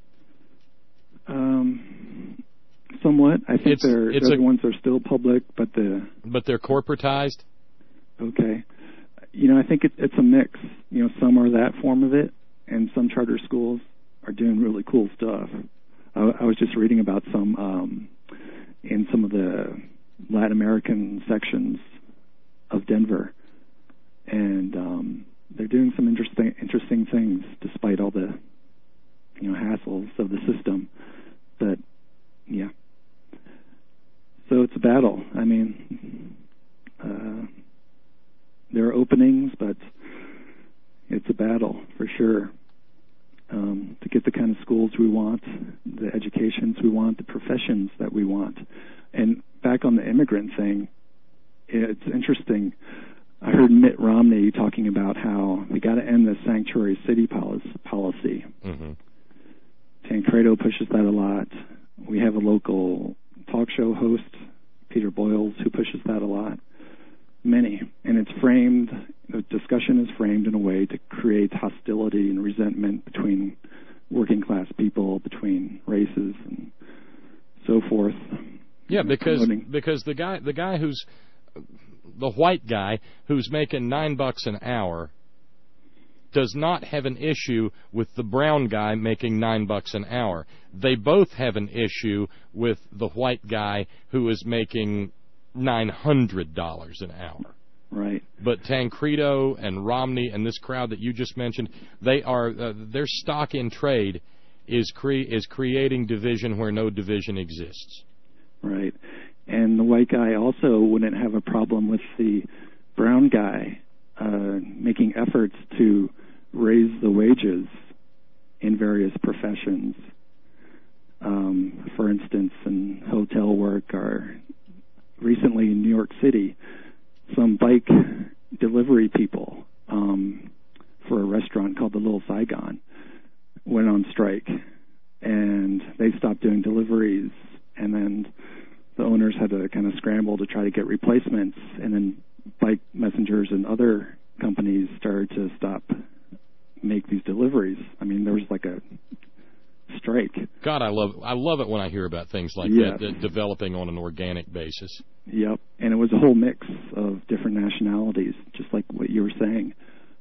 Somewhat. I think they're the ones that are still public, but
they're corporatized.
Okay. I think it's a mix. Some are that form of it, and some charter schools are doing really cool stuff. I was just reading about some in some of the Latin American sections of Denver, and they're doing some interesting things despite all the hassles of the system. But yeah, so it's a battle. I mean, there are openings, but It's a battle, for sure, to get the kind of schools we want, the educations we want, the professions that we want. And back on the immigrant thing, it's interesting. I heard Mitt Romney talking about how we got to end the sanctuary city policy.
Mm-hmm.
Tancredo pushes that a lot. We have a local talk show host, Peter Boyles, who pushes that a lot. Many. And it's framed, the discussion is framed in a way to create hostility and resentment between working class people, between races, and so forth.
Yeah, because the guy who's the white guy who's making $9 an hour does not have an issue with the brown guy making $9 an hour. They both have an issue with the white guy who is making $900 an hour.
Right.
But Tancredo and Romney and this crowd that you just mentioned, they are their stock in trade is creating division where no division exists.
Right. And the white guy also wouldn't have a problem with the brown guy making efforts to raise the wages in various professions. For instance, in hotel work, or recently in New York City, some bike delivery people for a restaurant called the Little Saigon went on strike, and they stopped doing deliveries, and then the owners had to kind of scramble to try to get replacements, and then bike messengers and other companies started to make these deliveries. I mean, there was like a strike.
God, I love it when I hear about things like that developing on an organic basis.
Yep, and it was a whole mix of different nationalities, just like what you were saying.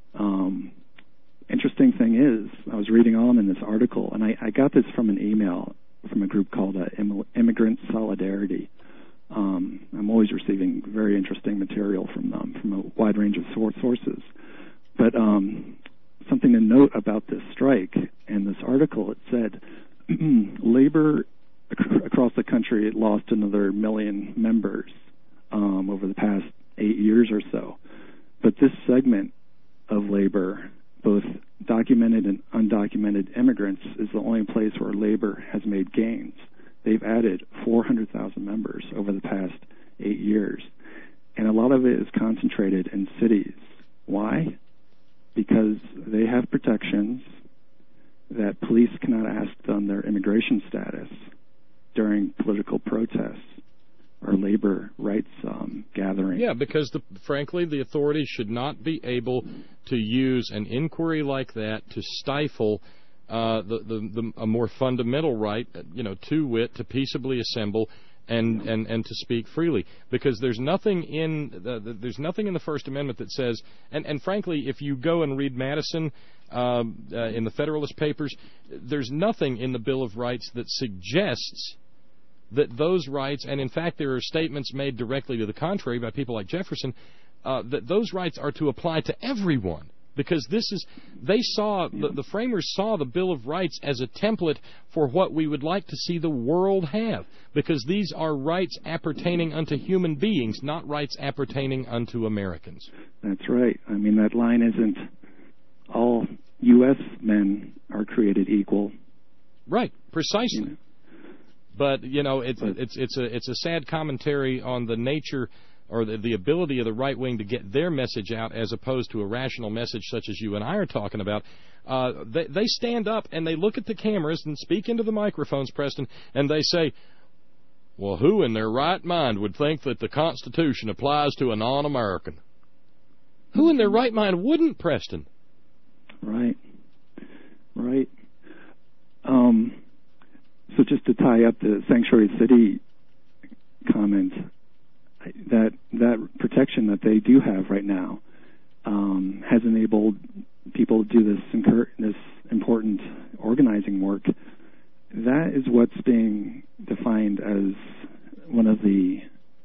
Interesting thing is, I was reading on in this article, and I got this from an email from a group called Immigrant Solidarity. I'm always receiving very interesting material from them, from a wide range of sources. But something to note about this strike and this article, it said labor across the country lost another 1 million members over the past 8 years or so. But this segment of labor, both documented and undocumented immigrants, is the only place where labor has made gains. They've added 400,000 members over the past 8 years. And a lot of it is concentrated in cities. Why? Because they have protections that police cannot ask them their immigration status during political protests or labor rights gatherings.
Yeah, because frankly, the authorities should not be able to use an inquiry like that to stifle a more fundamental right, to wit, to peaceably assemble and to speak freely. Because there's nothing in the First Amendment that says, and frankly, if you go and read Madison in the Federalist Papers, there's nothing in the Bill of Rights that suggests that those rights, and in fact there are statements made directly to the contrary by people like Jefferson, that those rights are to apply to everyone. Because the framers saw the Bill of Rights as a template for what we would like to see the world have. Because these are rights appertaining unto human beings, not rights appertaining unto Americans.
That's right. I mean, that line isn't all U.S. men are created equal.
Right, precisely. But it's a sad commentary on the nature or the ability of the right wing to get their message out, as opposed to a rational message such as you and I are talking about. They stand up and they look at the cameras and speak into the microphones, Preston, and they say, well, who in their right mind would think that the Constitution applies to a non-American? Who in their right mind wouldn't, Preston?
Right. So just to tie up the Sanctuary City comment, that protection that they do have right now has enabled people to do this important organizing work. That is what's being defined as one of the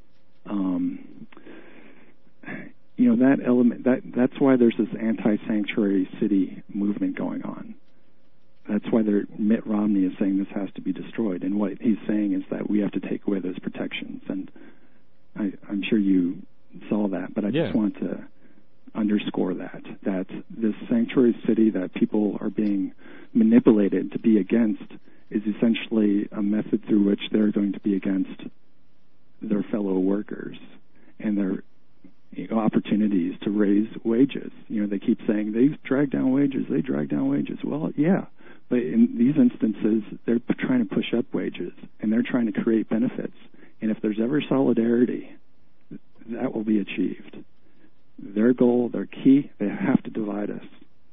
that element. That's why there's this anti-sanctuary city movement going on. That's why Mitt Romney is saying this has to be destroyed. And what he's saying is that we have to take away those protections. And I'm sure you saw that, but I just want to underscore that this sanctuary city that people are being manipulated to be against is essentially a method through which they're going to be against their fellow workers and their opportunities to raise wages. They keep saying they drag down wages. Well, yeah, but in these instances, they're trying to push up wages and they're trying to create benefits. And if there's ever solidarity, that will be achieved. Their goal, their key, they have to divide us.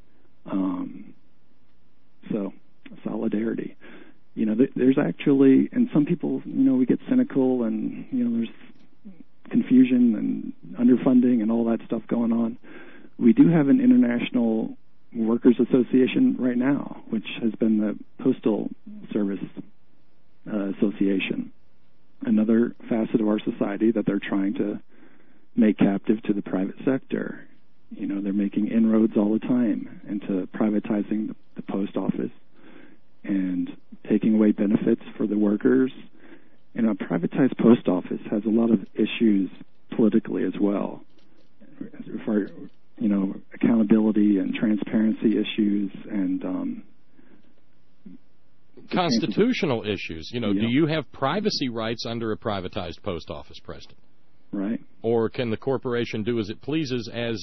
So solidarity. There's actually, and some people, we get cynical and, there's confusion and underfunding and all that stuff going on. We do have an international workers association right now, which has been the Postal Service Association, another facet of our society that they're trying to make captive to the private sector. They're making inroads all the time into privatizing the post office and taking away benefits for the workers. And a privatized post office has a lot of issues politically as well, for accountability and transparency issues and
constitutional issues. Do you have privacy rights under a privatized post office, Preston?
Right.
Or can the corporation do as it pleases, as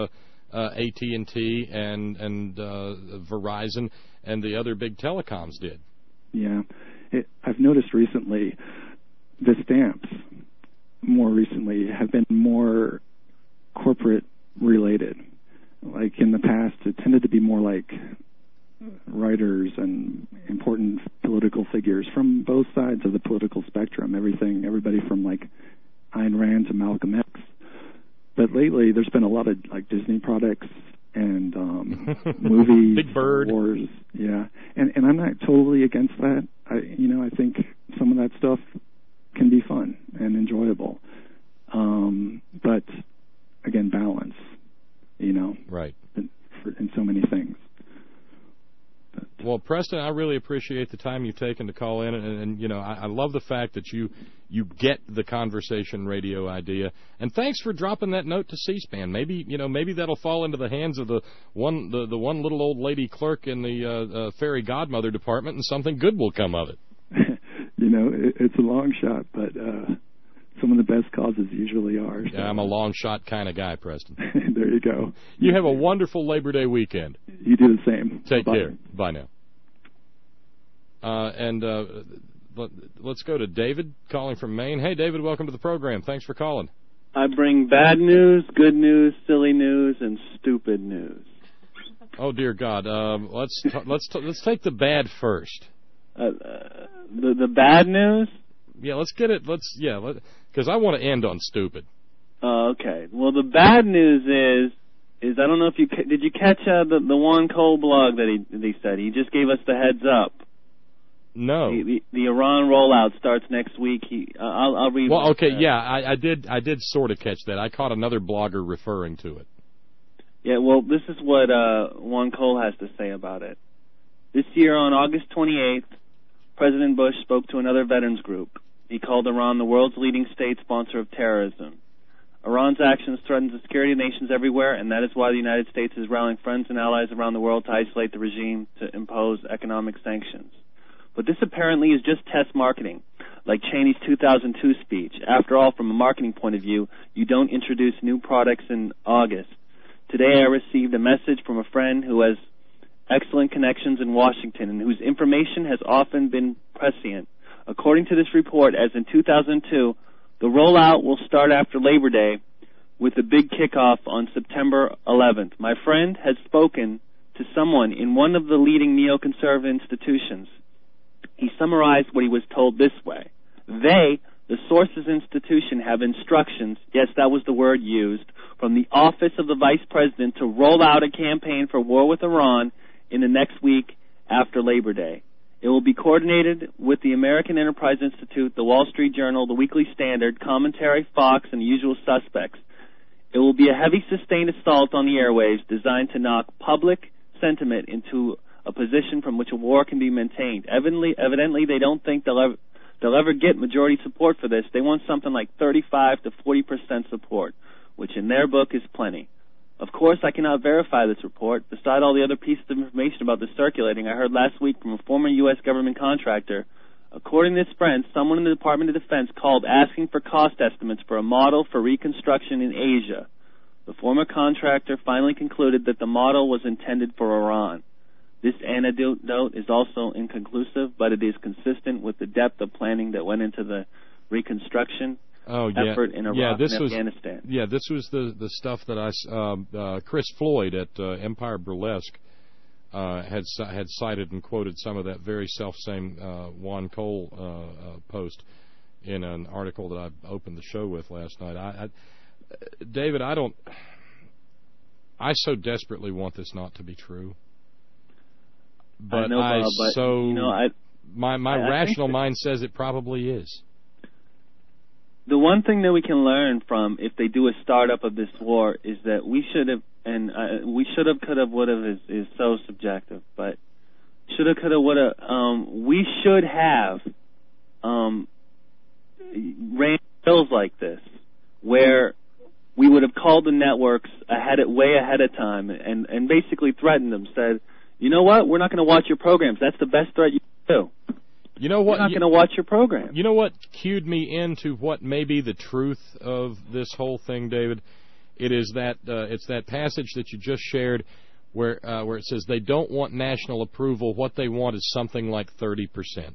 AT&T and Verizon and the other big telecoms did?
Yeah. I've noticed recently the stamps more recently have been more corporate related. Like in the past, it tended to be more like writers and important political figures from both sides of the political spectrum, everybody from like Ayn Rand to Malcolm X. But lately, there's been a lot of like Disney products and movies,
Big Bird,
Wars, yeah. And I'm not totally against that. I think some of that stuff can be fun and enjoyable. But again, balance.
Right.
In so many things.
Well, Preston, I really appreciate the time you've taken to call in, and I love the fact that you get the conversation radio idea, and thanks for dropping that note to C-SPAN. Maybe that'll fall into the hands of the one little old lady clerk in the fairy godmother department, and something good will come of it.
It's a long shot, but some of the best causes usually are. So.
Yeah, I'm a long shot kind of guy, Preston.
There you go.
You have a wonderful Labor Day weekend.
You do the same.
Take
Bye.
care. Bye now. Let's go to David calling from Maine. Hey, David, welcome to the program. Thanks for calling.
I bring bad news, good news, silly news, and stupid news.
Oh dear God. Let's take the bad first.
The bad news?
Yeah, let's get it. Because I want to end on stupid.
Okay. Well, the bad news is I don't know if did you catch the Juan Cole blog that he said? He just gave us the heads up.
No.
The Iran rollout starts next week. I'll read.
Well, okay, yeah, I did sort of catch that. I caught another blogger referring to it.
Yeah, well, this is what Juan Cole has to say about it. This year, on August 28th, President Bush spoke to another veterans group. He called Iran the world's leading state sponsor of terrorism. Iran's actions threaten the security of nations everywhere, and that is why the United States is rallying friends and allies around the world to isolate the regime, to impose economic sanctions. But this apparently is just test marketing, like Cheney's 2002 speech. After all, from a marketing point of view, you don't introduce new products in August. Today I received a message from a friend who has excellent connections in Washington and whose information has often been prescient. According to this report, as in 2002, the rollout will start after Labor Day with a big kickoff on September 11th. My friend has spoken to someone in one of the leading neoconservative institutions. He summarized what he was told this way. They, the source's institution, have instructions, yes, that was the word used, from the office of the vice president to roll out a campaign for war with Iran in the next week after Labor Day. It will be coordinated with the American Enterprise Institute, the Wall Street Journal, the Weekly Standard, Commentary, Fox, and the usual suspects. It will be a heavy, sustained assault on the airwaves designed to knock public sentiment into a position from which a war can be maintained. Evidently, they don't think they'll ever get majority support for this. They want something like 35 to 40% support, which in their book is plenty. Of course, I cannot verify this report. Beside all the other pieces of information about this circulating, I heard last week from a former U.S. government contractor. According to this friend, someone in the Department of Defense called asking for cost estimates for a model for reconstruction in Asia. The former contractor finally concluded that the model was intended for Iran. This anecdote is also inconclusive, but it is consistent with the depth of planning that went into the reconstruction effort in Iraq and Afghanistan.
Yeah, this was the stuff that Chris Floyd at Empire Burlesque had cited and quoted some of that very self-same Juan Cole post in an article that I opened the show with last night. David, I so desperately want this not to be true. But my rational mind says it probably is.
The one thing that we can learn from if they do a startup of this war is that we should have, and we should have, could have, would have is so subjective, but should have, could have, would have, we should have ran bills like this where we would have called the networks way ahead of time and basically threatened them, said, you know what, we're not going to watch your programs. That's the best threat you can do.
You know what?
We're not going to watch your program.
You know what cued me into what may be the truth of this whole thing, David? It is that it's that passage that you just shared where it says they don't want national approval. What they want is something like 30%.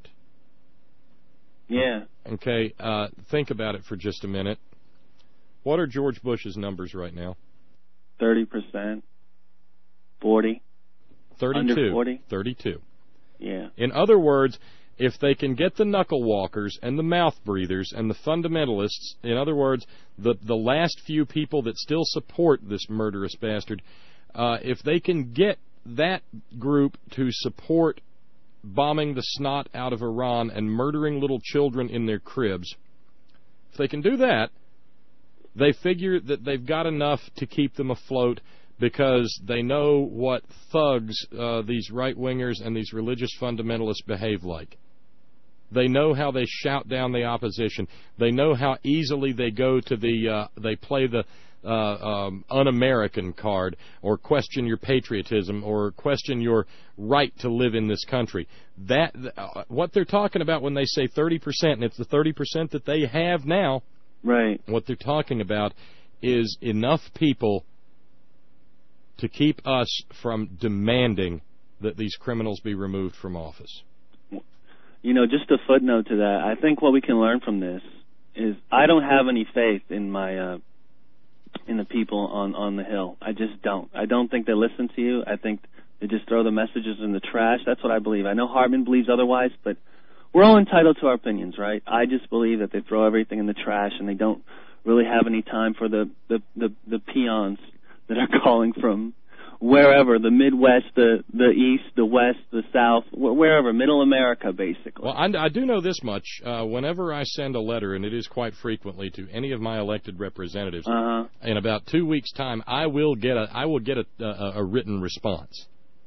Yeah.
Okay, think about it for just a minute. What are George Bush's numbers right now?
30%. 40.
32.
Under 40.
32.
Yeah.
In other words, if they can get the knuckle walkers and the mouth breathers and the fundamentalists, in other words, the last few people that still support this murderous bastard, if they can get that group to support bombing the snot out of Iran and murdering little children in their cribs, if they can do that, they figure that they've got enough to keep them afloat because they know what thugs these right-wingers and these religious fundamentalists behave like. They know how they shout down the opposition. They know how easily they go to they play the un-American card, or question your patriotism, or question your right to live in this country. That what they're talking about when they say 30%, and it's the 30% that they have now.
Right.
What they're talking about is enough people to keep us from demanding that these criminals be removed from office.
You know, just a footnote to that, I think what we can learn from this is I don't have any faith in my in the people on the Hill. I just don't. I don't think they listen to you. I think they just throw the messages in the trash. That's what I believe. I know Hartman believes otherwise, but we're all entitled to our opinions, right? I just believe that they throw everything in the trash and they don't really have any time for the peons that are calling from wherever, the Midwest, the East, the West, the South, wherever, Middle America, basically.
Well, I do know this much. Whenever I send a letter, and it is quite frequently, to any of my elected representatives, in about 2 weeks' time, I will get a written response.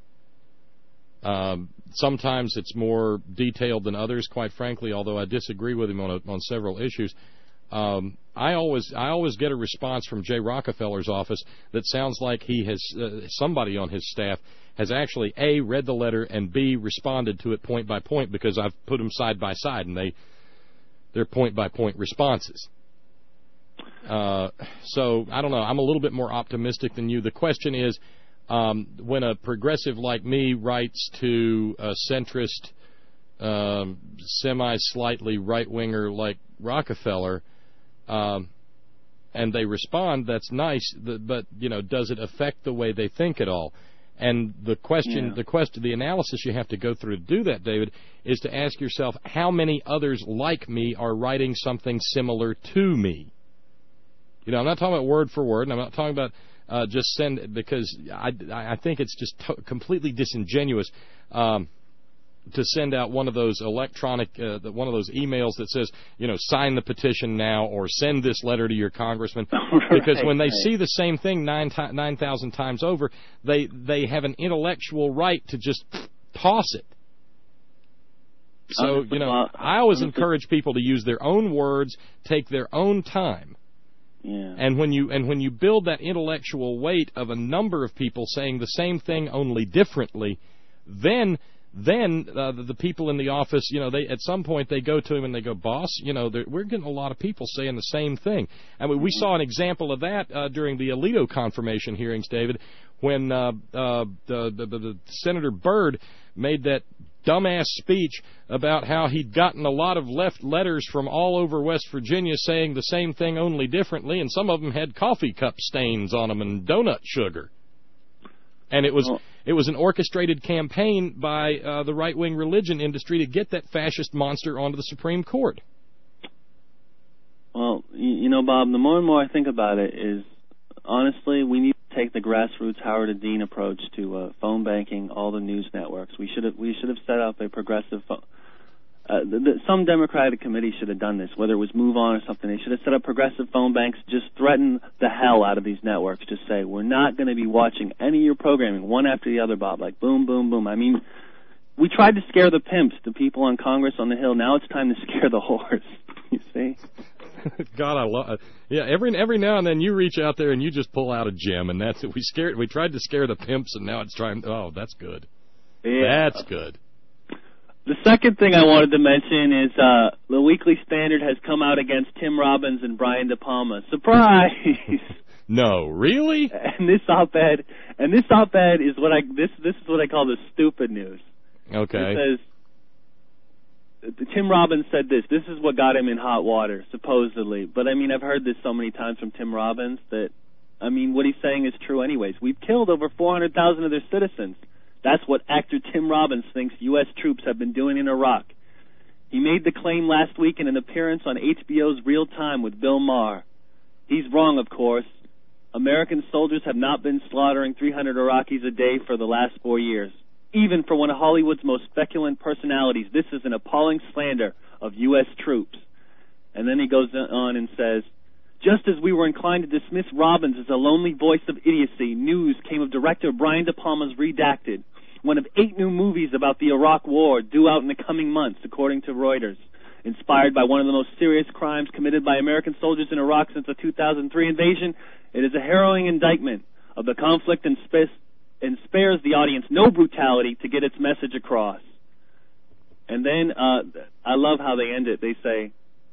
Sometimes it's more detailed than others, quite frankly, although I disagree with him on several issues. I always get a response from Jay Rockefeller's office that sounds like he has somebody on his staff has actually A, read the letter, and B, responded to it point by point, because I've put them side by side and they're point by point responses. So I don't know. I'm a little bit more optimistic than you. The question is, when a progressive like me writes to a centrist, semi-slightly right-winger like Rockefeller, and they respond, that's nice, but, you know, does it affect the way they think at all? And the analysis you have to go through to do that, David, is to ask yourself how many others like me are writing something similar to me. You know, I'm not talking about word for word, and I'm not talking about just send, because I think it's just completely disingenuous to send out one of those electronic, one of those emails that says, you know, sign the petition now, or send this letter to your congressman. Because when they see the same thing 9,000 times over, they have an intellectual right to just toss it. So, you know, I always encourage people to use their own words, take their own time,
Yeah.
And when you build that intellectual weight of a number of people saying the same thing only differently, then the people in the office, they at some point they go to him and they go, boss, we're getting a lot of people saying the same thing. I mean, we saw an example of that during the Alito confirmation hearings, David, when the Senator Byrd made that dumbass speech about how he'd gotten a lot of left letters from all over West Virginia saying the same thing only differently, and some of them had coffee cup stains on them and donut sugar. And it was an orchestrated campaign by the right-wing religion industry to get that fascist monster onto the Supreme Court.
Well, Bob, the more and more I think about it is, honestly, we need to take the grassroots Howard Dean approach to phone banking all the news networks. We should have set up a progressive some Democratic committee should have done this, whether it was Move On or something. They should have set up progressive phone banks, just threaten the hell out of these networks, just say, we're not going to be watching any of your programming, one after the other, Bob, like boom, boom, boom. I mean, we tried to scare the pimps, the people on Congress on the Hill. Now it's time to scare the whores, you see?
God, I love it. Yeah, every now and then you reach out there and you just pull out a gem, and that's it. We tried to scare the pimps, and now it's trying. Oh, that's good.
Yeah.
That's good.
The second thing I wanted to mention is the Weekly Standard has come out against Tim Robbins and Brian De Palma. Surprise!
No, really?
And this op-ed is what this is what I call the stupid news.
Okay.
It says Tim Robbins said this. This is what got him in hot water, supposedly. But I mean, I've heard this so many times from Tim Robbins that, I mean, what he's saying is true anyways. We've killed over 400,000 of their citizens. That's what actor Tim Robbins thinks U.S. troops have been doing in Iraq. He made the claim last week in an appearance on HBO's Real Time with Bill Maher. He's wrong, of course. American soldiers have not been slaughtering 300 Iraqis a day for the last 4 years. Even for one of Hollywood's most speculant personalities, this is an appalling slander of U.S. troops. And then he goes on and says, just as we were inclined to dismiss Robbins as a lonely voice of idiocy, news came of director Brian De Palma's Redacted, one of 8 new movies about the Iraq War due out in the coming months, according to Reuters. Inspired by one of the most serious crimes committed by American soldiers in Iraq since the 2003 invasion, it is a harrowing indictment of the conflict and spares the audience no brutality to get its message across. And then I love how they end it. They say,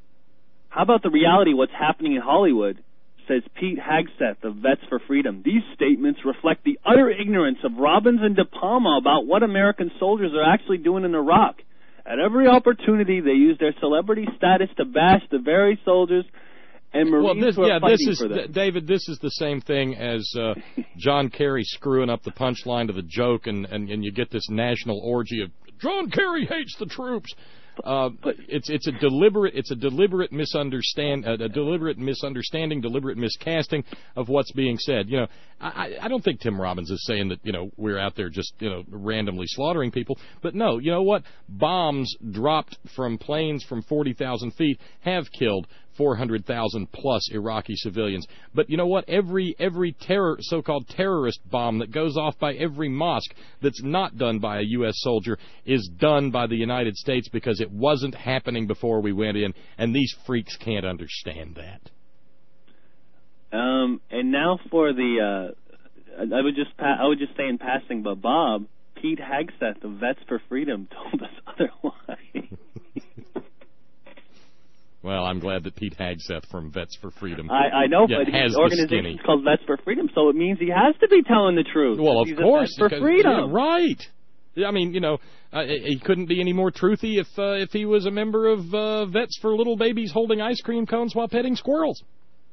how about the reality of what's happening in Hollywood, says Pete Hegseth of Vets for Freedom. These statements reflect the utter ignorance of Robbins and De Palma about what American soldiers are actually doing in Iraq. At every opportunity, they use their celebrity status to bash the very soldiers and Marines who are fighting for them.
David, this is the same thing as John Kerry screwing up the punchline to the joke, and you get this national orgy of John Kerry hates the troops. It's a deliberate misunderstanding, deliberate miscasting of what's being said. You know, I don't think Tim Robbins is saying that, you know, we're out there just, you know, randomly slaughtering people. But no, you know what? Bombs dropped from planes from 40,000 feet have killed 400,000 plus Iraqi civilians. But you know what? Every so-called terrorist bomb that goes off by every mosque that's not done by a U.S. soldier is done by the United States because it wasn't happening before we went in, and these freaks can't understand that.
And now for the, I would just say in passing, but Bob, Pete Hegseth of Vets for Freedom told us otherwise.
Well, I'm glad that Pete Hegseth from Vets for Freedom
I know, but his organization is called Vets for Freedom, so it means he has to be telling the truth.
Well, of course.
Vets for Freedom.
Yeah, right. I mean, you know, he couldn't be any more truthy if he was a member of Vets for Little Babies holding ice cream cones while petting squirrels.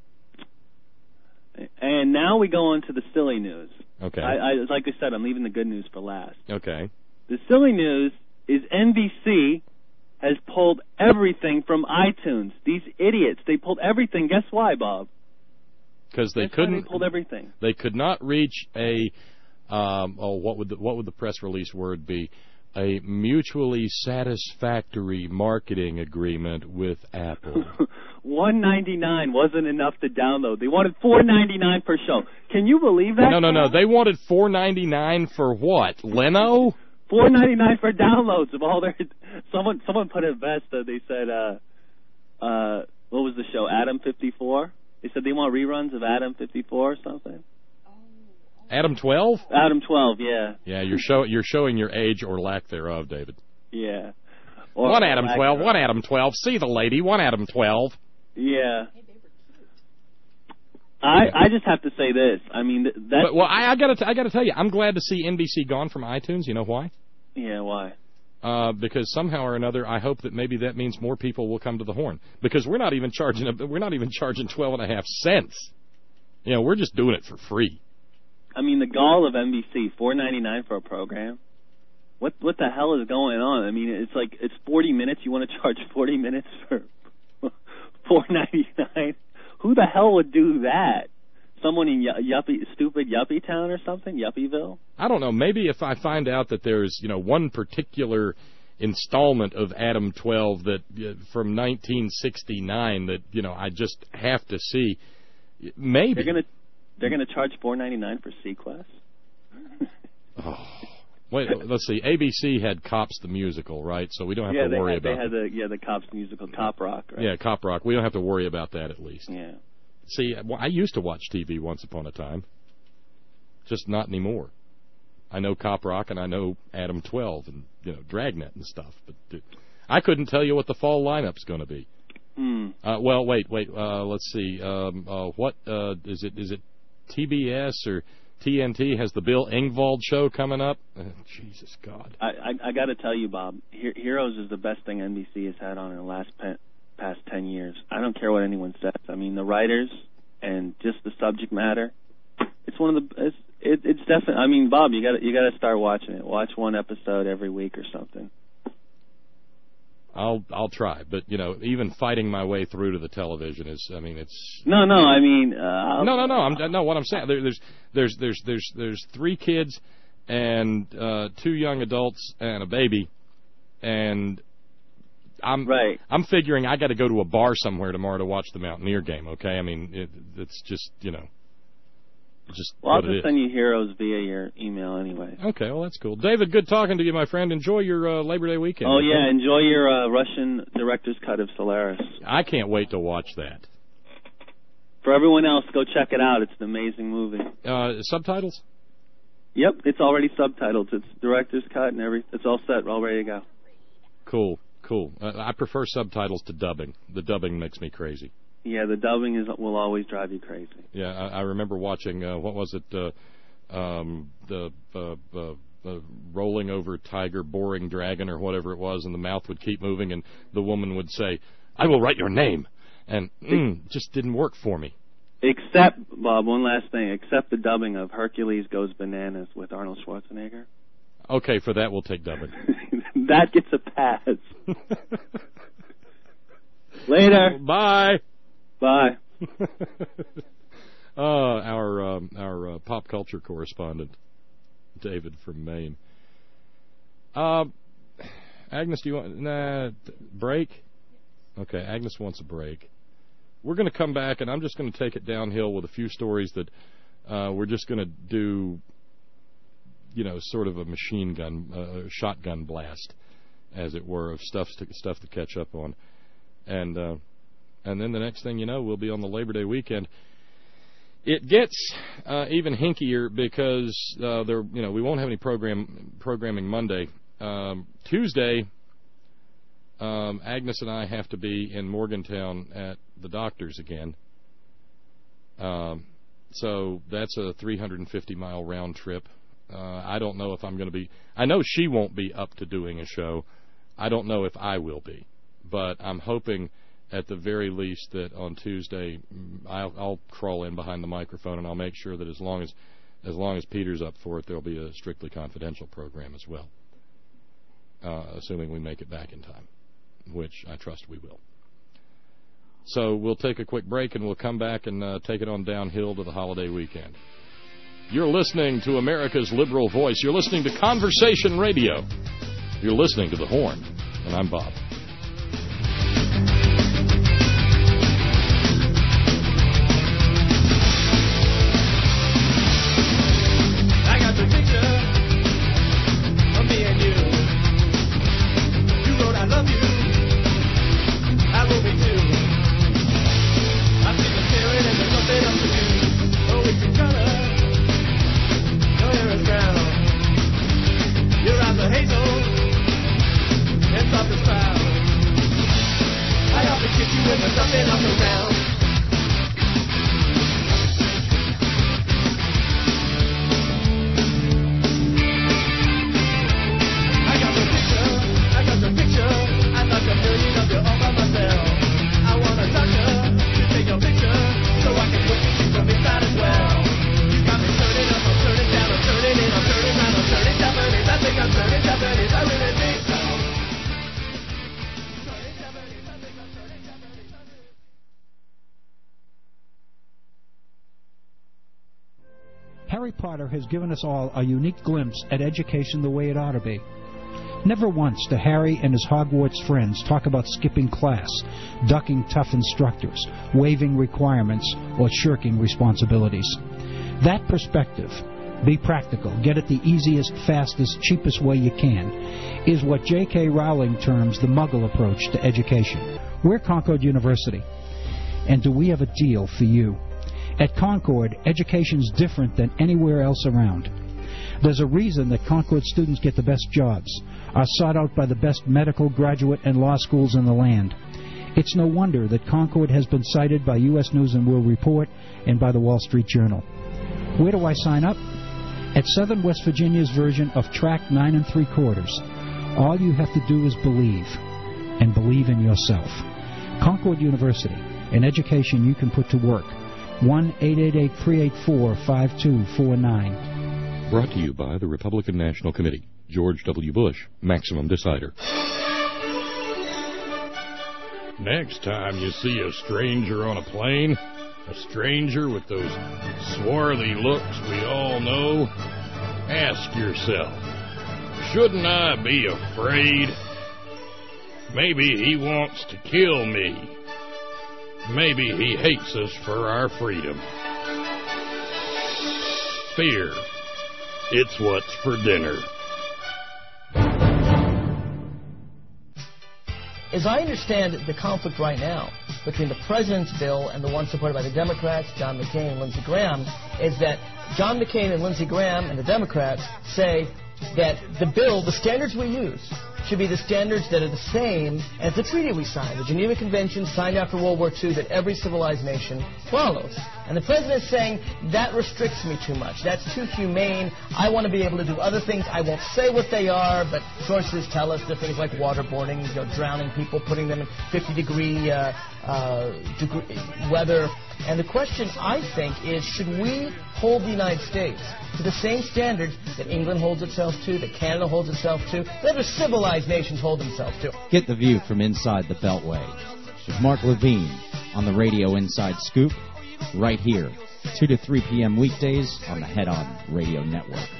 And now we go on to the silly news.
Okay.
Like I said, I'm leaving the good news for last.
Okay.
The silly news is NBC has pulled everything from iTunes. These idiots, they pulled everything. Guess why, Bob?
Because they
couldn't. They pulled everything.
They could not reach a what would the press release word be? A mutually satisfactory marketing agreement with Apple.
$1.99 wasn't enough to download. They wanted $4.99 per show. Can you believe that?
No. They wanted $4.99 for what? Leno?
$4.99 for downloads of all their. Someone put it best. They said, what was the show? Adam 54. They said they want reruns of Adam 54 or something.
Adam 12?
Adam 12, yeah.
Yeah, you're showing your age or lack thereof, David.
Yeah.
One Adam 12, one Adam 12. See the lady, one Adam 12.
Yeah. I just have to say this. I mean, that.
Well, I gotta tell you, I'm glad to see NBC gone from iTunes. You know why?
Yeah, why?
Because somehow or another, I hope that maybe that means more people will come to the Horn. Because we're not even charging 12.5 cents. You know, we're just doing it for free.
I mean, the gall of NBC, $4.99 for a program. What the hell is going on? I mean, it's like it's 40 minutes. You want to charge 40 minutes for $4.99? Who the hell would do that? Someone in stupid Yuppie Town or something? Yuppieville?
I don't know. Maybe if I find out that there's, one particular installment of Adam 12 that from 1969 that, I just have to see. Maybe.
They're gonna charge $4.99 for Sequest?
Oh. Wait, let's see. ABC had Cops the Musical, right? So we don't have to worry about
it. They had the Cops musical, Cop Rock, right?
Yeah, Cop Rock. We don't have to worry about that at least.
Yeah.
See, I used to watch TV once upon a time. Just not anymore. I know Cop Rock and I know Adam 12 and, Dragnet and stuff. But I couldn't tell you what the fall lineup's going to be. Well, wait. Let's see. What is it? Is it TBS or TNT has the Bill Engvall show coming up? Jesus God.
I got to tell you, Bob, Heroes is the best thing NBC has had on in the past 10 years. I don't care what anyone says. I mean, the writers and just the subject matter. It's one of the. It's definitely. I mean, Bob, you got to start watching it. Watch one episode every week or something.
I'll try, but even fighting my way through to the television is. I mean, it's.
No. I mean.
No. What I'm saying, there's 3 kids and 2 young adults and a baby, and I'm figuring I got to go to a bar somewhere tomorrow to watch the Mountaineer game. Okay, I mean it's just just.
Well, I'll just send you Heroes via your email anyway.
Okay, well that's cool. David, good talking to you, my friend. Enjoy your Labor Day weekend.
Oh yeah, enjoy your Russian director's cut of Solaris.
I can't wait to watch that.
For everyone else, go check it out. It's an amazing movie.
Subtitles?
Yep, it's already subtitled. It's director's cut and it's all set, all ready to go.
Cool. I prefer subtitles to dubbing. The dubbing makes me crazy.
Yeah, the dubbing will always drive you crazy.
Yeah, I remember watching, what was it, the rolling over tiger, boring dragon, or whatever it was, and the mouth would keep moving, and the woman would say, "I will write your name," and just didn't work for me.
Except, Bob, one last thing, except the dubbing of Hercules Goes Bananas with Arnold Schwarzenegger.
Okay, for that we'll take dubbing.
That gets a pass. Later.
Bye.
Bye.
Our pop culture correspondent, David from Maine. Agnes, do you want break? Okay, Agnes wants a break. We're going to come back, and I'm just going to take it downhill with a few stories that we're just going to do, sort of a machine gun, shotgun blast, as it were, of stuff to catch up on, and then the next thing you know, we'll be on the Labor Day weekend. It gets even hinkier because we won't have any programming Monday. Tuesday, Agnes and I have to be in Morgantown at the doctor's again. So that's a 350-mile round trip. I don't know if I'm going to be. I know she won't be up to doing a show. I don't know if I will be, but I'm hoping at the very least that on Tuesday I'll crawl in behind the microphone and I'll make sure that as long as Peter's up for it, there'll be a strictly confidential program as well, assuming we make it back in time, which I trust we will. So we'll take a quick break and we'll come back and take it on downhill to the holiday weekend. You're listening to America's Liberal Voice. You're listening to Conversation Radio. You're listening to The Horn, and I'm Bob.
I got the picture of me and you. You wrote I love you. I wrote me too. I see the spirit in
Harry Potter has given us all a unique glimpse at education the way it ought to be. Never once do Harry and his Hogwarts friends talk about skipping class, ducking tough instructors, waiving requirements, or shirking responsibilities. That perspective, be practical, get it the easiest, fastest, cheapest way you can, is what J.K. Rowling terms the Muggle approach to education. We're Concord University, and do we have a deal for you? At Concord, education's different than anywhere else around. There's a reason that Concord students get the best jobs, are sought out by the best medical, graduate, and law schools in the land. It's no wonder that Concord has been cited by U.S. News & World Report and by the Wall Street Journal. Where do I sign up? At Southern West Virginia's version of Track 9 3/4. All you have to do is believe, and believe in yourself. Concord University, an education you can put to work. 1-888-384-5249.
Brought to you by the Republican National Committee. George W. Bush, Maximum Decider. Next time you see a stranger on a plane, a stranger with those swarthy looks we all know, ask yourself, shouldn't I be afraid? Maybe he wants to kill me. Maybe he hates us for our freedom. Fear. It's what's for dinner.
As I understand the conflict right now between the president's bill and the one supported by the Democrats, John McCain and Lindsey Graham, is that John McCain and Lindsey Graham and the Democrats say that the bill, the standards we use, should be the standards that are the same as the treaty we signed, the Geneva Convention signed after World War II that every civilized nation follows. And the president is saying, that restricts me too much. That's too humane. I want to be able to do other things. I won't say what they are, but sources tell us they're things like waterboarding, drowning people, putting them in 50-degree weather. And the question, I think, is should we hold the United States to the same standards that England holds itself to, that Canada holds itself to, that other civilized nations hold themselves to?
Get the view from inside the Beltway with Mark Levine on the Radio Inside Scoop, right here, 2 to 3 p.m. weekdays on the Head On Radio Network.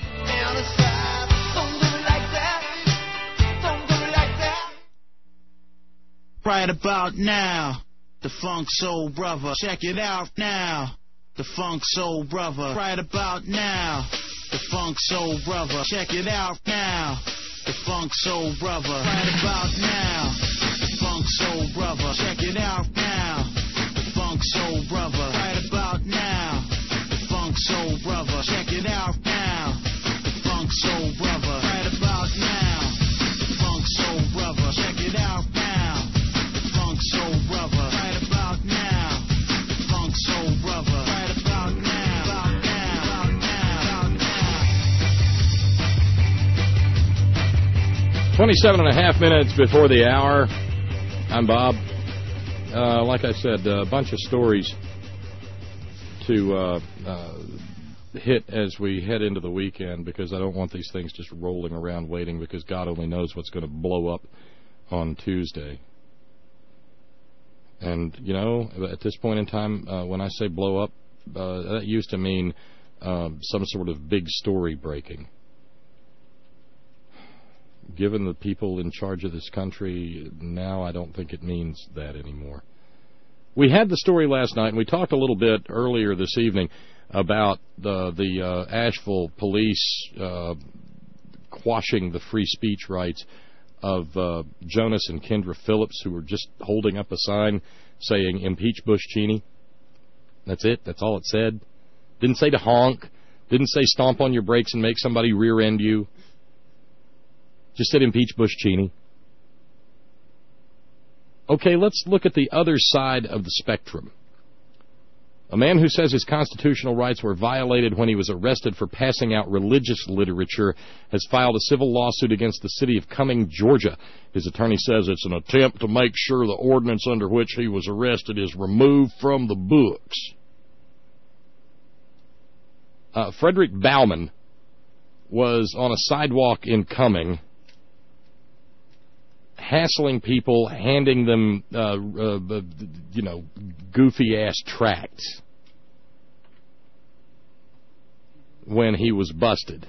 Right about now, the Funk Soul Brother. Check it out now, the Funk Soul Brother. Right about now, the Funk Soul Brother. Check it out now, the Funk Soul Brother. Right about now, the Funk Soul Brother. Check it out now, the Funk Soul Brother. Right about now, the Funk Soul Brother. Check it out now, the Funk Soul Brother. Right about now, the Funk Soul Brother. Check it out now, the Funk Soul Brother. Right about now, the Funk Soul Brother. Right about now, about now, about now, about now.
27 and a half minutes before the hour. I'm Bob. Like I said, a bunch of stories to hit as we head into the weekend, because I don't want these things just rolling around waiting, because God only knows what's going to blow up on Tuesday. And, you know, at this point in time, when I say blow up, that used to mean some sort of big story breaking. Given the people in charge of this country now, I don't think it means that anymore. We had the story last night, and we talked a little bit earlier this evening about the Asheville police quashing the free speech rights of Jonas and Kendra Phillips, who were just holding up a sign saying, "Impeach Bush Cheney." That's it. That's all it said. Didn't say to honk. Didn't say stomp on your brakes and make somebody rear-end you. Just said, "Impeach Bush Cheney." Okay, let's look at the other side of the spectrum. A man who says his constitutional rights were violated when he was arrested for passing out religious literature has filed a civil lawsuit against the city of Cumming, Georgia. His attorney says it's an attempt to make sure the ordinance under which he was arrested is removed from the books. Frederick Bauman was on a sidewalk in Cumming, hassling people, handing them, goofy-ass tracts. when he was busted.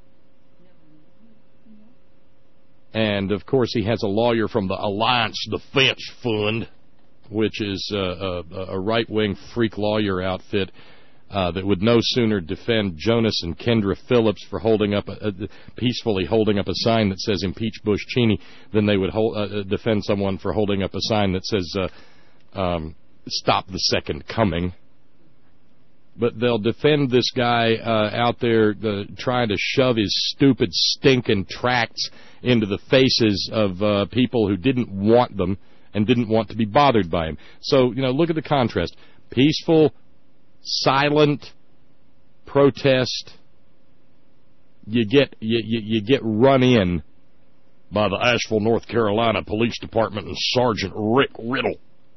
And, of course, he has a lawyer from the Alliance Defense Fund, which is a right-wing freak lawyer outfit that would no sooner defend Jonas and Kendra Phillips for peacefully holding up a sign that says "Impeach Bush Cheney" than they would defend someone for holding up a sign that says "Stop the Second Coming." But they'll defend this guy out there trying to shove his stupid, stinking tracts into the faces of people who didn't want them and didn't want to be bothered by him. So, look at the contrast. Peaceful, silent protest. You get run in by the Asheville, North Carolina Police Department and Sergeant Rick Riddle.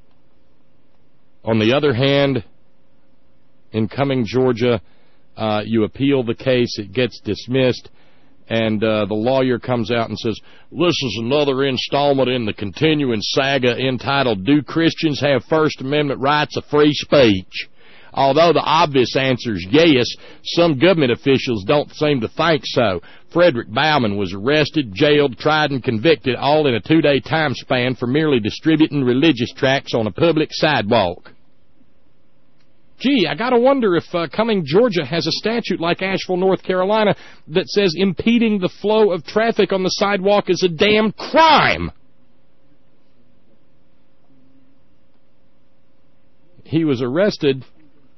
On the other hand, in Cumming, Georgia, you appeal the case, it gets dismissed, and the lawyer comes out and says, "This is another installment in the continuing saga entitled, 'Do Christians Have First Amendment Rights of Free Speech?' Although the obvious answer is yes, some government officials don't seem to think so. Frederick Bauman was arrested, jailed, tried, and convicted, all in a 2-day time span for merely distributing religious tracts on a public sidewalk." Gee, I gotta wonder if Cumming, Georgia has a statute like Asheville, North Carolina that says impeding the flow of traffic on the sidewalk is a damn crime. He was arrested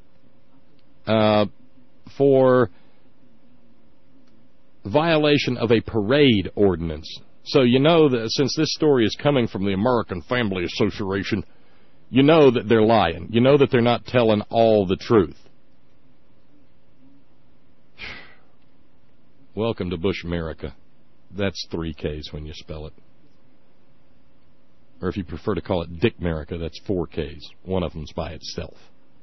for violation of a parade ordinance. So you know that since this story is coming from the American Family Association, you know that they're lying. You know that they're not telling all the truth. Welcome to Bush America. That's 3 Ks when you spell it. Or if you prefer to call it Dick America, that's 4 Ks. One of them's by itself.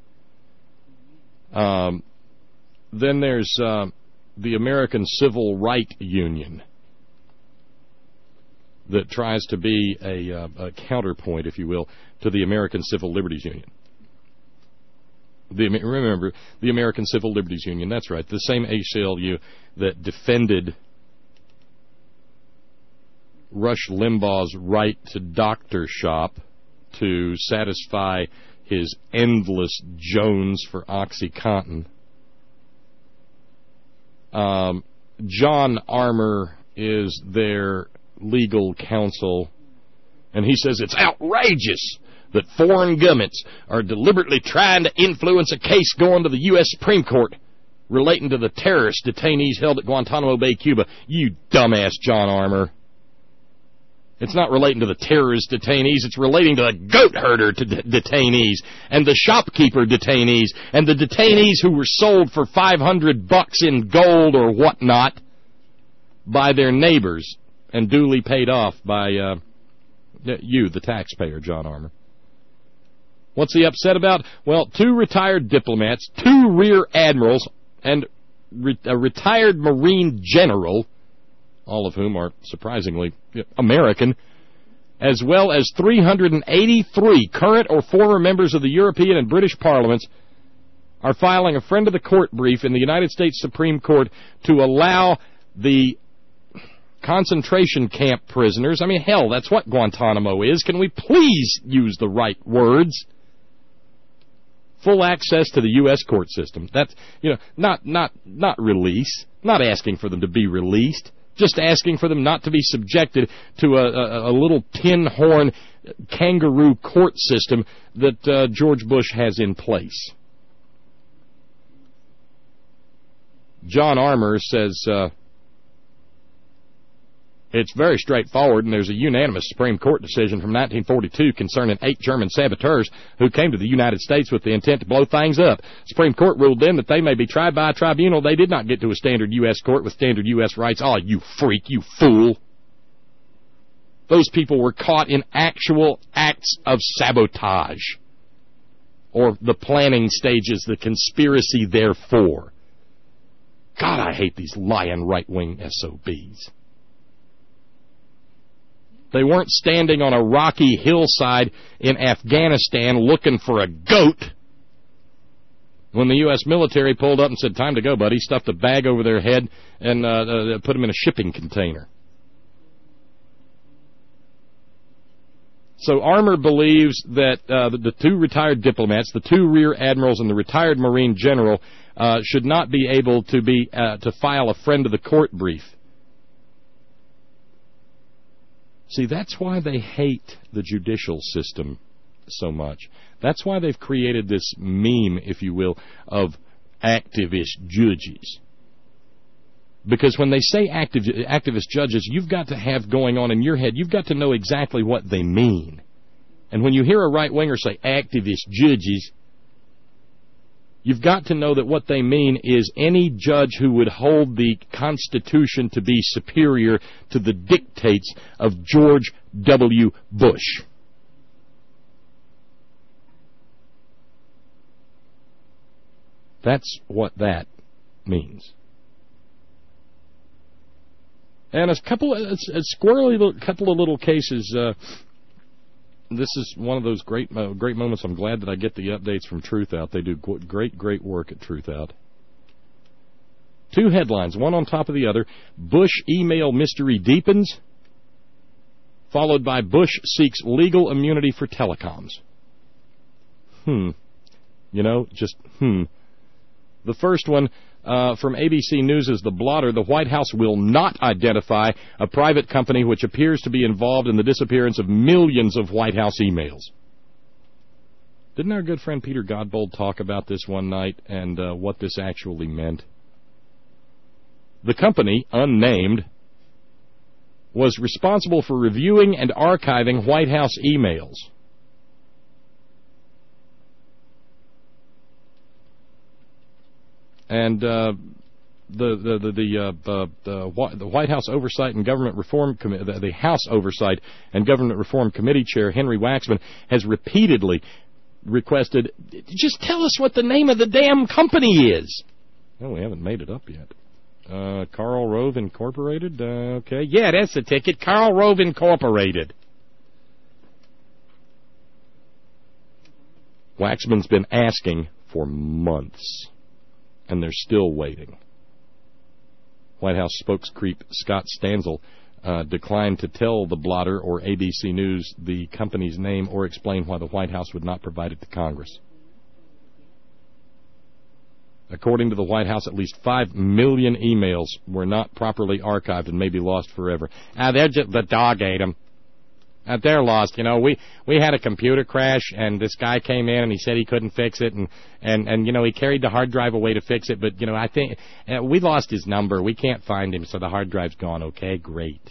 Then there's the American Civil Rights Union that tries to be a counterpoint, if you will, to the American Civil Liberties Union. Remember, the American Civil Liberties Union, that's right, the same ACLU that defended Rush Limbaugh's right to doctor shop to satisfy his endless Jones for OxyContin. John Armour is their legal counsel, and he says it's outrageous that foreign governments are deliberately trying to influence a case going to the U.S. Supreme Court relating to the terrorist detainees held at Guantanamo Bay, Cuba. You dumbass, John Armour. It's not relating to the terrorist detainees. It's relating to the goat herder detainees and the shopkeeper detainees and the detainees who were sold for $500 in gold or whatnot by their neighbors and duly paid off by you, the taxpayer, John Armour. What's he upset about? Well, 2 retired diplomats, 2 rear admirals, and a retired Marine general, all of whom are surprisingly American, as well as 383 current or former members of the European and British parliaments, are filing a friend of the court brief in the United States Supreme Court to allow the concentration camp prisoners, I mean, hell, that's what Guantanamo is. Can we please use the right words? Full access to the U.S. court system. That's, not release, not asking for them to be released, just asking for them not to be subjected to a little tin horn kangaroo court system that George Bush has in place. John Armour says it's very straightforward, and there's a unanimous Supreme Court decision from 1942 concerning 8 German saboteurs who came to the United States with the intent to blow things up. Supreme Court ruled then that they may be tried by a tribunal. They did not get to a standard U.S. court with standard U.S. rights. Oh, you freak, you fool. Those people were caught in actual acts of sabotage, or the planning stages, the conspiracy therefore. God, I hate these lying right-wing SOBs. They weren't standing on a rocky hillside in Afghanistan looking for a goat. when the U.S. military pulled up and said, time to go, buddy, stuffed a bag over their head and put them in a shipping container. So Armour believes that the two retired diplomats, the two rear admirals, and the retired Marine general should not be able to file a friend of the court brief. See, that's why they hate the judicial system so much. That's why they've created this meme, if you will, of activist judges. Because when they say activist judges, you've got to have going on in your head, you've got to know exactly what they mean. And when you hear a right-winger say activist judges, you've got to know that what they mean is any judge who would hold the Constitution to be superior to the dictates of George W. Bush. That's what that means. And a squirrely couple of little cases. This is one of those great moments. I'm glad that I get the updates from Truth Out. They do great work at Truth Out. Two headlines, one on top of the other. Bush email mystery deepens, followed by Bush seeks legal immunity for telecoms. The first one from ABC News is The Blotter. The White House will not identify a private company which appears to be involved in the disappearance of millions of White House emails. Didn't our good friend Peter Godbold talk about this one night and what this actually meant? The company, unnamed, was responsible for reviewing and archiving White House emails. And the White House Oversight and Government Reform Committee, the House Oversight and Government Reform Committee Chair Henry Waxman has repeatedly requested, just tell us what the name of the damn company is. Well, we haven't made it up yet. Karl Rove Incorporated. Okay, yeah, that's the ticket. Karl Rove Incorporated. Waxman's been asking for months. And they're still waiting. White House spokescreep Scott Stanzel declined to tell The Blotter or ABC News the company's name or explain why the White House would not provide it to Congress. According to the White House, at least 5 million emails were not properly archived and may be lost forever. They're just, the dog ate them. They're lost. We had a computer crash, and this guy came in, and he said he couldn't fix it, and he carried the hard drive away to fix it, but, I think we lost his number. We can't find him, so the hard drive's gone. Okay, great.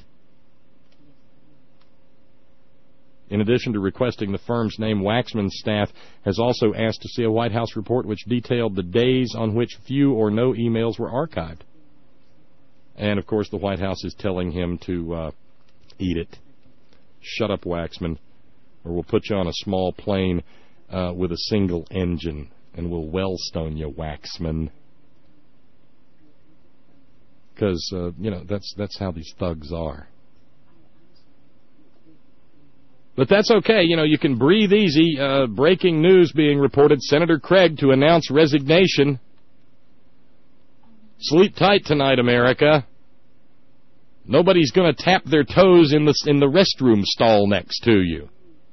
In addition to requesting the firm's name, Waxman's staff has also asked to see a White House report which detailed the days on which few or no emails were archived. And, of course, the White House is telling him to eat it. Shut up, Waxman, or we'll put you on a small plane with a single engine, and we'll wellstone you, Waxman. Because, that's how these thugs are. But that's okay. You can breathe easy. Breaking news being reported. Senator Craig to announce resignation. Sleep tight tonight, America. Nobody's going to tap their toes in the restroom stall next to you.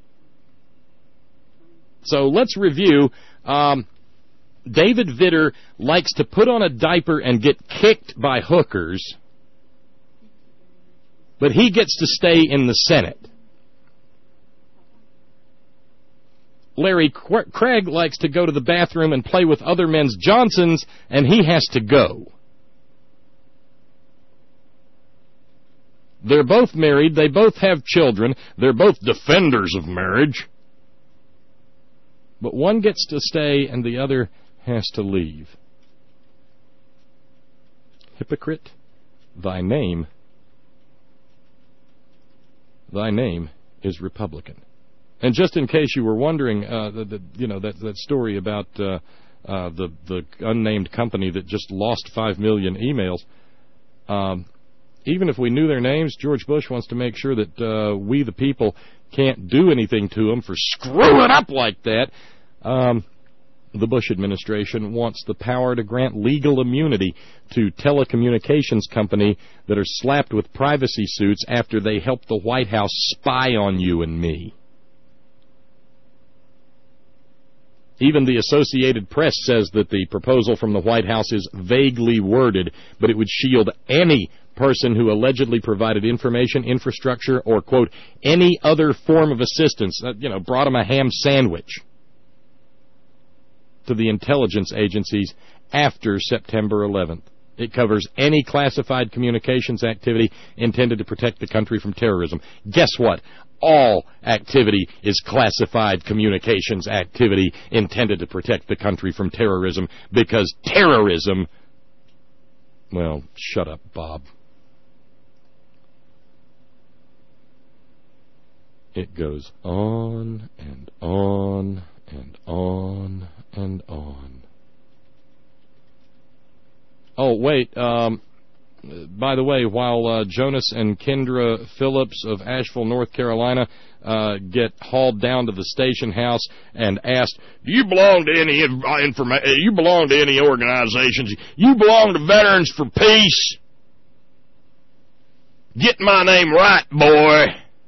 So let's review. David Vitter likes to put on a diaper and get kicked by hookers, but he gets to stay in the Senate. Larry Craig likes to go to the bathroom and play with other men's Johnsons, and he has to go. They're both married. They both have children. They're both defenders of marriage. But one gets to stay and the other has to leave. Hypocrite, thy name is Republican. And just in case you were wondering, that story about the unnamed company that just lost 5 million emails, even if we knew their names, George Bush wants to make sure that we, the people, can't do anything to them for screwing up like that. The Bush administration wants the power to grant legal immunity to telecommunications companies that are slapped with privacy suits after they help the White House spy on you and me. Even the Associated Press says that the proposal from the White House is vaguely worded, but it would shield any person who allegedly provided information, infrastructure, or, quote, any other form of assistance, brought him a ham sandwich, to the intelligence agencies after September 11th. It covers any classified communications activity intended to protect the country from terrorism. Guess what? All activity is classified communications activity intended to protect the country from terrorism, because terrorism... Well, shut up, Bob. It goes on and on and on and on. Oh, wait, by the way, while Jonas and Kendra Phillips of Asheville, North Carolina, get hauled down to the station house and asked, "Do you belong to any you belong to any organizations? You belong to Veterans for Peace? Get my name right, boy."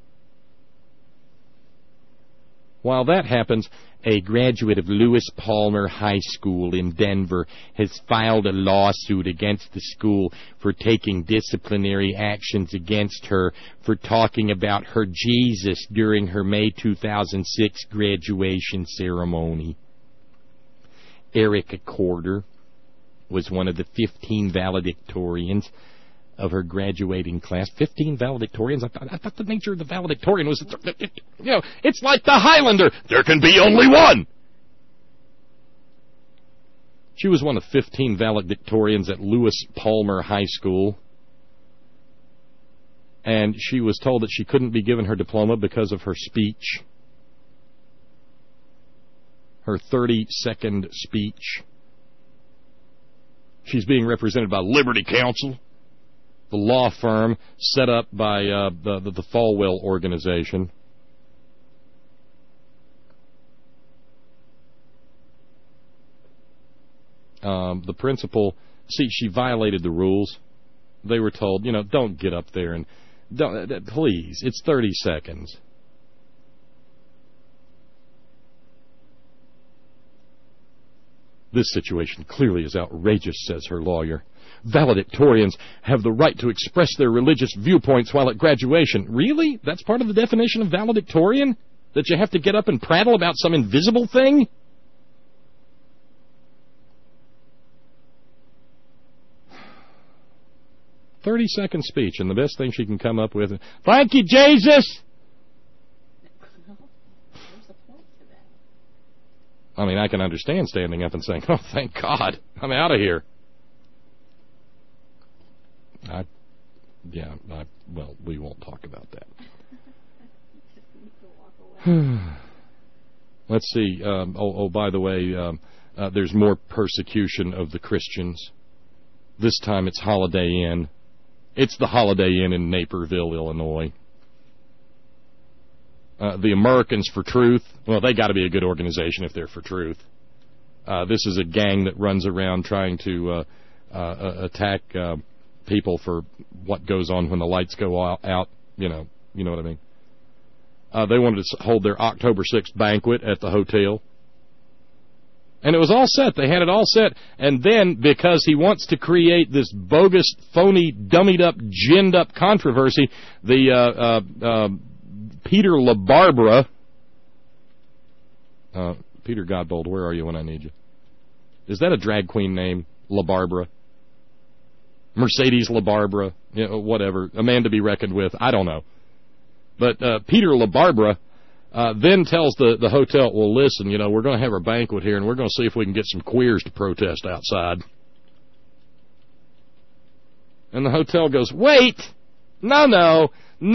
While that happens, a graduate of Lewis Palmer High School in Denver has filed a lawsuit against the school for taking disciplinary actions against her for talking about her Jesus during her May 2006 graduation ceremony. Erica Corder was one of the 15 valedictorians of her graduating class. 15 valedictorians? I thought the nature of the valedictorian was, it's like the Highlander. There can be only one. She was one of 15 valedictorians at Lewis Palmer High School. And she was told that she couldn't be given her diploma because of her speech. Her 30-second speech. She's being represented by Liberty Counsel, the law firm set up by the Falwell organization. The principal, she violated the rules. They were told, don't get up there and please, it's 30 seconds. This situation clearly is outrageous, says her lawyer. Valedictorians have the right to express their religious viewpoints while at graduation. Really? That's part of the definition of valedictorian? That you have to get up and prattle about some invisible thing? "30-second speech, and the best thing she can come up with, thank you, Jesus!" I mean, I can understand standing up and saying, "Oh, thank God, I'm out of here." Well, we won't talk about that. Let's see. By the way, there's more persecution of the Christians. This time it's Holiday Inn. It's the Holiday Inn in Naperville, Illinois. The Americans for Truth. Well, they got to be a good organization if they're for truth. This is a gang that runs around trying to attack people for what goes on when the lights go out. You know what I mean. They wanted to hold their October 6th banquet at the hotel. And it was all set. They had it all set. And then, because he wants to create this bogus, phony, dummied-up, ginned-up controversy, the Peter LaBarbera... Peter Godbold, where are you when I need you? Is that a drag queen name? LaBarbera? Mercedes LaBarbera? Whatever. A man to be reckoned with. I don't know. But Peter LaBarbera then tells the hotel, well, listen, we're going to have our banquet here, and we're going to see if we can get some queers to protest outside. And the hotel goes, wait! No.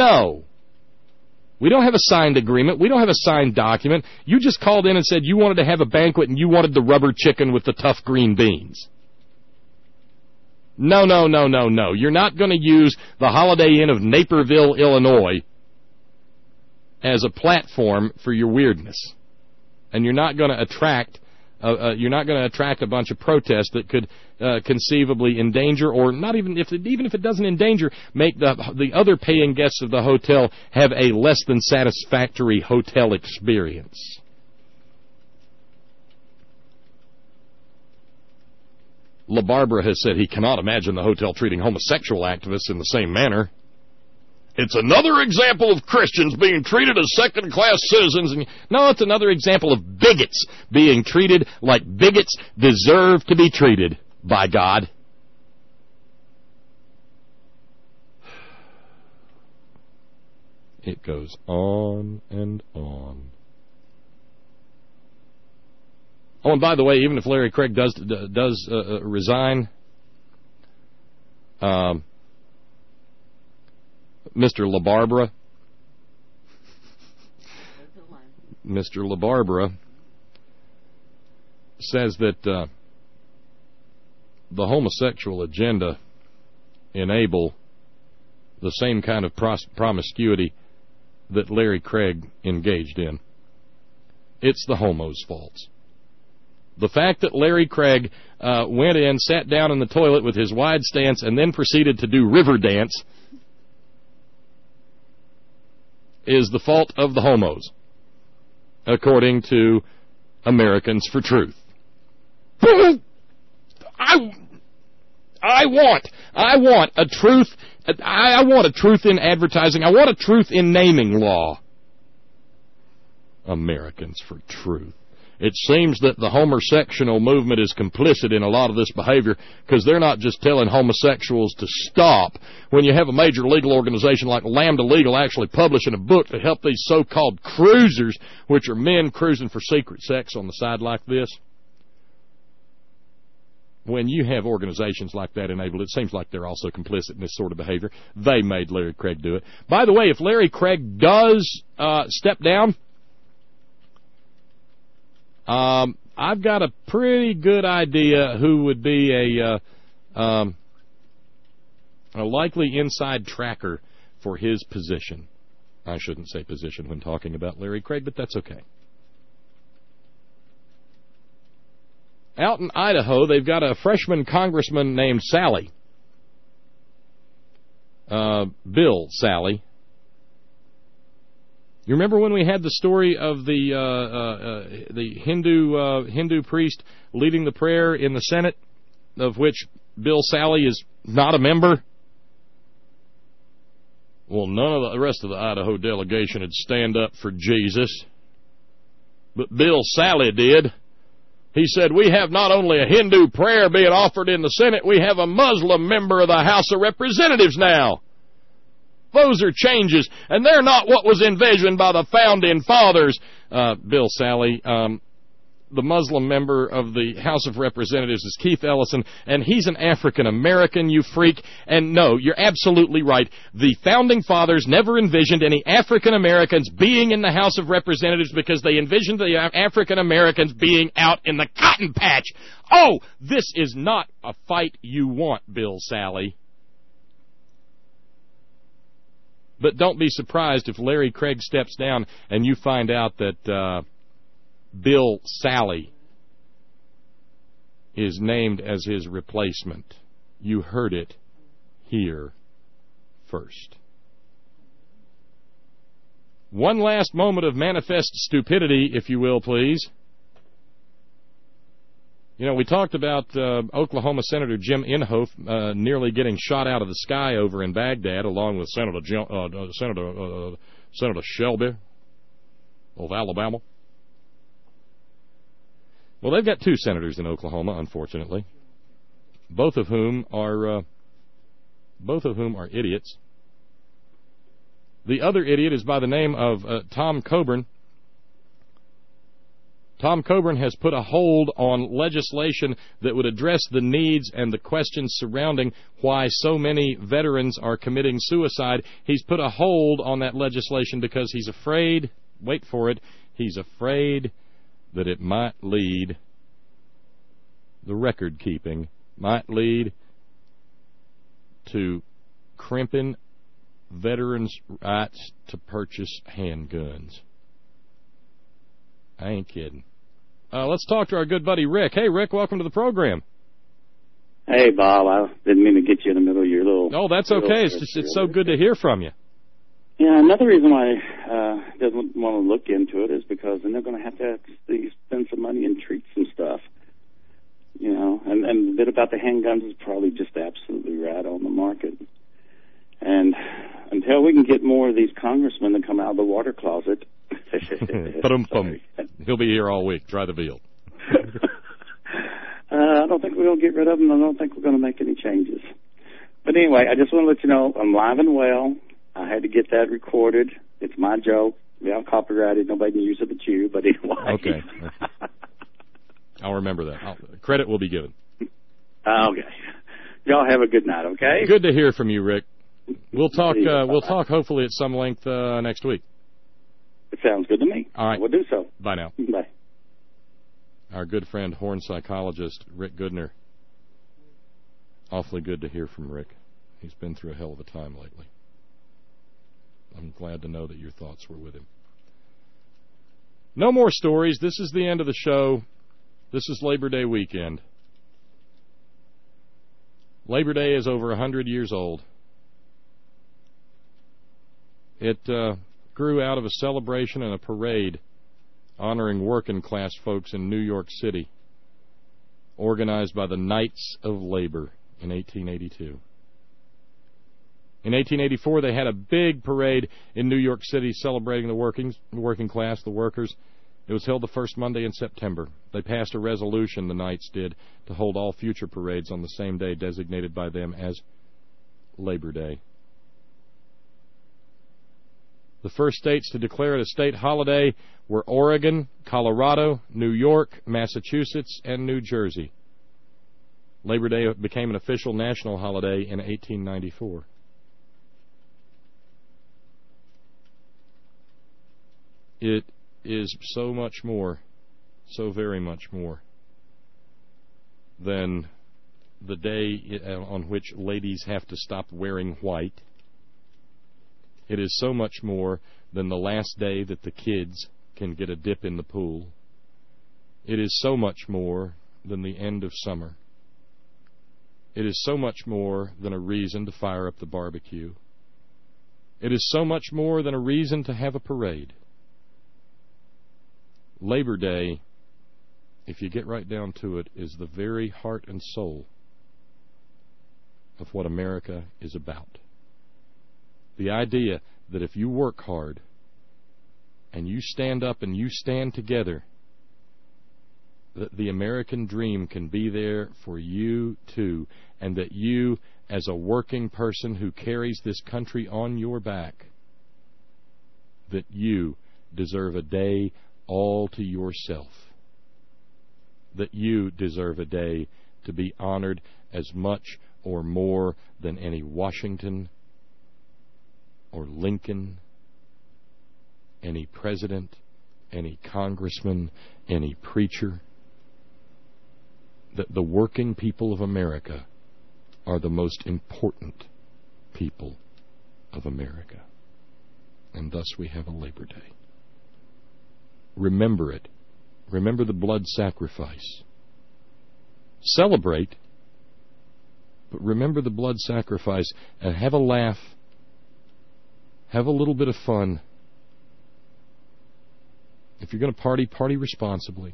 We don't have a signed agreement. We don't have a signed document. You just called in and said you wanted to have a banquet and you wanted the rubber chicken with the tough green beans. No. You're not going to use the Holiday Inn of Naperville, Illinois as a platform for your weirdness. And you're not going to attract you're not going to attract a bunch of protests that could conceivably endanger, or not even if it doesn't endanger, make the other paying guests of the hotel have a less than satisfactory hotel experience. LaBarbera has said he cannot imagine the hotel treating homosexual activists in the same manner. It's another example of Christians being treated as second-class citizens. No, it's another example of bigots being treated like bigots deserve to be treated by God. It goes on and on. Oh, and by the way, even if Larry Craig does resign, Mr. LaBarbera says that the homosexual agenda enable the same kind of promiscuity that Larry Craig engaged in. It's the homos' faults. The fact that Larry Craig went in, sat down in the toilet with his wide stance, and then proceeded to do river dance is the fault of the homos, according to Americans for Truth. I want a truth. I want a truth in advertising. I want a truth in naming law. Americans for Truth. It seems that the homosexual movement is complicit in a lot of this behavior because they're not just telling homosexuals to stop. When you have a major legal organization like Lambda Legal actually publishing a book to help these so-called cruisers, which are men cruising for secret sex on the side like this, when you have organizations like that enabled, it seems like they're also complicit in this sort of behavior. They made Larry Craig do it. By the way, if Larry Craig does step down, I've got a pretty good idea who would be a likely inside tracker for his position. I shouldn't say position when talking about Larry Craig, but that's okay. Out in Idaho, they've got a freshman congressman named Sally. Bill Sally. You remember when we had the story of the Hindu priest leading the prayer in the Senate, of which Bill Sally is not a member? Well, none of the rest of the Idaho delegation would stand up for Jesus, but Bill Sally did. He said, "We have not only a Hindu prayer being offered in the Senate, we have a Muslim member of the House of Representatives now. Those are changes, and they're not what was envisioned by the founding fathers." Bill Sally, the Muslim member of the House of Representatives is Keith Ellison, and he's an African-American, you freak. And no, you're absolutely right. The founding fathers never envisioned any African-Americans being in the House of Representatives because they envisioned the African-Americans being out in the cotton patch. Oh, this is not a fight you want, Bill Sally. But don't be surprised if Larry Craig steps down and you find out that Bill Sally is named as his replacement. You heard it here first. One last moment of manifest stupidity, if you will, please. You know, we talked about Oklahoma Senator Jim Inhofe nearly getting shot out of the sky over in Baghdad, along with Senator Shelby of Alabama. Well, they've got two senators in Oklahoma, unfortunately, both of whom are idiots. The other idiot is by the name of Tom Coburn. Tom Coburn has put a hold on legislation that would address the needs and the questions surrounding why so many veterans are committing suicide. He's put a hold on that legislation because he's afraid, wait for it, he's afraid that it might lead, the record keeping, might lead to crimping veterans' rights to purchase handguns. I ain't kidding. Let's talk to our good buddy Rick. Hey, Rick, welcome to the program.
Hey, Bob. I didn't mean to get you in the middle of your little...
No, that's okay. It's so good to hear from you.
Yeah, another reason why doesn't want to look into it is because then they're going to have to spend some money and treat some stuff. You know, and the bit about the handguns is probably just absolutely right on the market. And until we can get more of these congressmen to come out of the water closet...
He'll be here all week. Try the veal.
I don't think we're going to get rid of them. I don't think we're going to make any changes. But anyway, I just want to let you know I'm live and well. I had to get that recorded. It's my joke. We have copyrighted. Nobody can use it but you. But anyway.
Okay. I'll remember that. Credit will be given.
Okay. Y'all have a good night, okay?
Good to hear from you, Rick. We'll talk. We'll talk hopefully at some length next week.
It sounds good to me.
All right.
We'll do so.
Bye now.
Bye.
Our good friend, horn psychologist Rick Goodner. Awfully good to hear from Rick. He's been through a hell of a time lately. I'm glad to know that your thoughts were with him. No more stories. This is the end of the show. This is Labor Day weekend. Labor Day is over 100 years old. It grew out of a celebration and a parade honoring working-class folks in New York City, organized by the Knights of Labor in 1882. In 1884, they had a big parade in New York City celebrating the working class, the workers. It was held the first Monday in September. They passed a resolution, the Knights did, to hold all future parades on the same day designated by them as Labor Day. The first states to declare it a state holiday were Oregon, Colorado, New York, Massachusetts, and New Jersey. Labor Day became an official national holiday in 1894. It is so much more, so very much more, than the day on which ladies have to stop wearing white. It is so much more than the last day that the kids can get a dip in the pool. It is so much more than the end of summer. It is so much more than a reason to fire up the barbecue. It is so much more than a reason to have a parade. Labor Day, if you get right down to it, is the very heart and soul of what America is about. The idea that if you work hard and you stand up and you stand together, that the American dream can be there for you too, and that you, as a working person who carries this country on your back, that you deserve a day all to yourself, that you deserve a day to be honored as much or more than any Washington or Lincoln, any president, any congressman, any preacher, that the working people of America are the most important people of America. And thus we have a Labor Day. Remember it. Remember the blood sacrifice. Celebrate, but remember the blood sacrifice and have a laugh. Have a little bit of fun. If you're going to party, party responsibly.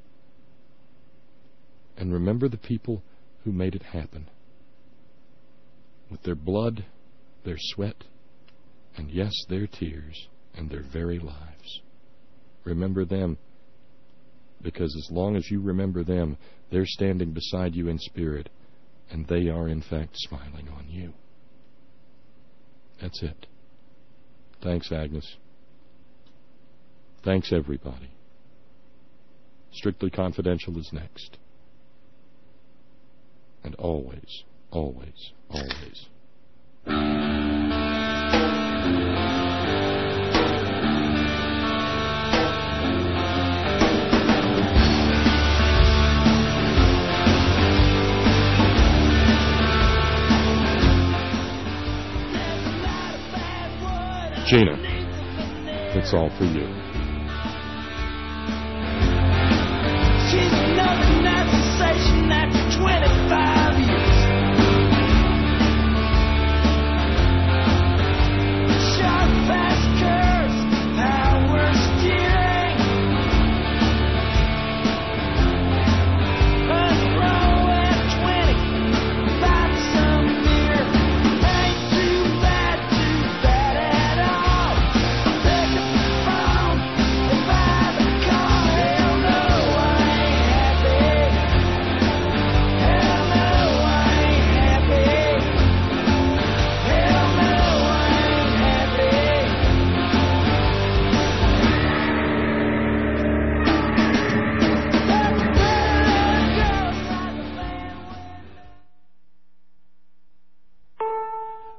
And remember the people who made it happen. With their blood, their sweat, and yes, their tears, and their very lives. Remember them, because as long as you remember them, they're standing beside you in spirit, and they are in fact smiling on you. That's it. Thanks, Agnes. Thanks, everybody. Strictly Confidential is next. And always, always, always. Gina, it's all for you.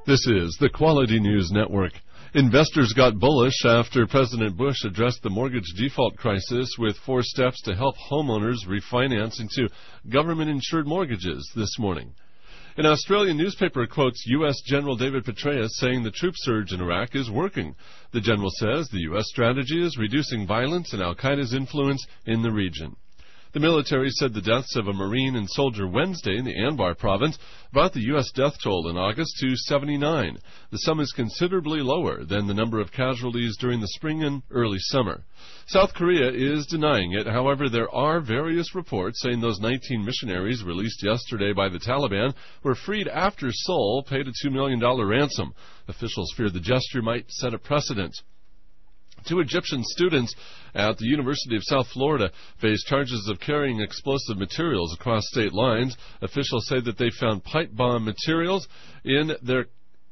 This is the Quality News Network. Investors got bullish after President Bush addressed the mortgage default crisis with 4 steps to help homeowners refinance into government-insured mortgages this morning. An Australian newspaper quotes U.S. General David Petraeus saying the troop surge in Iraq is working. The general says the U.S. strategy is reducing violence and al-Qaeda's influence in the region. The military said the deaths of a Marine and soldier Wednesday in the Anbar province brought the U.S. death toll in August to 79. The sum is considerably lower than the number of casualties during the spring and early summer. South Korea is denying it. However, there are various reports saying those 19 missionaries released yesterday by the Taliban were freed after Seoul paid a $2 million ransom. Officials fear the gesture might set a precedent. 2 Egyptian students at the University of South Florida face charges of carrying explosive materials across state lines. Officials say that they found pipe bomb materials in their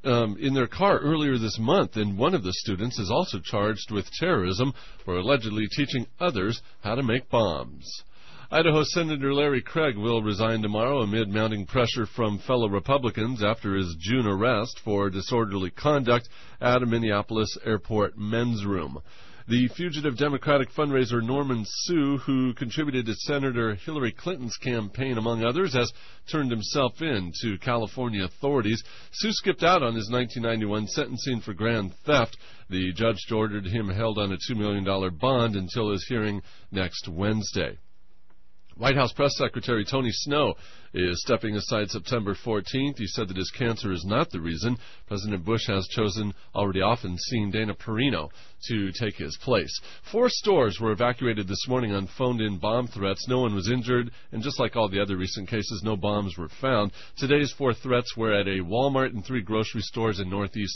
car earlier this month, and one of the students is also charged with terrorism for allegedly teaching others how to make bombs. Idaho Senator Larry Craig will resign tomorrow amid mounting pressure from fellow Republicans after his June arrest for disorderly conduct at a Minneapolis airport men's room. The fugitive Democratic fundraiser Norman Sue, who contributed to Senator Hillary Clinton's campaign, among others, has turned himself in to California authorities. Sue skipped out on his 1991 sentencing for grand theft. The judge ordered him held on a $2 million bond until his hearing next Wednesday. White House Press Secretary Tony Snow is stepping aside September 14th. He said that his cancer is not the reason. President Bush has chosen already often seen Dana Perino to take his place. 4 stores were evacuated this morning on phoned-in bomb threats. No one was injured, and just like all the other recent cases, no bombs were found. Today's 4 threats were at a Walmart and 3 grocery stores in northeast